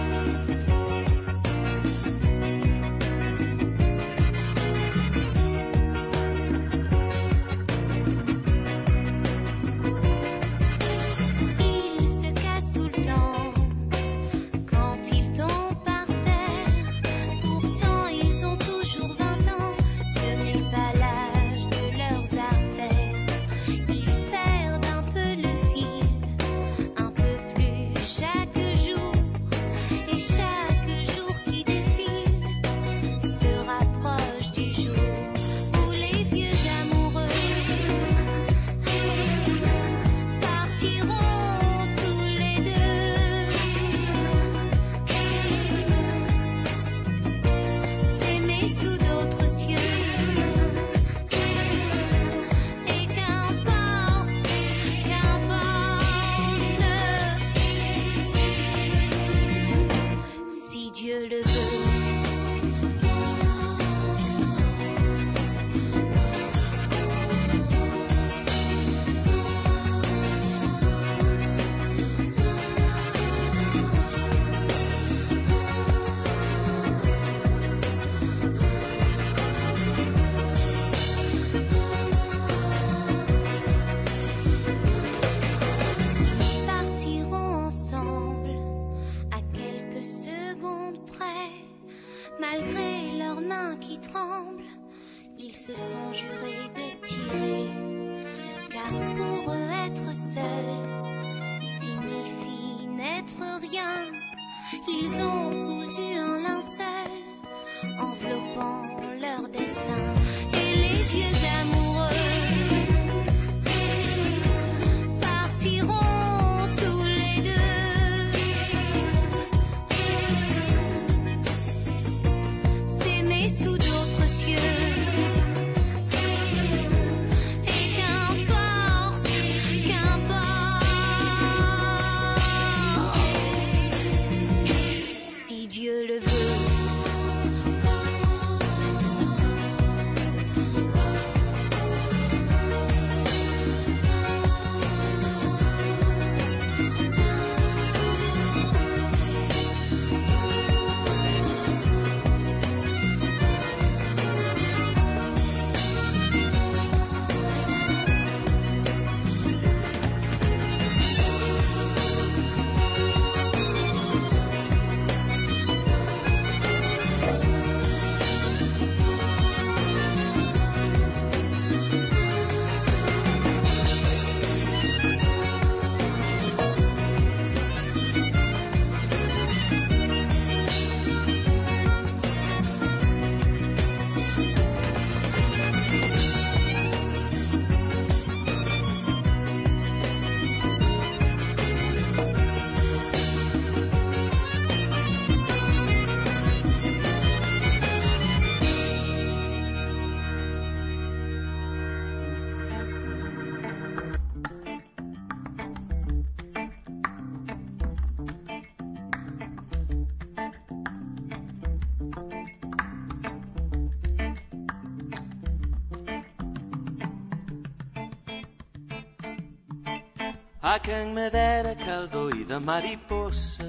A quem me dera caldo e da mariposa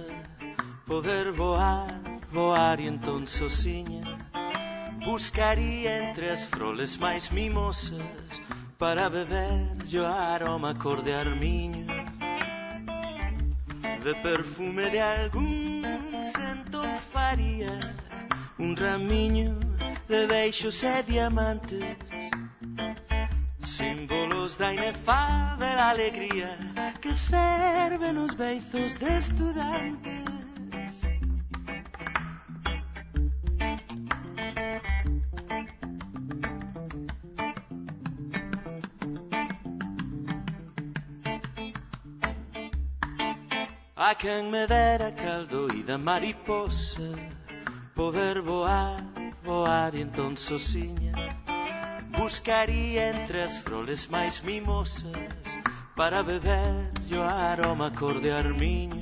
poder voar, voar e então sozinha buscaria entre as froles mais mimosas para beber yo aroma cor de armiño, de perfume de algún sentón faría un ramiño de beijos e diamantes, símbolos da inefável alegría que ferve nos beizos de estudantes. A quen me dera caldo e da mariposa poder voar, voar e entón sosiña buscaría entre as flores máis mimosas para beber yo aroma cor de armiño,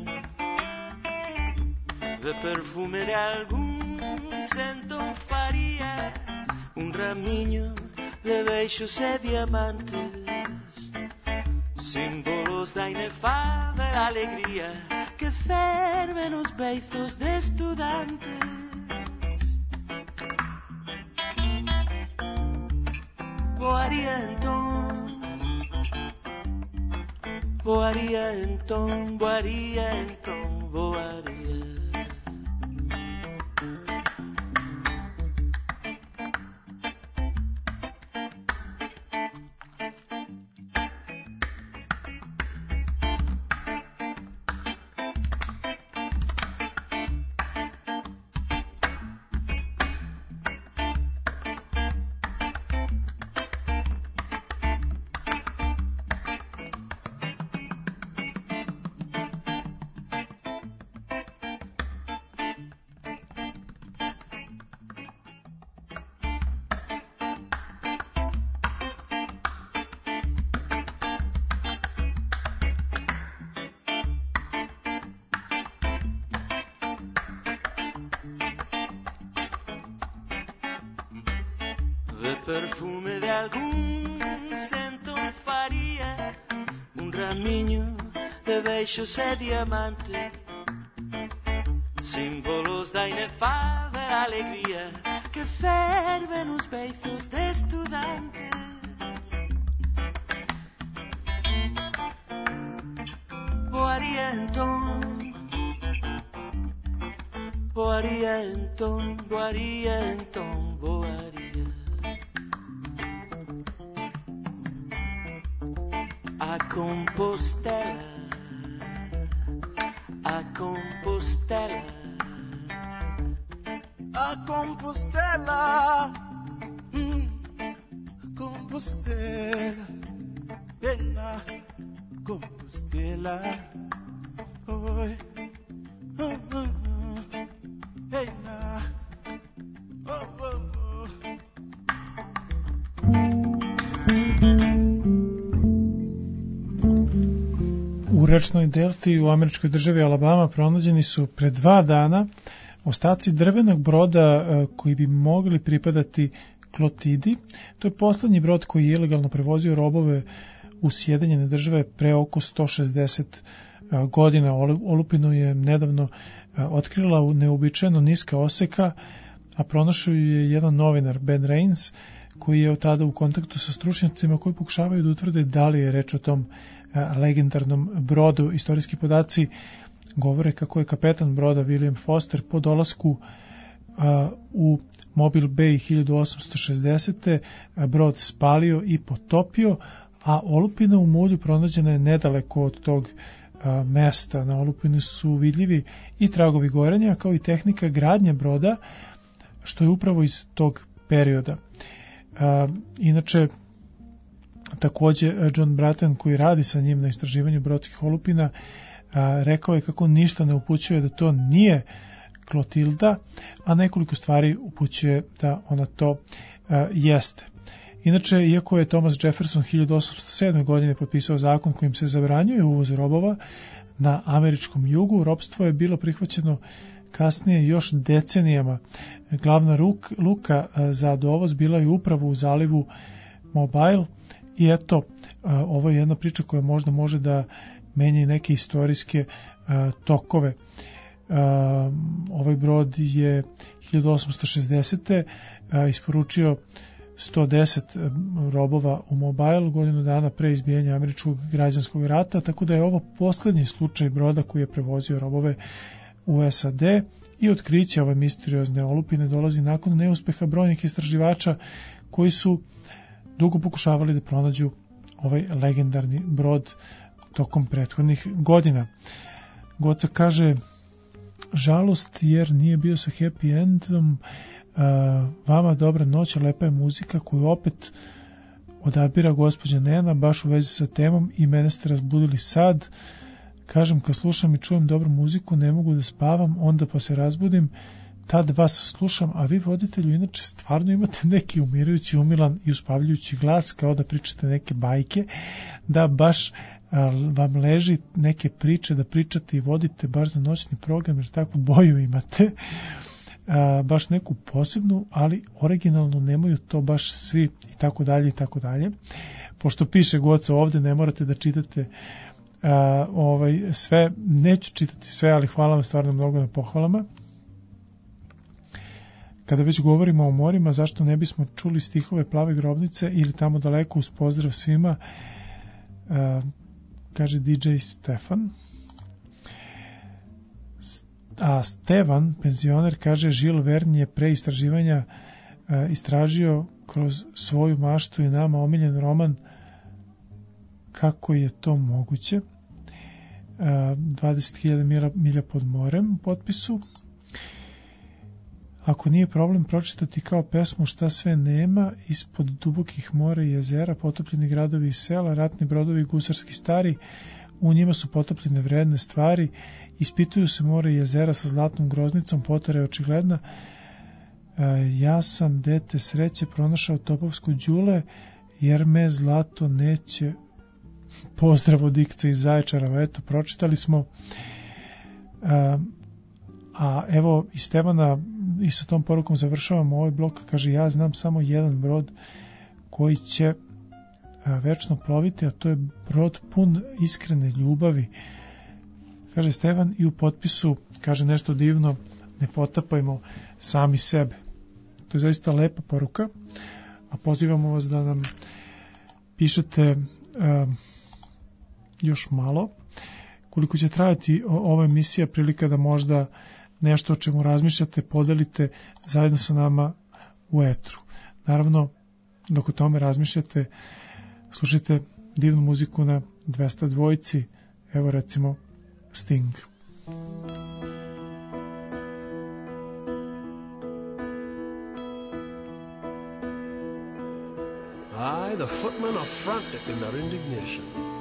de perfume de algún sentón faría un ramiño de beijos e diamantes, símbolos da inefável alegría que ferve nos beizos de estudantes. Voaría entón, voaría entón, voaría entón, voaría. De perfume de algún sentón faría un ramiño de beijos e diamantes, símbolos da inefável alegría que ferve nos beizos de estudantes. Voaría entón, voaría entón, voaría entón, voaría. A Compostela, a Compostela, a Compostela, mm, Compostela, en la Compostela, oh, oh, oh, oh, en la, oh, oh, oh. U rečnoj delti u američkoj državi Alabama pronađeni su pre dva dana ostaci drvenog broda koji bi mogli pripadati Klotidi. To je poslednji brod koji je ilegalno prevozio robove u Sjedinjene države pre oko sto šezdeset godina. Olupinu je nedavno otkrila neobičajeno niska oseka, a pronašao je jedan novinar, Ben Rains, koji je od tada u kontaktu sa stručnjacima koji pokušavaju da utvrde da li je reč o tom legendarnom brodu. Istorijski podaci govore kako je kapetan broda William Foster po dolasku uh, u Mobile Bay hiljadu osamsto šezdesete brod spalio i potopio, a olupina u mulju pronađena je nedaleko od tog uh, mesta. Na olupini su vidljivi i tragovi gorenja, kao i tehnika gradnje broda, što je upravo iz tog perioda. Uh, inače, takođe John Bratton, koji radi sa njim na istraživanju brodskih olupina, a, rekao je kako ništa ne upućuje da to nije Klotilda, a nekoliko stvari upućuje da ona to a, jeste. Inače, iako je Thomas Jefferson hiljadu osamsto sedme. godine potpisao zakon kojim se zabranjuje uvoz robova na američkom jugu, ropstvo je bilo prihvaćeno kasnije još decenijama. Glavna ruk, luka a, za dovoz bila je upravo u zalivu Mobile. I eto, ovo je jedna priča koja možda može da menja i neke istorijske tokove. Ovaj brod je hiljadu osamsto šezdesete. isporučio sto deset robova u Mobile godinu dana pre izbijanja američkog građanskog rata, tako da je ovo poslednji slučaj broda koji je prevozio robove u S A D i otkriće ove misteriozne olupine dolazi nakon neuspeha brojnih istraživača koji su dugo pokušavali da pronađu ovaj legendarni brod tokom prethodnih godina. Goca kaže, žalost jer nije bio sa happy endom, uh, vama dobra noć, lepa je muzika koju opet odabira gospođa Nena baš u vezi sa temom i mene ste razbudili sad. Kažem, kad slušam i čujem dobru muziku ne mogu da spavam, onda pa se razbudim, tad vas slušam, a vi voditelju inače stvarno imate neki umirujući, umilan i uspavljujući glas, kao da pričate neke bajke, da baš a, vam leži neke priče da pričate i vodite baš za noćni program, jer takvu boju imate, a, baš neku posebnu, ali originalno nemaju to baš svi i tako dalje i tako dalje. Pošto piše Goca ovde, ne morate da čitate a, ovaj, sve, neću čitati sve, ali hvala vam stvarno mnogo na pohvalama. Kada već govorimo o morima, zašto ne bismo čuli stihove Plave grobnice ili Tamo daleko uz pozdrav svima, uh, kaže D J Stefan. A Stevan, penzioner, kaže Žil Verne je pre istraživanja uh, istražio kroz svoju maštu i nama omiljen roman Kako je to moguće. Uh, dvadeset hiljada milja, milja pod morem u potpisu. Ako nije problem pročitati kao pesmu šta sve nema, ispod dubokih mora i jezera, potopljeni gradovi i sela, ratni brodovi, gusarski stari, u njima su potopljene vredne stvari, ispituju se mora i jezera sa zlatnom groznicom, potara je očigledna. E, ja sam, dete sreće, pronašao topovsku đule, jer me zlato neće. Pozdrav od Ikca iz Zaječara, eto, pročitali smo. E, a evo i Stevana i sa tom porukom završavamo ovaj blok, kaže ja znam samo jedan brod koji će a, večno ploviti, a to je brod pun iskrene ljubavi, kaže Stevan, i u potpisu kaže nešto divno, ne potapajmo sami sebe. To je zaista lepa poruka, a pozivamo vas da nam pišete a, još malo koliko će trajati ova emisija, prilika da možda nešto o čemu razmišljate podelite zajedno sa nama u etru. Naravno, dok o tome razmišljate, slušajte divnu muziku na dvesta dvojici, evo recimo Sting. Aye, the footmen are frantic in their indignation.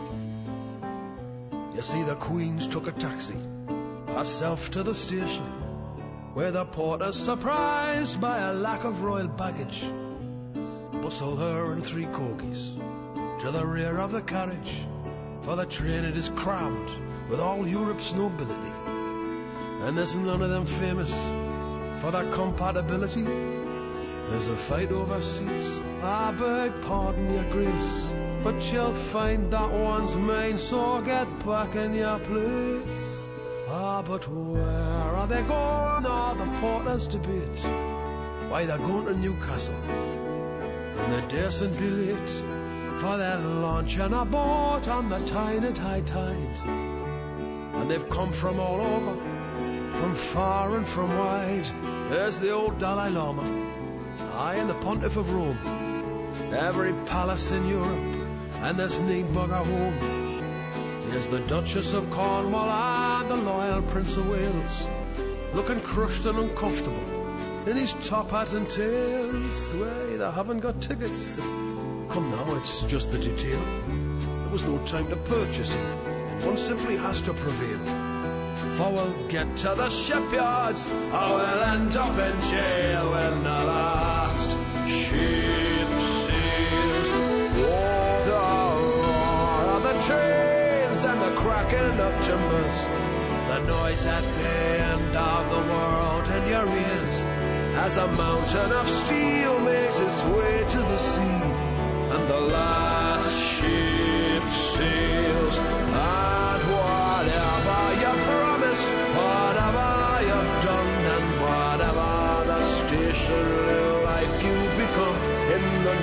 You see, the Queen's took a taxi herself to the station, where the porter's surprised by a lack of royal baggage. Bustle her and three corgis to the rear of the carriage, for the train it is crammed with all Europe's nobility, and there's none of them famous for their compatibility. There's a fight over seats, I beg pardon your grace, but you'll find that one's mine, so get back in your place. Ah, but where are they going? All the porters debate. Why, they're going to Newcastle, and they daresn't be late, for they're launching a boat on the Tyne at high tide. And they've come from all over, from far and from wide. There's the old Dalai Lama, I and the Pontiff of Rome, every palace in Europe, and there's Needbugger home. Here's the Duchess of Cornwall and the loyal Prince of Wales, looking crushed and uncomfortable in his top hat and tails. Well, they haven't got tickets. Come now, it's just the detail. There was no time to purchase it, and one simply has to prevail. For we'll get to the shipyards, or we'll end up in jail when the last ship sails. Oh, the roar of the trains and the cracking of timbers, the noise at the end of the world in your ears, as a mountain of steel makes its way to the sea, and the last ship sails. And whatever you promised, whatever you've done, and whatever the station life you become in the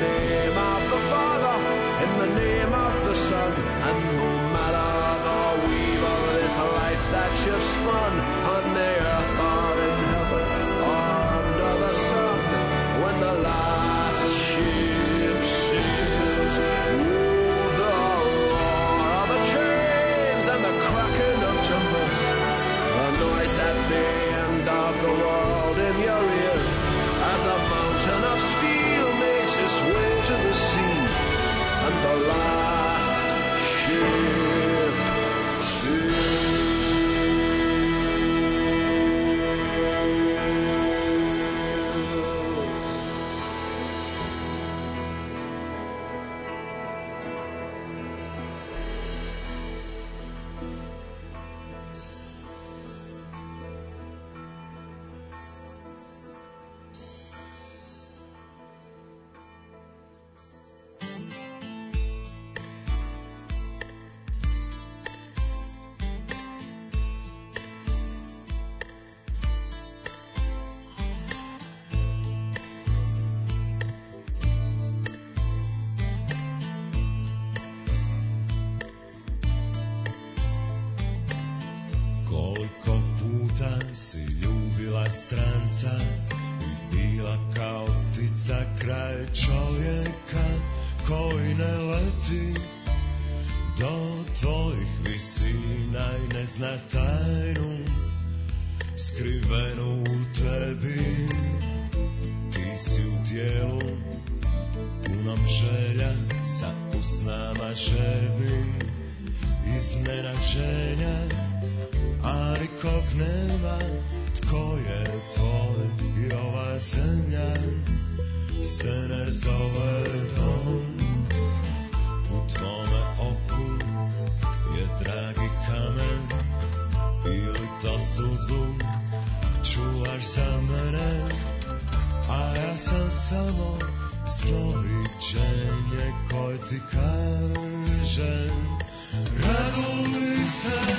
si ljubila stranca i bila kao ptica kraj čovjeka koji ne leti do tvojih visina i ne zna tajnu skrivenu u tebi. Ti si u tijelu punom želja, sa usnama žebim iznenađenja, ali kog nema, tko je tvoj i ova zemlja se ne zove dom. U tvome oku je dragi kamen ili to suzu čuvaš za mene, a ja sam samo snoviđenje koje ti kažem raduj se.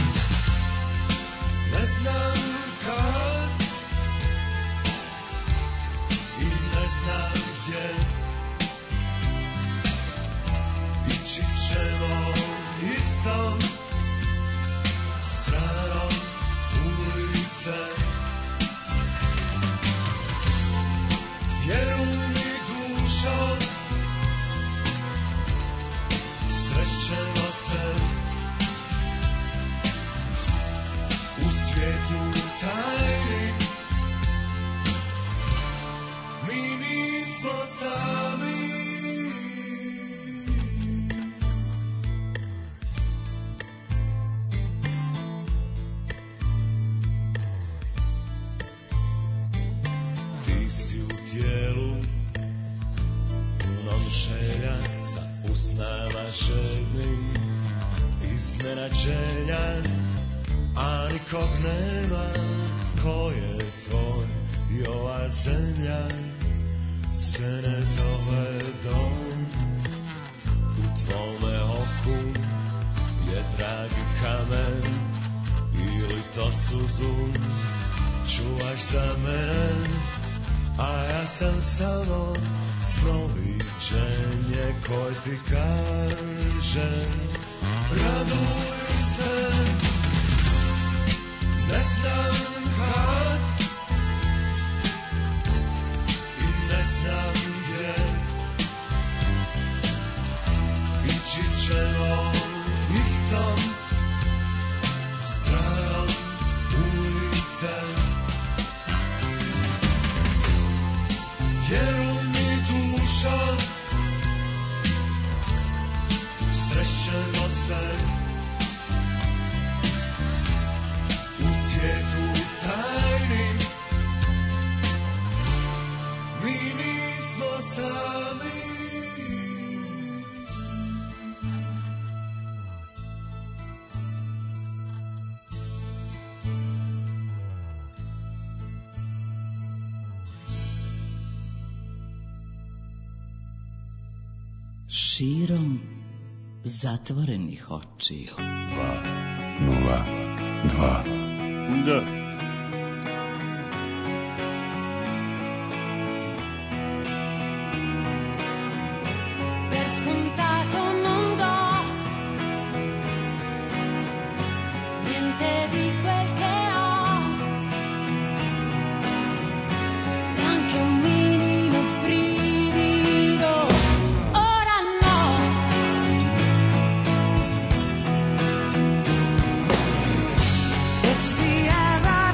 Ne znam kad i ne znam gdje, ići ćemo istom stranom ulice. Vjeruj mi dušo, srećemo se u svijetu tajni. Mi nismo sami. Ti si u tijelu punom želja, sa usnama željnim iznenađenja, a nikog nema, tko je tvoj i ova zemlja se ne zove dom. U tvome oku je dragi kamen ili to suzu čuvaš za mene, a ja sam samo snoviđenje koje ti kažem raduj se. Ne znam kad i ne znam gdje, ići ćemo istom stranom ulice. Vjeruj mi dušo, srećemo se u svijetu tajni. Mi nismo sami. Širom zatvorenih očiju. Dva, nula, dva. Da. Per scontato non do niente di quel che ho, neanche un minimo brivido. Ora no. It's the air that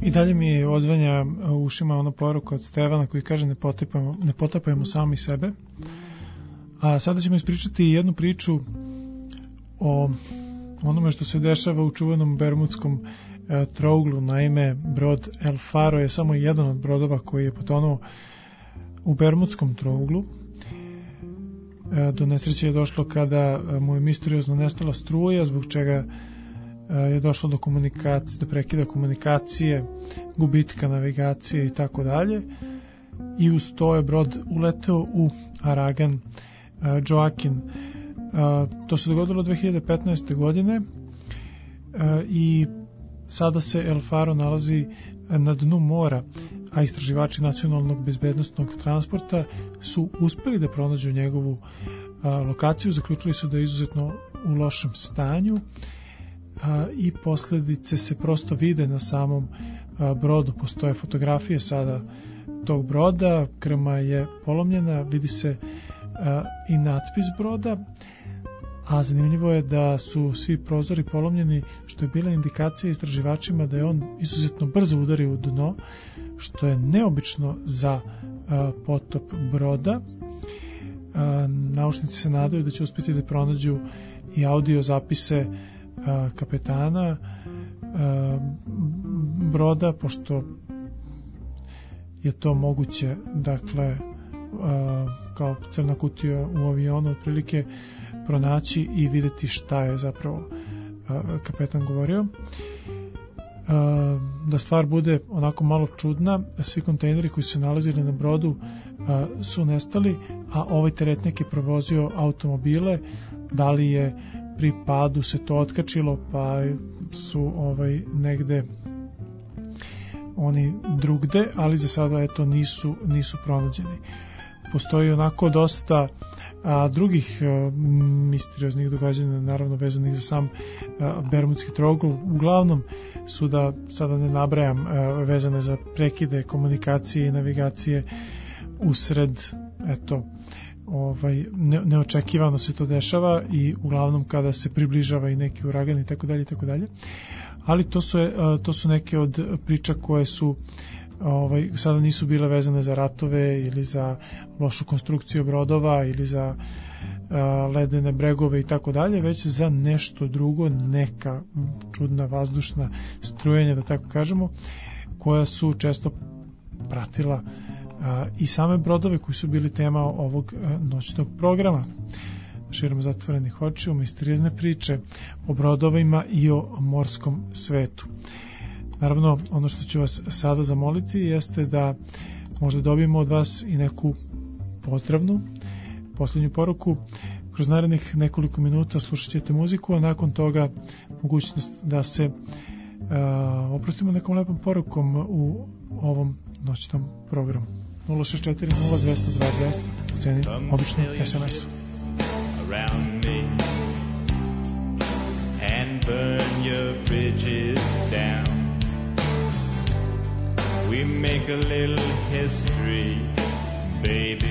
I dalje mi odzvanja u ušima ona poruka od Stevana koji kaže ne potapajmo, ne potapajmo sami sebe. A sada ćemo ispričati jednu priču o onome što se dešava u čuvenom bermudskom e, trouglu. Naime, brod El Faro je samo jedan od brodova koji je potonuo u bermudskom trouglu. E, do nesreće je došlo kada mu je misteriozno nestala struja, zbog čega je došlo do komunikacije, do prekida komunikacije, gubitka navigacije i tako dalje. I uz to je brod uleteo u Aragan uh, Joaquin. Uh, to se dogodilo dve hiljade petnaeste. godine uh, i sada se El Faro nalazi na dnu mora, a istraživači nacionalnog bezbednostnog transporta su uspeli da pronađu njegovu uh, lokaciju. Zaključili su da je izuzetno u lošem stanju a, i posljedice se prosto vide na samom a, brodu. Postoje fotografije sada tog broda, krma je polomljena, vidi se a, i natpis broda, a zanimljivo je da su svi prozori polomljeni, što je bila indikacija istraživačima da je on izuzetno brzo udario u dno, što je neobično za a, potop broda. A, naučnici se nadaju da će uspjeti da pronađu i audio zapise a, kapetana a, broda, pošto je to moguće, dakle a, kao crna kutija u avionu otprilike pronaći i vidjeti šta je zapravo a, kapetan govorio. A, da stvar bude onako malo čudna, svi kontejneri koji su se nalazili na brodu a, su nestali, a ovaj teretnik je provozio automobile. Da li je pri padu se to otkačilo, pa su ovaj negde oni drugde, ali za sada eto nisu, nisu pronađeni. Postoji onako dosta a, drugih a, misterioznih događanja, naravno vezanih za sam a, bermudski trougl. Uglavnom su, da sada ne nabrajam, a, vezane za prekide komunikacije i navigacije usred, eto, ovaj, ne, neočekivano se to dešava i uglavnom kada se približava i neki uragan i tako dalje i tako dalje. Ali to su, to su neke od priča koje su ovaj, sada nisu bile vezane za ratove ili za lošu konstrukciju brodova ili za a, ledene bregove i tako dalje, već za nešto drugo, neka čudna vazdušna strujenja, da tako kažemo, koja su često pratila a, i same brodove koji su bili tema ovog a, noćnog programa. Širom zatvorenih očiju, misteriozne priče o brodovima i o morskom svetu. Naravno, ono što ću vas sada zamoliti jeste da možda dobijemo od vas i neku pozdravnu posljednju poruku. Kroz narednih nekoliko minuta slušat ćete muziku, a nakon toga mogućnost da se uh, oprostimo nekom lepom porukom u ovom noćnom programu. nula šest četiri nula dva nula dva dva nula u ceni običnog es em es. Around me and burn your bridges down. We make a little history, baby,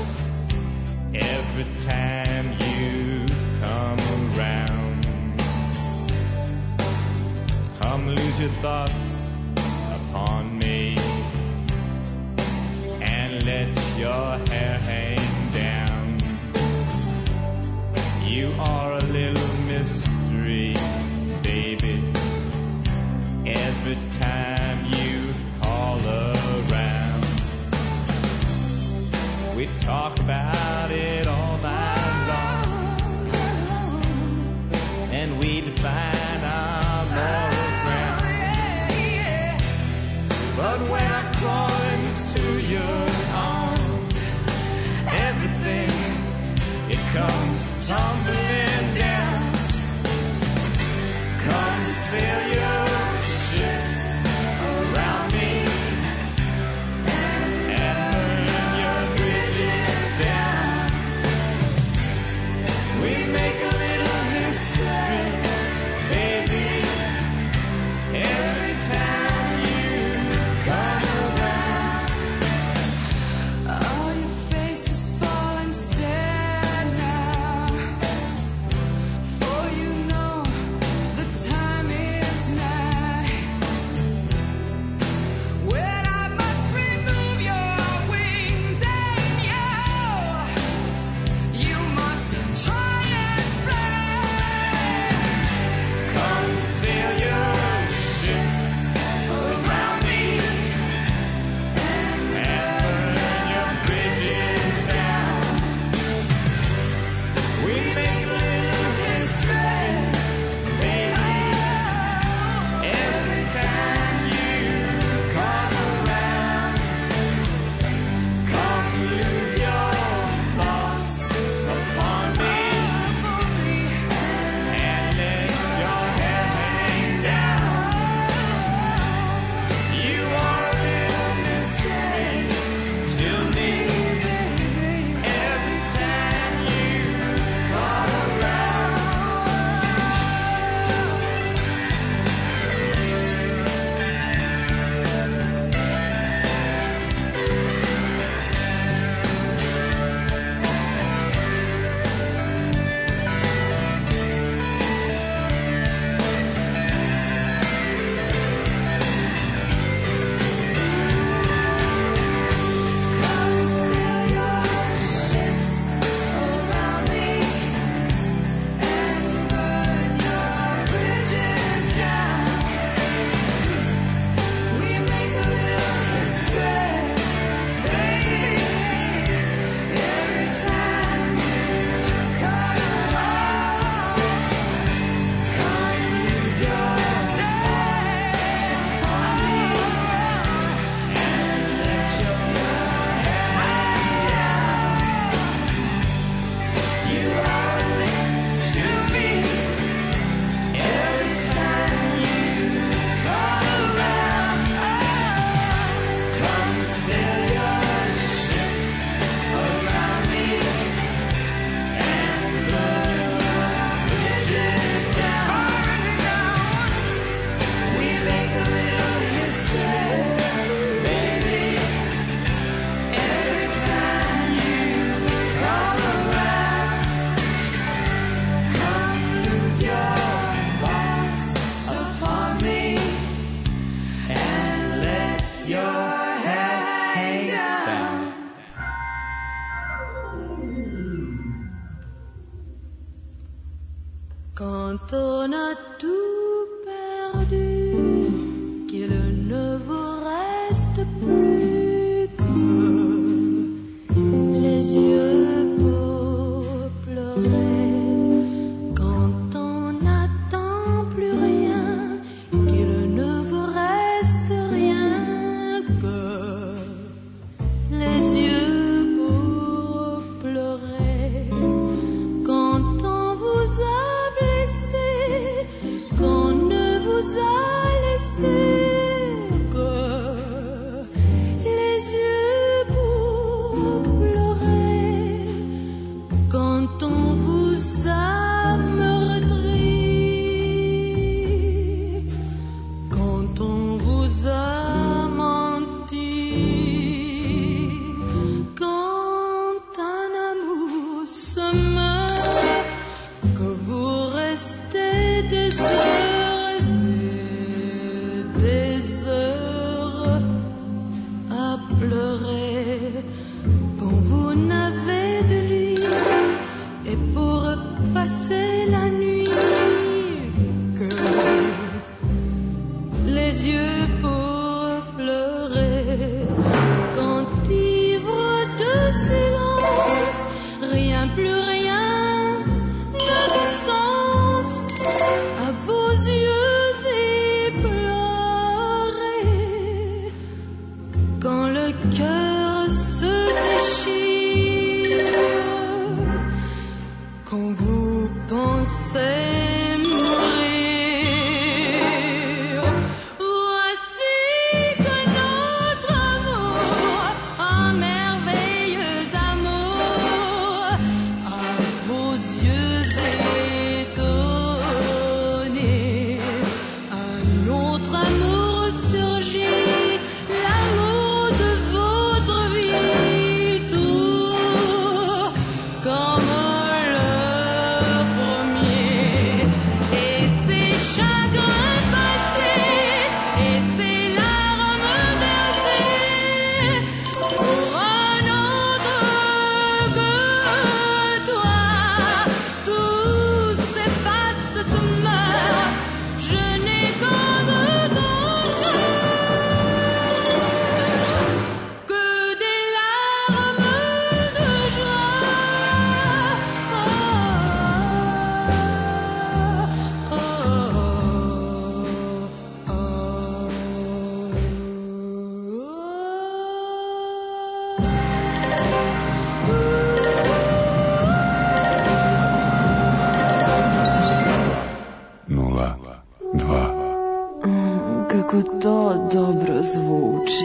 every time you come around. Come lose your thoughts upon me and let your hair hang down. You are a little mystery, baby, every time you call around. We talk about it all night long, and we define our moral ground. But when I crawl into your arms, everything, it comes tumbling down. Come sail your ships around me and burn your bridges down. Quand on a tout perdu, qu'il ne vous reste plus que les yeux pour pleurer. Quand on n'attend plus rien, qu'il ne vous reste rien que les yeux pour pleurer. Quand on vous a blessé, qu'on ne vous a laissé que les yeux pour pleurer. Quand on vous a meurtri, quand on vous a menti, quand un amour se meurt, que vous restez des heures et des heures à pleurer. Quand vous n'avez de lit et pour passer la nuit que les yeux pour pleurer. Quand ivre de silence, rien plus rien n'a de sens à vos yeux éplorés. Quand le cœur se déchire, quand vous pensez mourir, voici que notre amour, un merveilleux amour, à vos yeux étonnés, un autre amour surgit, l'amour de votre vie, tout comme le premier. Et ces chagrins passés, et ces larmes versées, pour un autre que toi, tout s'efface, tout meurt. Je n'ai qu'un de ton cœur, que des larmes de joie. Oh, oh, Nula, dva. Mm, kako to dobro zvuči.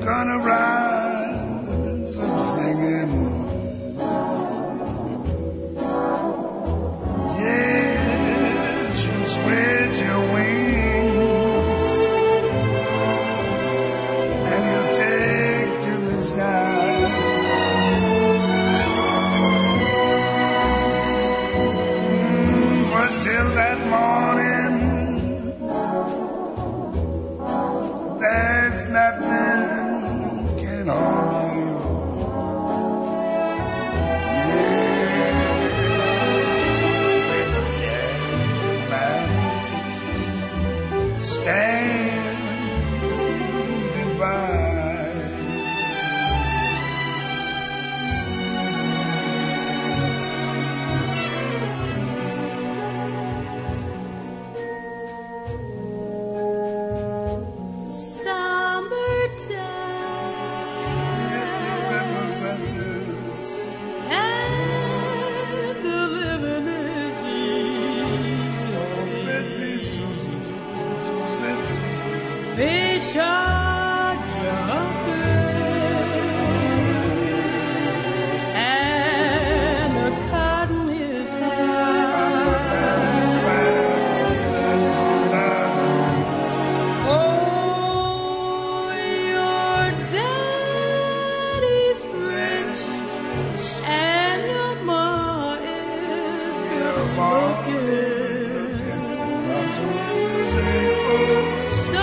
gonna rise up singing. Yes, you spread your wings and you take to the sky. Mm, but till that morning, there's nothing can harm you. Yes, with that man standing by. Fish are jumping and the cotton is high. Oh, your daddy's rich and your ma is broken. So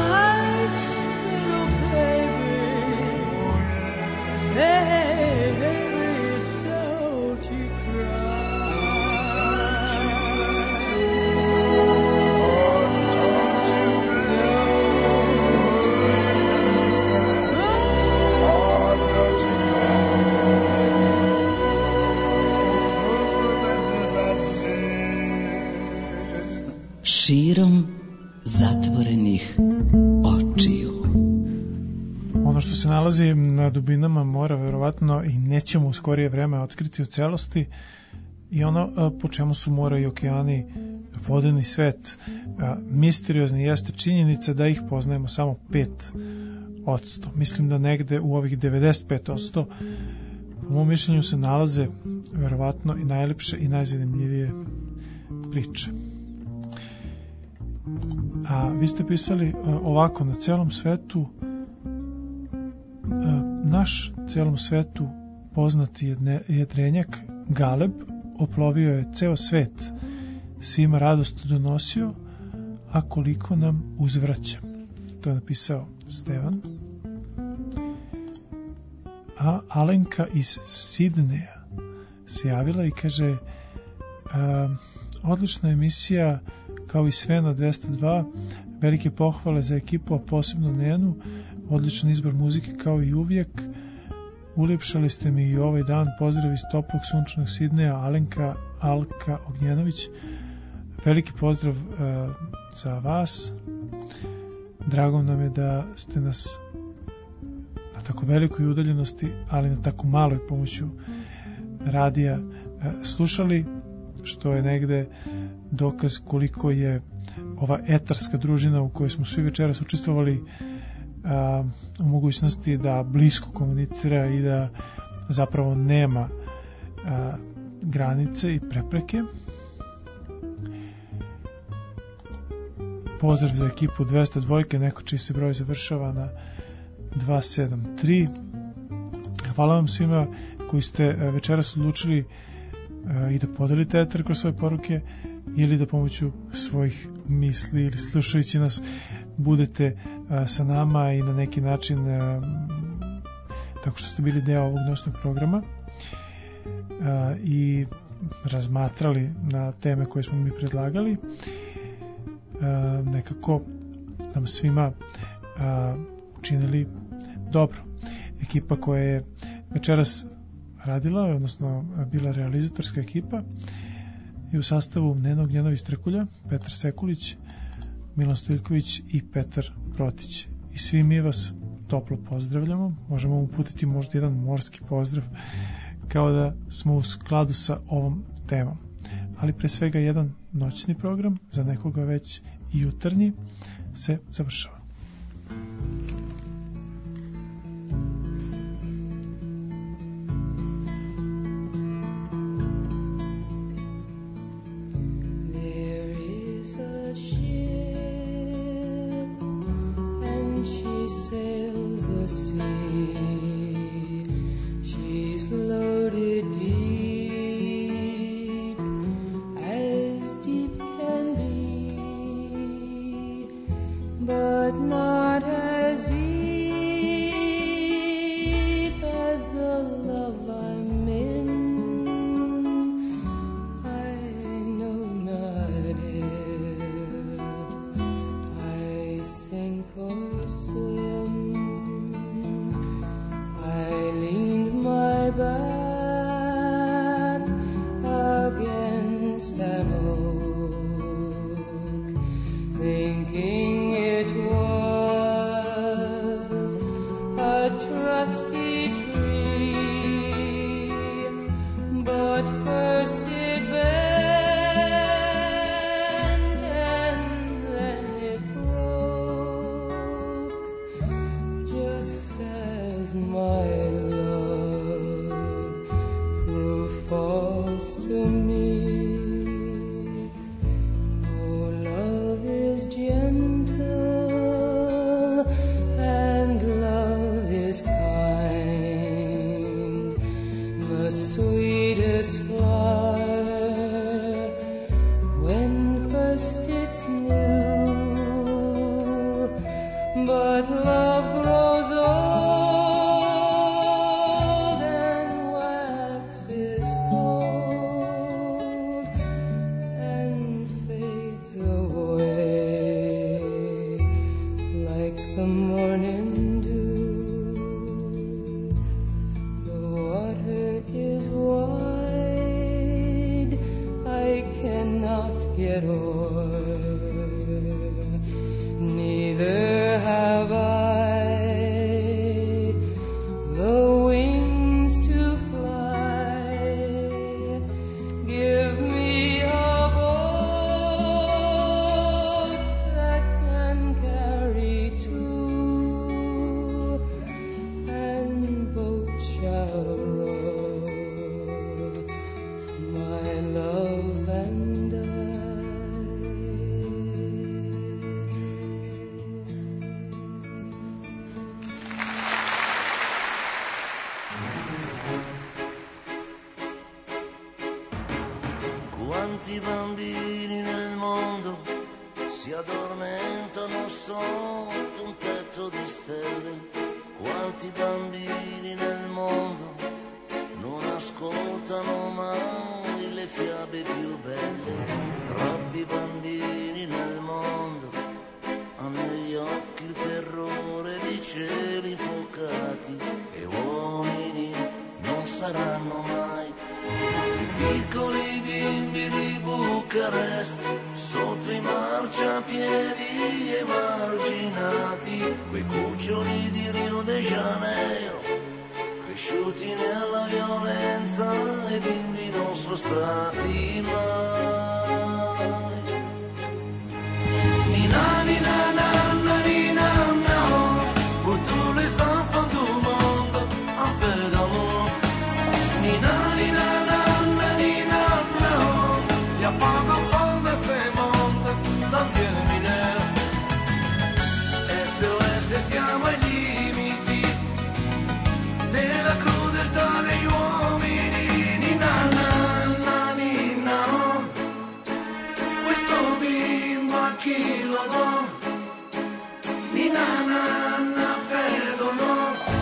Širom zatvorenih očiju. Ono što se nalazi na dubinama mora verovatno i nećemo u skorije vreme otkriti u celosti i ono po čemu su mora i okeani vodeni svet misteriozni jeste činjenica da ih poznajemo samo pet odsto. Mislim da negde u ovih devedeset pet odsto u mom mišljenju se nalaze verovatno i najlepše i najzanimljivije priče. A vi ste pisali ovako: na celom svetu, naš celom svetu poznati jedne, jedrenjak Galeb oplovio je ceo svet, svima radost donosio, a koliko nam uzvraća. To je napisao Stevan. A Alenka iz Sidneja se javila i kaže: a, odlična emisija kao i sve na dvesta dva, velike pohvale za ekipu, a posebno Nenu, odličan izbor muzike kao i uvijek, uljepšali ste mi i ovaj dan, pozdrav iz toplog sunčanog Sidneja, Alenka Alka Ognjenović. Veliki pozdrav uh, za vas, drago nam je da ste nas na tako velikoj udaljenosti, ali na tako maloj pomoću radija uh, slušali, što je negde dokaz koliko je ova etarska družina u kojoj smo svi večeras učestvovali a, u mogućnosti da blisko komunicira i da zapravo nema a, granice i prepreke. Pozdrav za ekipu dvesta dva, neko čiji se broj završava na dvesta sedamdeset tri. Hvala vam svima koji ste večeras odlučili i da podelite etar kroz svoje poruke ili da pomoću svojih misli ili slušajući nas budete a, sa nama i na neki način a, tako što ste bili deo ovog noćnog programa a, i razmatrali na teme koje smo mi predlagali. A, nekako nam svima a, učinili dobro. Ekipa koja je večeras radila, odnosno bila realizatorska ekipa, i u sastavu Neno Ognjenović-Trkulja, Petar Sekulić, Milan Stojljković i Petar Protić. I svi mi vas toplo pozdravljamo. Možemo uputiti možda jedan morski pozdrav, kao da smo u skladu sa ovom temom. Ali pre svega jedan noćni program, za nekoga već i jutarnji, se završava. sweetest flower when first it's new, but love grows old and waxes cold and fades away like the morning get o'er, neither have I the wings to fly. Give me a boat that can carry two, and both shall row, my love and I. Quanti bambini nel mondo si addormentano sotto un tetto di stelle, quanti bambini nel mondo non ascoltano mai le fiabe più belle, troppi bambini nel mondo hanno negli occhi il terrore di cieli infuocati e uomini non saranno mai. Piccoli bimbi di Bucarest, sotto i marciapiedi emarginati, quei cuccioli di Rio de Janeiro, cresciuti nella violenza e bimbi non sono stati mai. Nina, nina, nanna, nina, no, pour tous les enfants du monde, un peu d'amour. Nina, nina, y'a pas d'enfant de ce monde dans Dieu mineur. S O S siamo ai limiti della crudeltà degli uomini. Nina, nanna, nina, questo bimbo a chi lo do? Nina, nanna, credo no.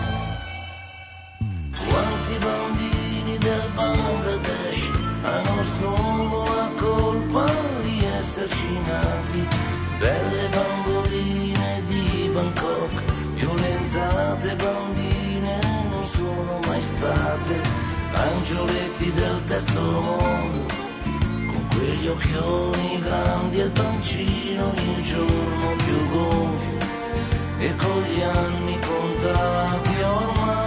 Quanti bambini del Bangladesh hanno solo la colpa di esserci nati, belle bamboline di Bangkok, violentate bambine non sono mai state, angioletti del terzo mondo, con quegli occhioni grandi e il pancino il giorno più gonfio, e con gli anni contati ormai.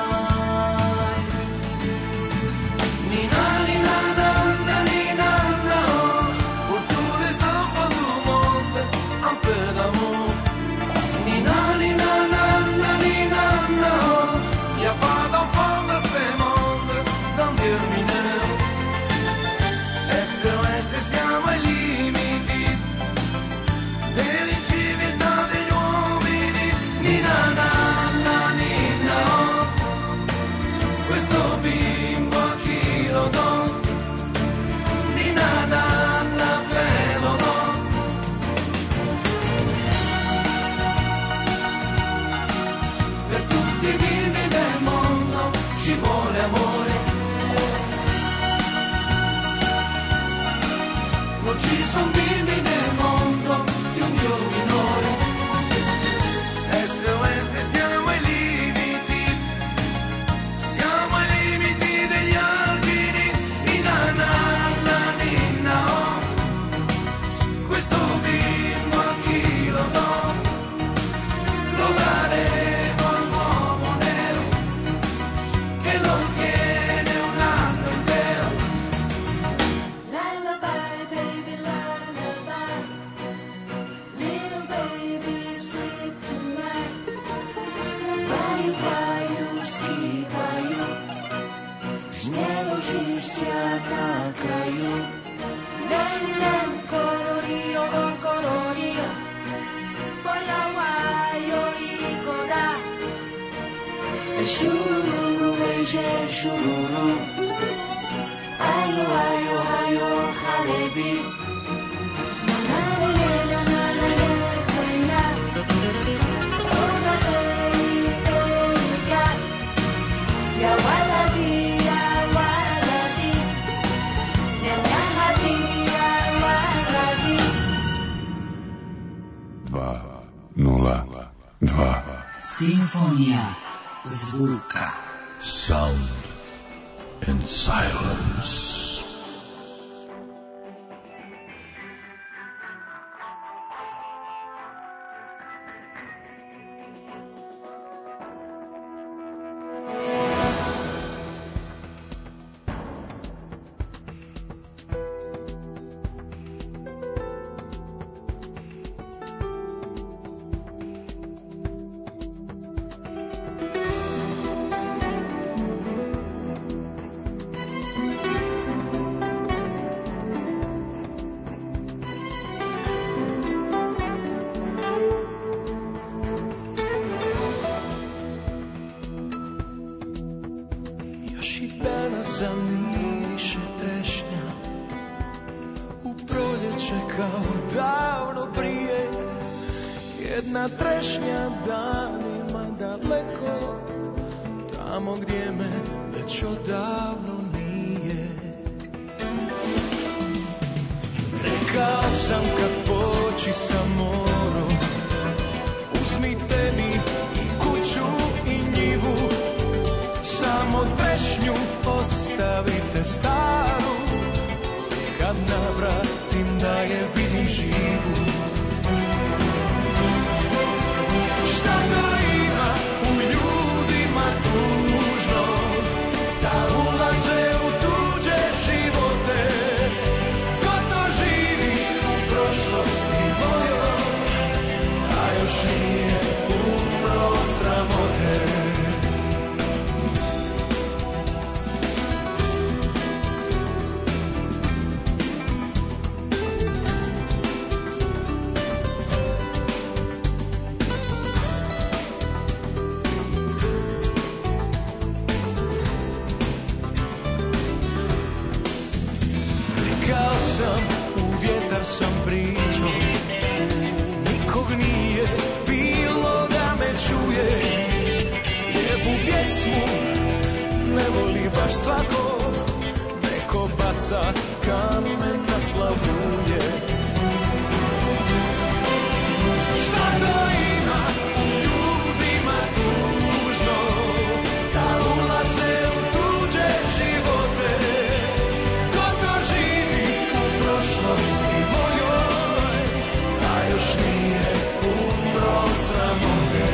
Ci son bimbi nel mondo di un Dio minore. S O S siamo ai limiti, siamo ai limiti degli argini. Nina, nanna, ninna, oh, questo bimbo a chi lo do? Lo daremo all'uomo nero che lo tiene un anno intero. Na kraju Nem, nem, kororio, o kororio Pojałajo i koda E shuru, e gel şururu Ayo ayo ayo halebi Ya walabi ya walabi Ya walabi ya walabi Dva, nula, dva. Simfonija zvuka. Sound and silence. Zamiriše trešnja u proljeće kao davno prije. Jedna trešnja danima daleko, tamo gdje me već odavno nije. Rekao sam kad poći sa morom, uzmite mi i kuću i njivu, samo trešnju ostavite staru, kad navratim da je vidim živu. Šta to ima u ljudima tužno, da ulaze u tuđe živote, ko to živi u prošlosti mojoj, a još nije umro od sramote. Sam pričao, nikog nije bilo da me čuje. Lijepu pjesmu ne voli baš svako, neko baca kamen na slavuje. Šta to ima u ljudima tužno, da ulaze u tuđe živote, ko to živi u prošlosti mojoj, a još nije umro od sramote.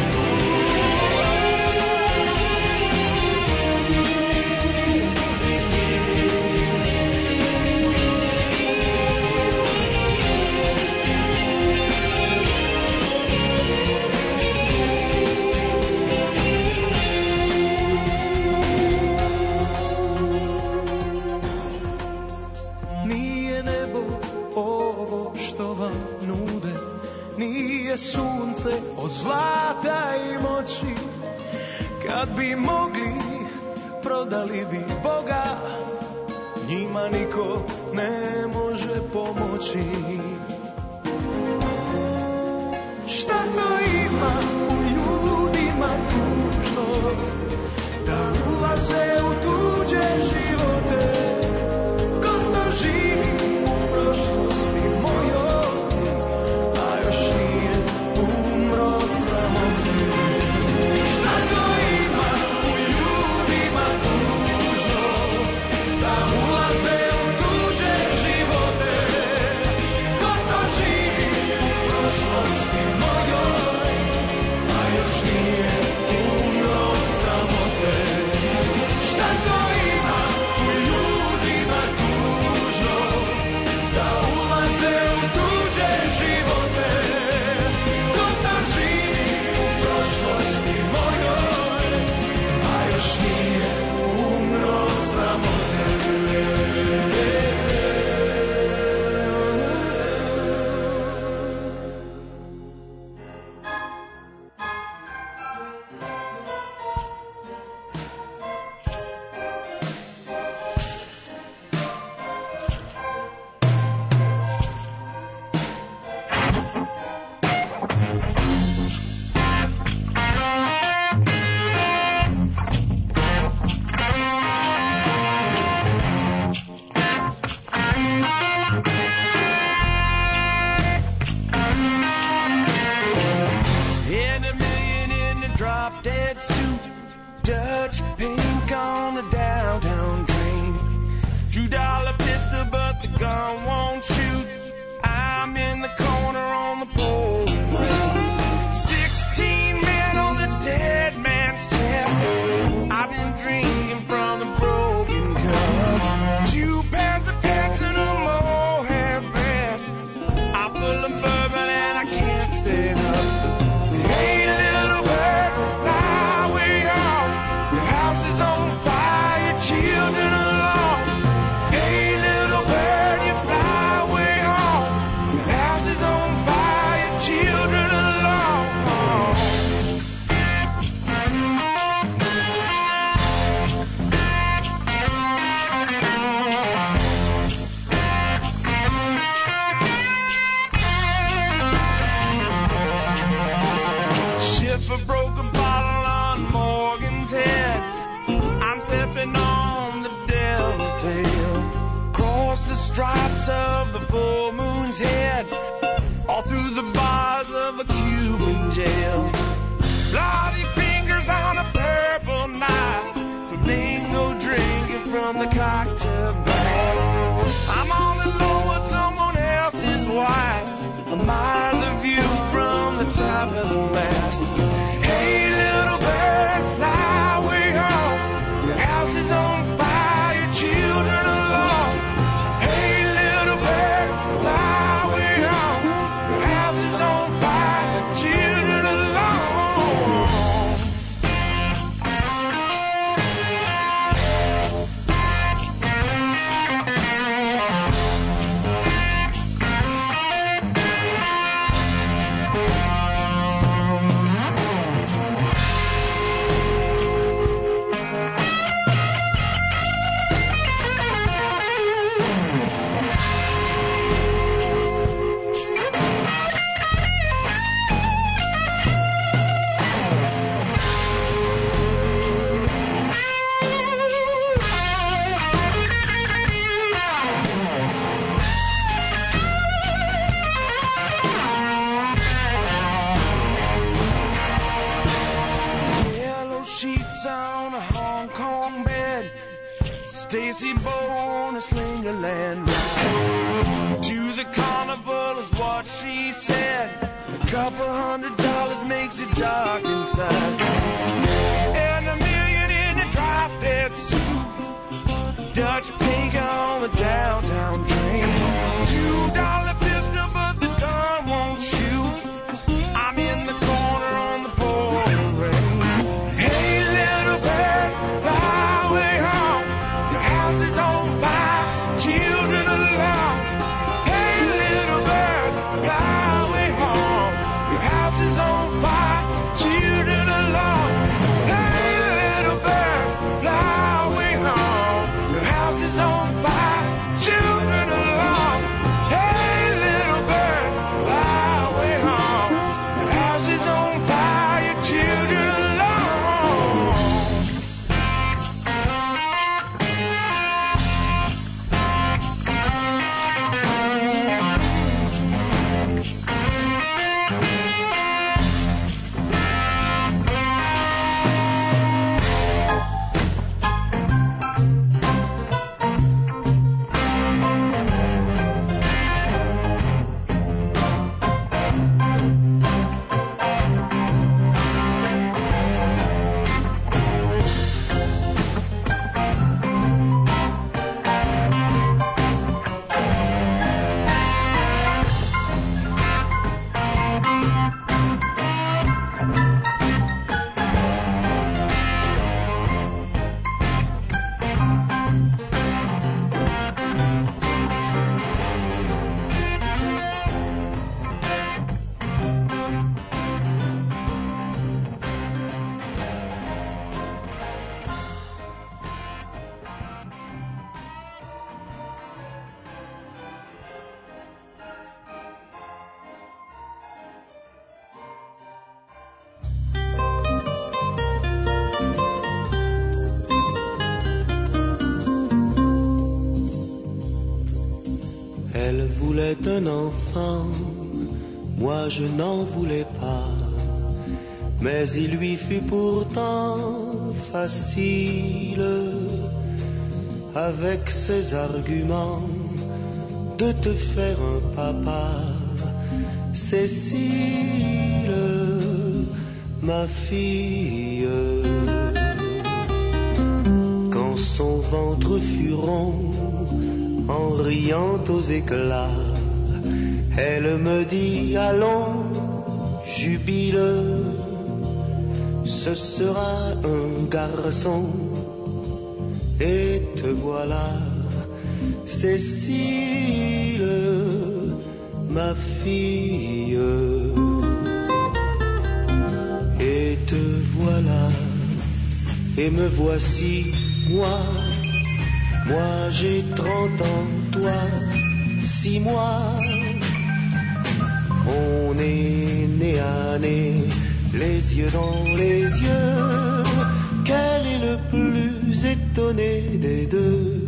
Sunce od zlata i moći, kad bi mogli prodali bi Boga, njima niko ne može pomoći. Šta to ima u ljudima tužno, da ulaze u tuđe živote, ko to živi u prošlosti mojoj, šta to ima u ljudima tužno, da ulaze u tuđe živote, ko to živi u prošlosti mojoj, a još nije umro od sramote. Šta to ima u ljudima tužno, da ulaze u tuđe živote, prošlosti mojoj, a još nije umro od sramote. drop dead soup, Dutch pink on the downtown drain. Two dollar pistol, but the gun won't shoot. I'm in the corner on the pouring rain. Sixteen men on the dead man's chest. I've been drinking from the broken cup. Two pairs of pants and a mohair vest. I'm full of bourbon and I can't stand up. Hey, little bird, fly way out. Your house is on fire, your children alone. Hey, little bird, you fly way out. Your house is on fire, your children alone. Shift a broken bottle on Morgan's head. I'm stepping on the devil's tail. Cross the stripes of the full moon's head. All through the bars of a Cuban jail. Bloody fingers on a purple knife. Flamingo drinking from the cocktail glass. I'm all alone with someone else's wife. Admire the view from the top of the mast. Hey, little bird, fly way home. Your house is on fire, your children alone. Hey, little bird, fly way home. Your house is on fire, your children alone. Yellow sheets on a Hong Kong bed. Stacy Bow on a Slingerland ride. To the carnival is what she said. A couple hundred dollars makes it dark inside. And a million in a drop dead suit. Dutch pink on the downtown train. Two dollar pistol, but the gun won't shoot. I'm in the corner on the pouring rain. Hey, little bird, fly way home. Your house is on fire, children alone. Hey, little bird, fly way home. Your house is on fire, children alone. Hey, little bird, fly way home. Your house is on fire, children alone. Hey, little bird, fly way home. Your house is on fire, your children alone. Elle voulait un enfant, moi je n'en voulais pas. mais il lui fut pourtant facile, avec ses arguments, de te faire un papa. Cécile, ma fille, quand son ventre fut rond, en riant aux éclats, elle me dit allons, jubile, ce sera un garçon. Et te voilà, Cécile, ma fille. Et te voilà, et me voici, moi. Moi j'ai trente ans, toi, six mois. On est nez à nez, les yeux dans les yeux. Quel est le plus étonné des deux?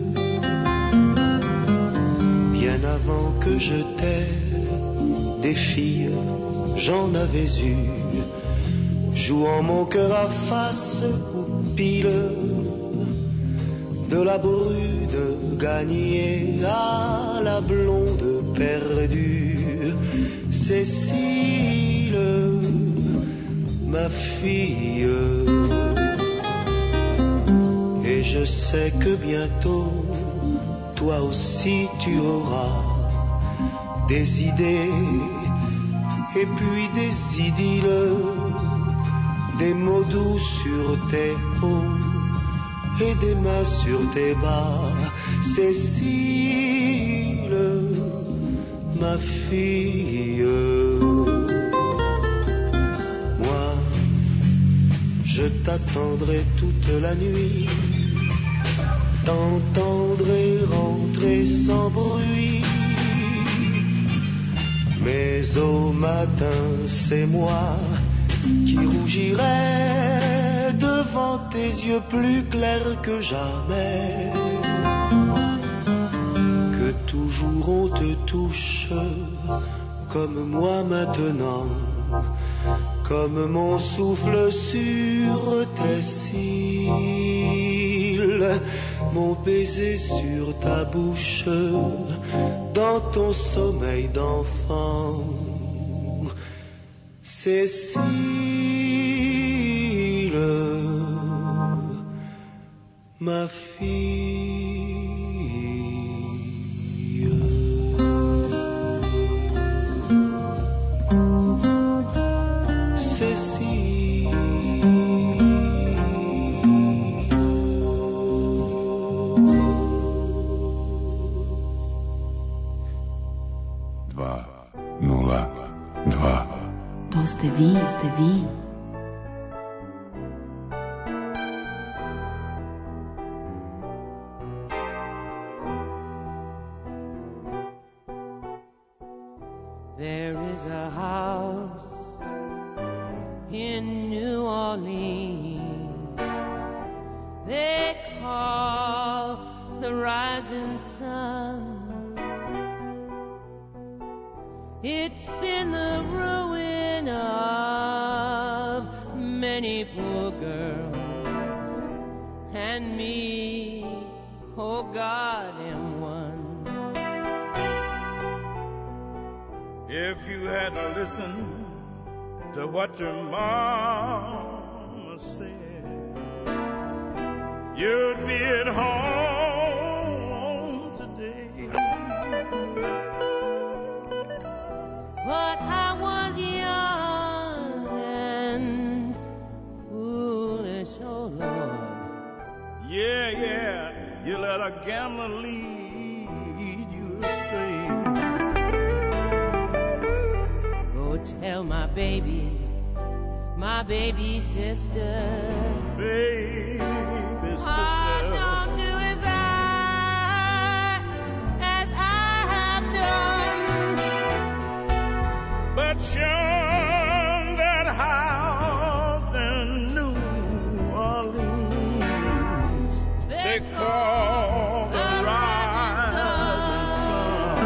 Bien avant que je t'aie, des filles, j'en avais eu, jouant mon cœur à face ou pile, de la brune gagnée à la blonde perdue. Cécile, ma fille. Et je sais que bientôt, toi aussi tu auras des idées, et puis des idylles, des mots doux sur tes hauts et des mains sur tes bas. Cécile, ma fille. Moi, je t'attendrai toute la nuit, t'entendrai rentrer sans bruit. Mais au matin, c'est moi qui rougirai devant tes yeux plus clairs que jamais. Que toujours on te touche comme moi maintenant, comme mon souffle sur tes cils, mon baiser sur ta bouche, dans ton sommeil d'enfant. Cécile, ma fille. Cécile. Dva, nula, dva. To ste vi, ste vi. There is a house in New Orleans they call the Rising Sun. It's been the ruin of many poor girls and me, oh God, am one. If you had to listen to what your mama said, you'd be at home today. But I was young and foolish, oh Lord. Yeah, yeah, you let a gambler lead you astray. Go tell my baby, my baby sister, baby sister, I don't do as I, as I have done, but shun that house in New Orleans they call the Rising Sun.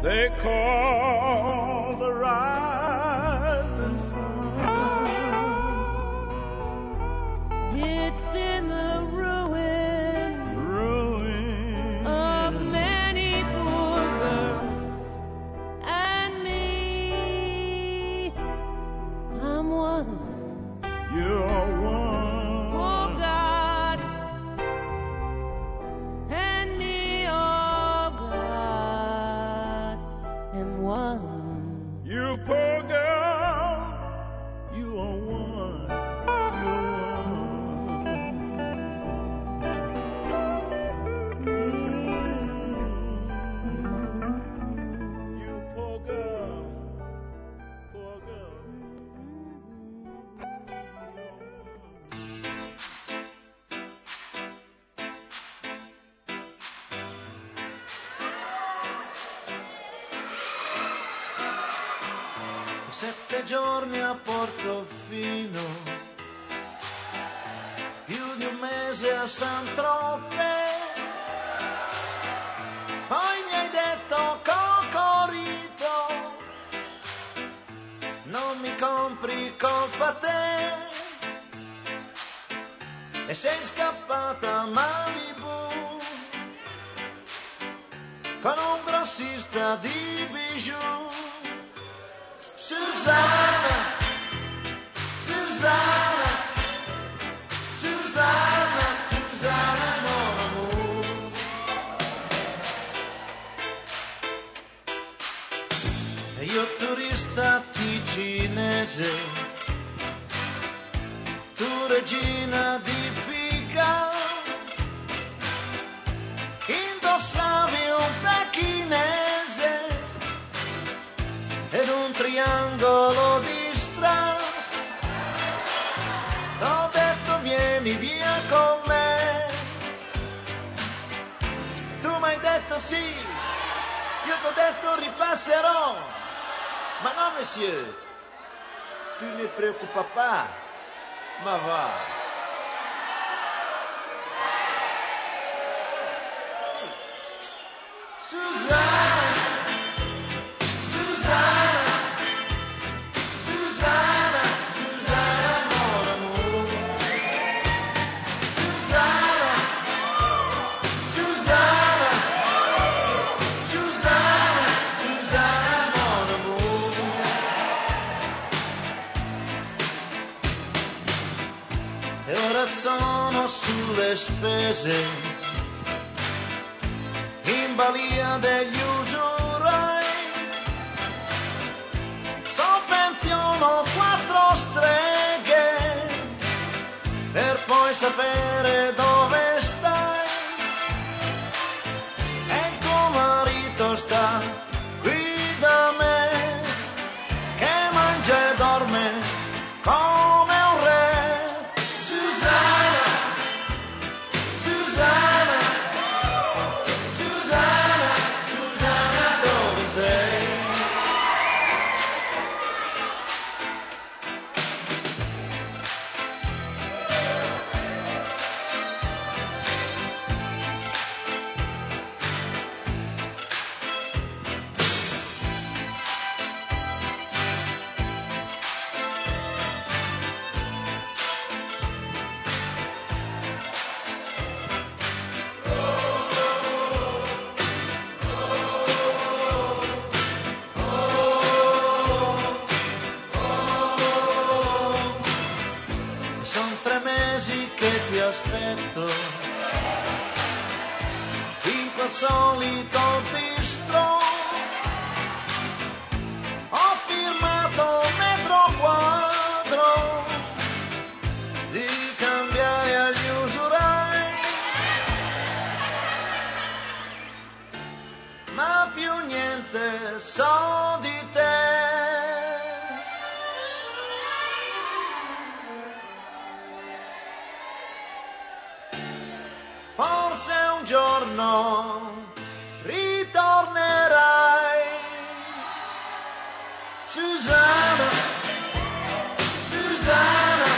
they call the rising sun. It's been the ruin, ruin of many poor girls and me. I'm one. You're one. Oh God, and me, oh God, and one. You poor girl, you are one. Sette giorni a Portofino, più di un mese a San Tropez, poi mi hai detto Cocorito, non mi compri colpa te, e sei scappata a Malibu con un grossista di bijou. Susanna, Susanna, Susanna, Susanna, mon amour. E io turista ticinese, tu regina di Pica, indossavi un pechinese ed un triangolo di strass. T'ho detto vieni via con me, tu m'hai detto sì, io t'ho detto ripasserò, ma no monsieur, tu ne preoccupa pas, ma va. Susanna, Susanna, Susanna, Susanna, mon amour. Susanna, Susanna, Susanna, Susanna, mon amour. E ora sono sulle spese, in balia degli usurai, sovvenziono quattro streghe per poi sapere dove stai, e il tuo marito sta qui da me, che mangia e dorme come un re. Susanna, Susanna, Susanna, Susanna, dove sei? Son tre mesi che ti aspetto in quel solito bistro. Ho firmato metro quadro di cambiare agli usurai, ma più niente so di te. Forse un giorno ritornerai. Susanna, Susanna,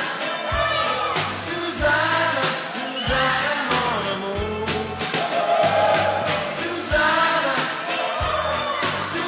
Susanna, Susanna, mon amour. Susanna, Susanna.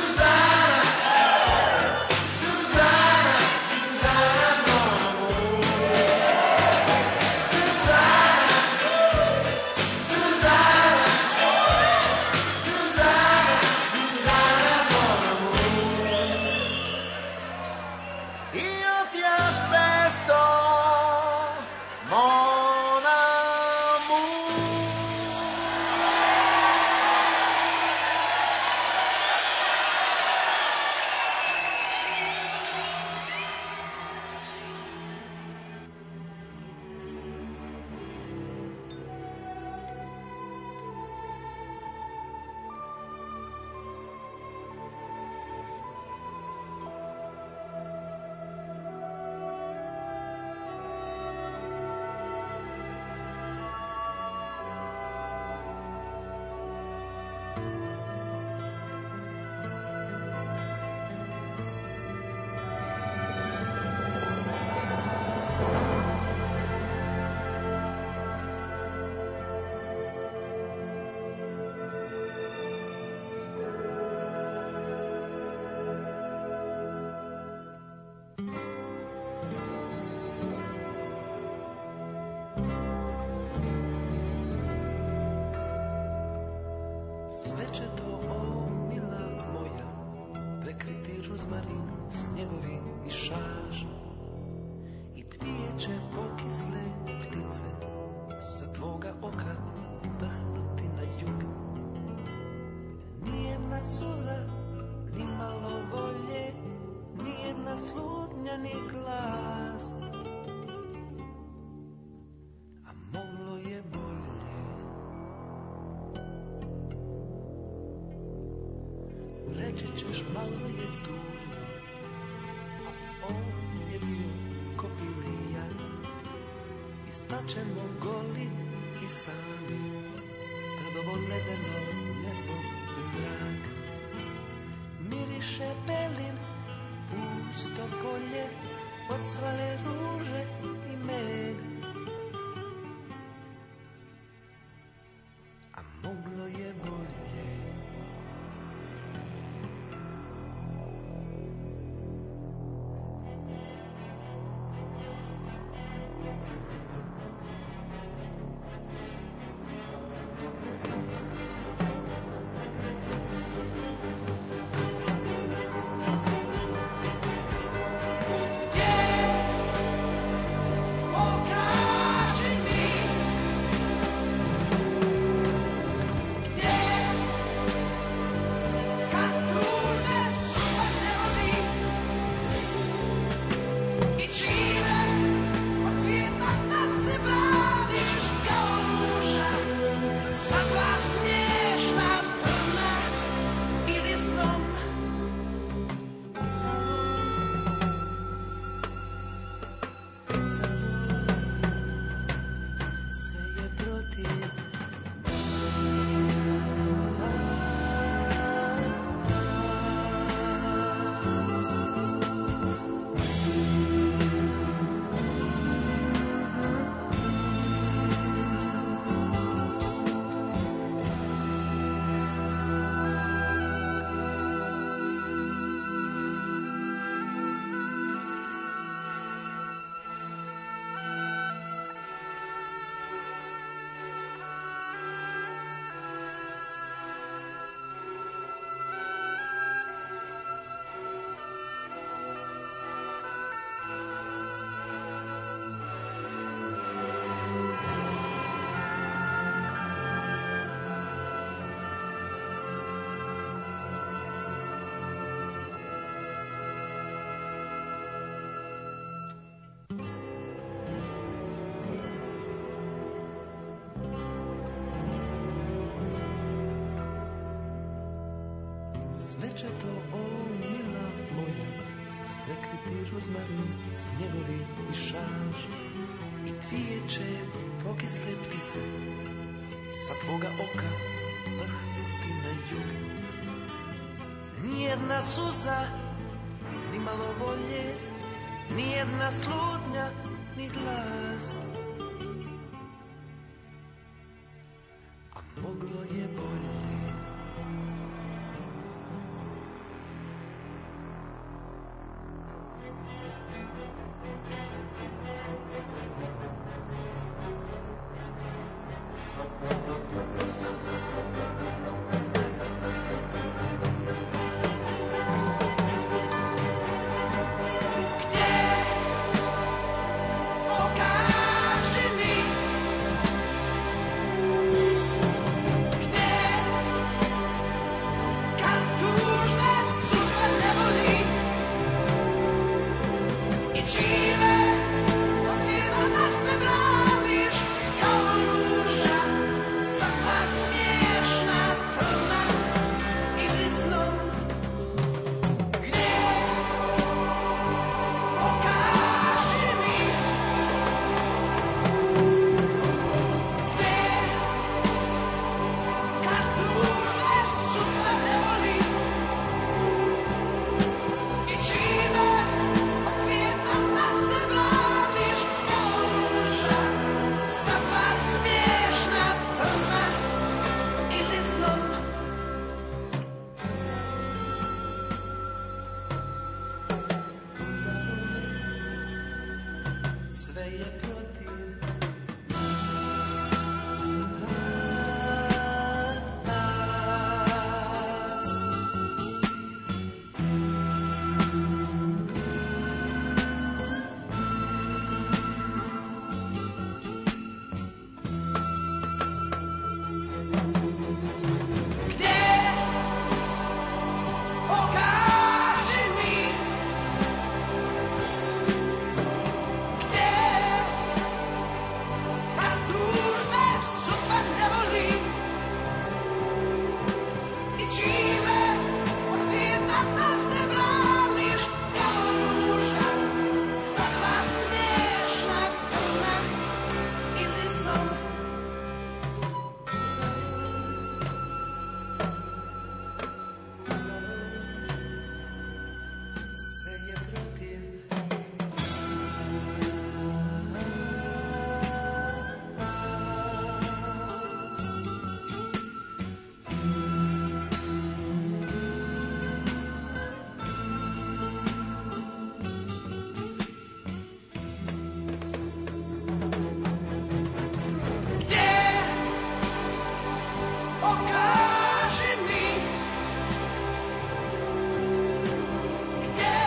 Sve će to, o mila moja, prekriti rozmarin, snjegovi i šaž. I dvije će pokisle ptice sa tvoga oka vrhnuti na jug. Nijedna suza, ni malo volje, nijedna slutnja, ni glas. A moglo je bolje. Reći ćeš malo je tužno, a on je bio ko pilija. I staćemo goli i sami pred ovo ledeno nebo i mrak. Miriše pelin, pusto polje, odsvale ruže i med. A moglo je bolje. Sve će to, o mila moja, prekriti rozmarin, snjegovi i šaž. I dvije će pokisle ptice sa tvoga oka vrhnuti na jug. Nijedna suza, ni malo volje, nijedna slutnja, ni glas. A moglo je bolje. Pokaż pokaži mi gdje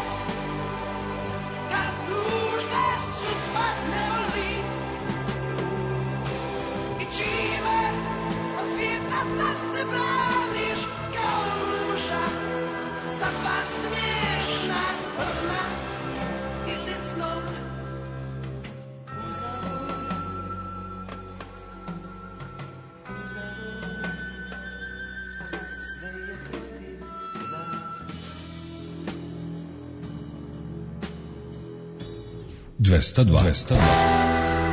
kad tužne sudba ne voli i čime od svijeta da se braniš kao ruža sa dva smiješna krvna ili snom uzalud, uzalud, sve je protiv nas. dvesta dva. dvesta dva.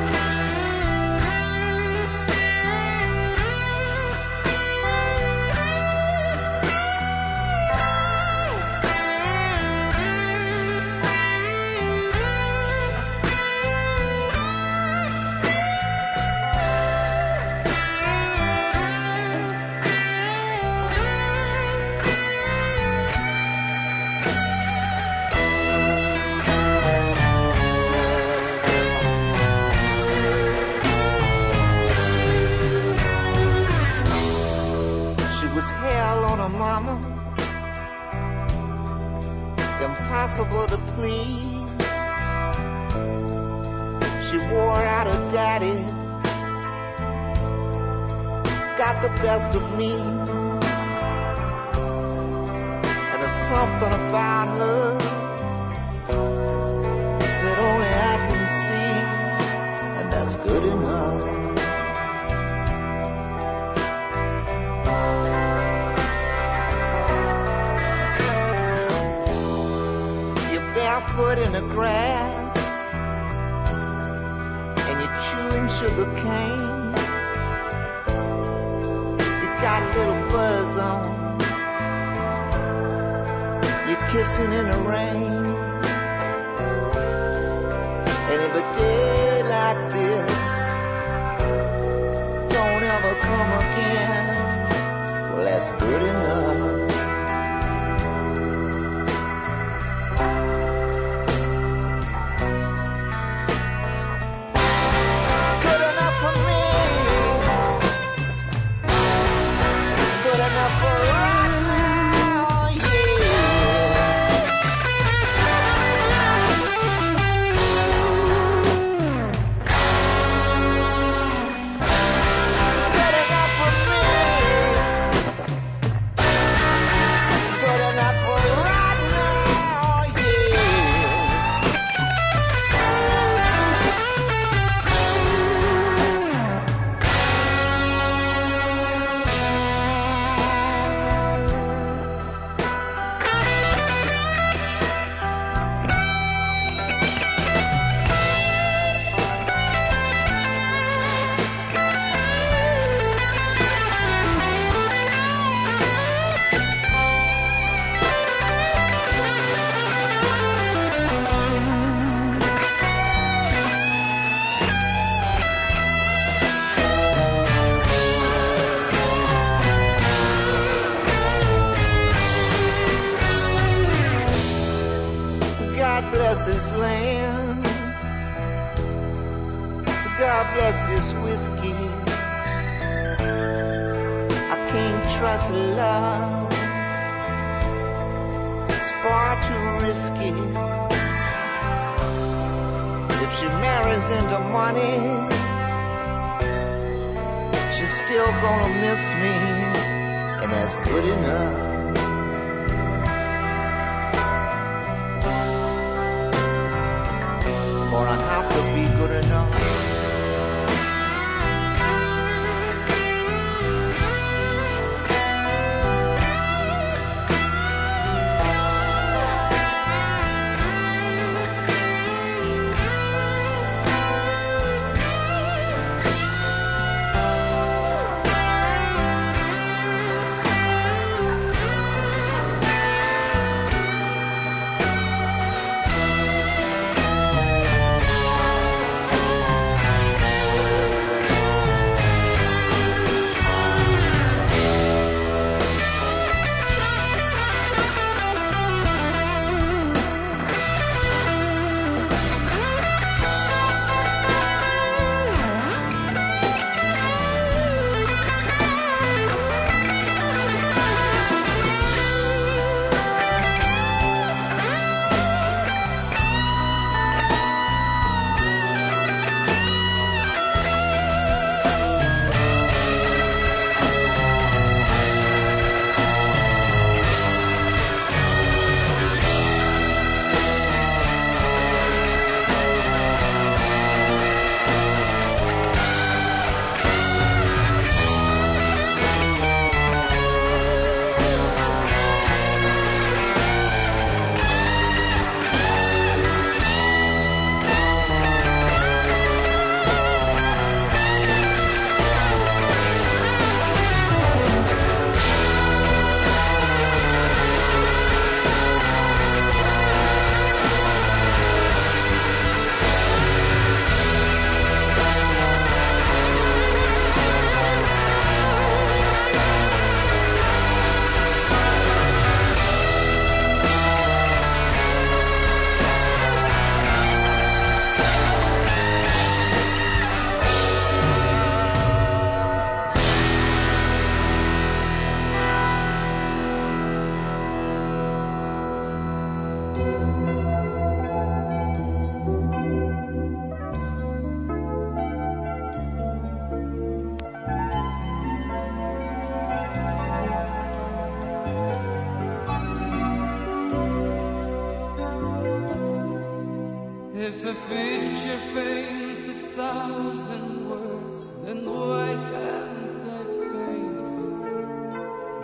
Impossible to please. She wore out her daddy, got the best of me. And there's something about her that only I can see, and that's good enough. Barefoot in the grass, and you're chewing sugar cane. You got a little buzz on, you're kissing in the rain. And if a day like this don't ever come again, well, that's good enough.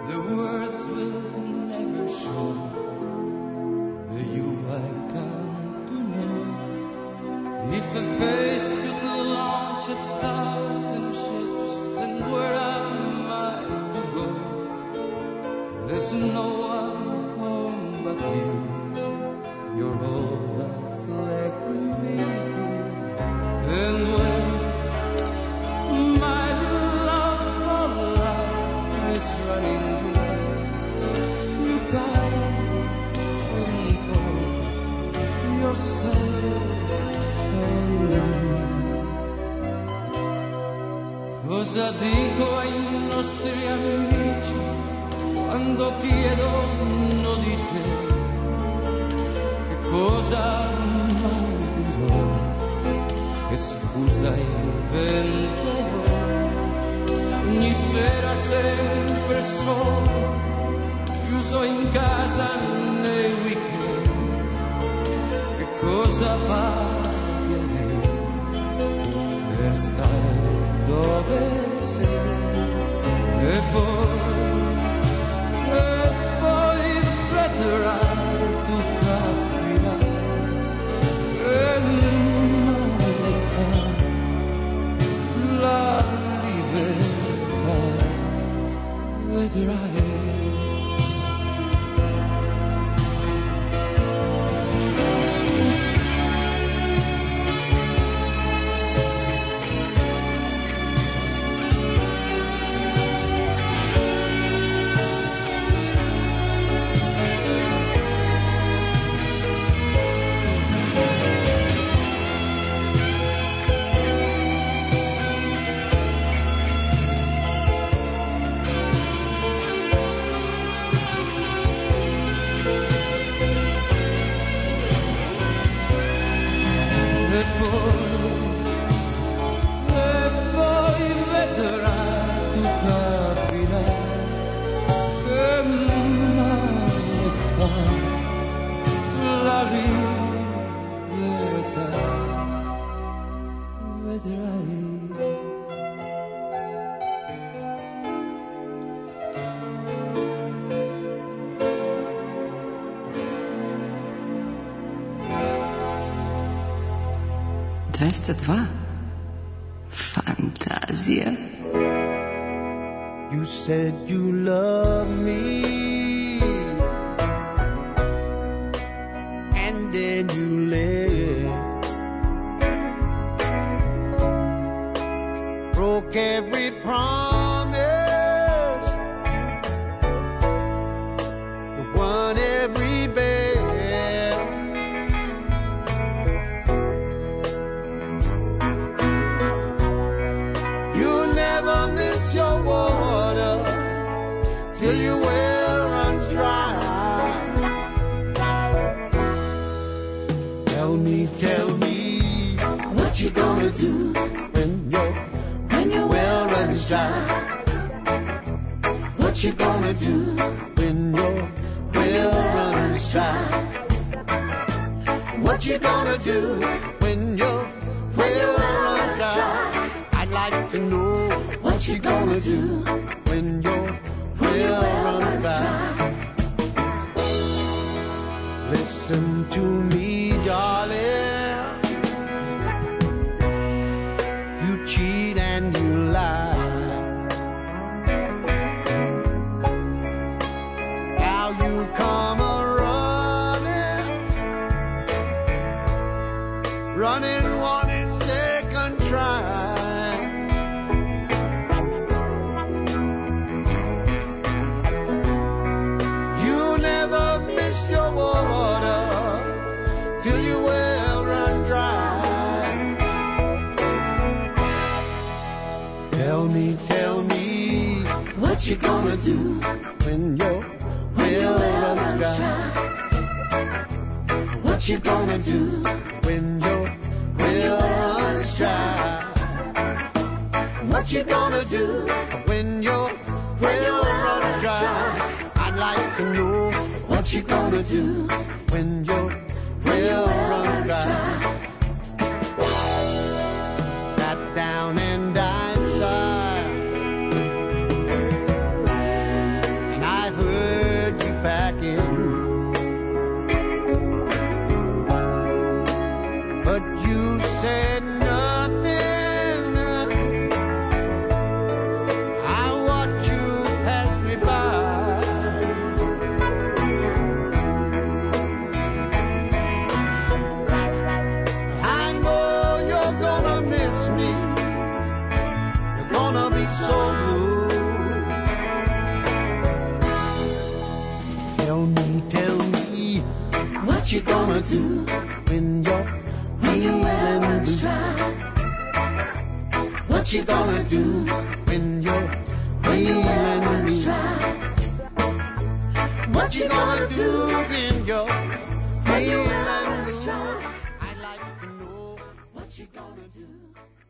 the words will never show the you I've come to know. If a face could launch a thousand ships, then where am I to go? There's no one home but you. You're all that's left me. And when my love for life is running dry, you come and pour yourself on me. Cosa dico ai nostri amici quando chiedono di te? Che cosa mai dirò? Che scusa inventerò? Ogni sera sempre solo, chiuso in casa nei weekend. Che cosa pagherei per stare dove sei? E poi, e poi vedrai, tu capirai che male fa la libertà. Vedrai. двеста два. Фантазия. You said you love me, and then you left. Broke every promise, won every bet. Your water till your well runs dry. Tell me, tell me, what you gonna do when your when your well runs dry? What you gonna do when your well runs dry? What you gonna do when your well runs dry? I'd like to know. What you gonna do when your well runs dry? Listen to me, darling. You cheat and you lie. Now you come a running, running, wanting second try. What you gonna do when your well runs dry? What you gonna do when your well runs dry? What you gonna do when your well runs dry? I'd like to know what you gonna do when your well runs dry. Sat down and died, sigh. you gonna do when you're when you feeling blue? What you gonna do when you're when you feeling blue? What you gonna do when you're when you feeling blue? I'd like to know what you gonna do.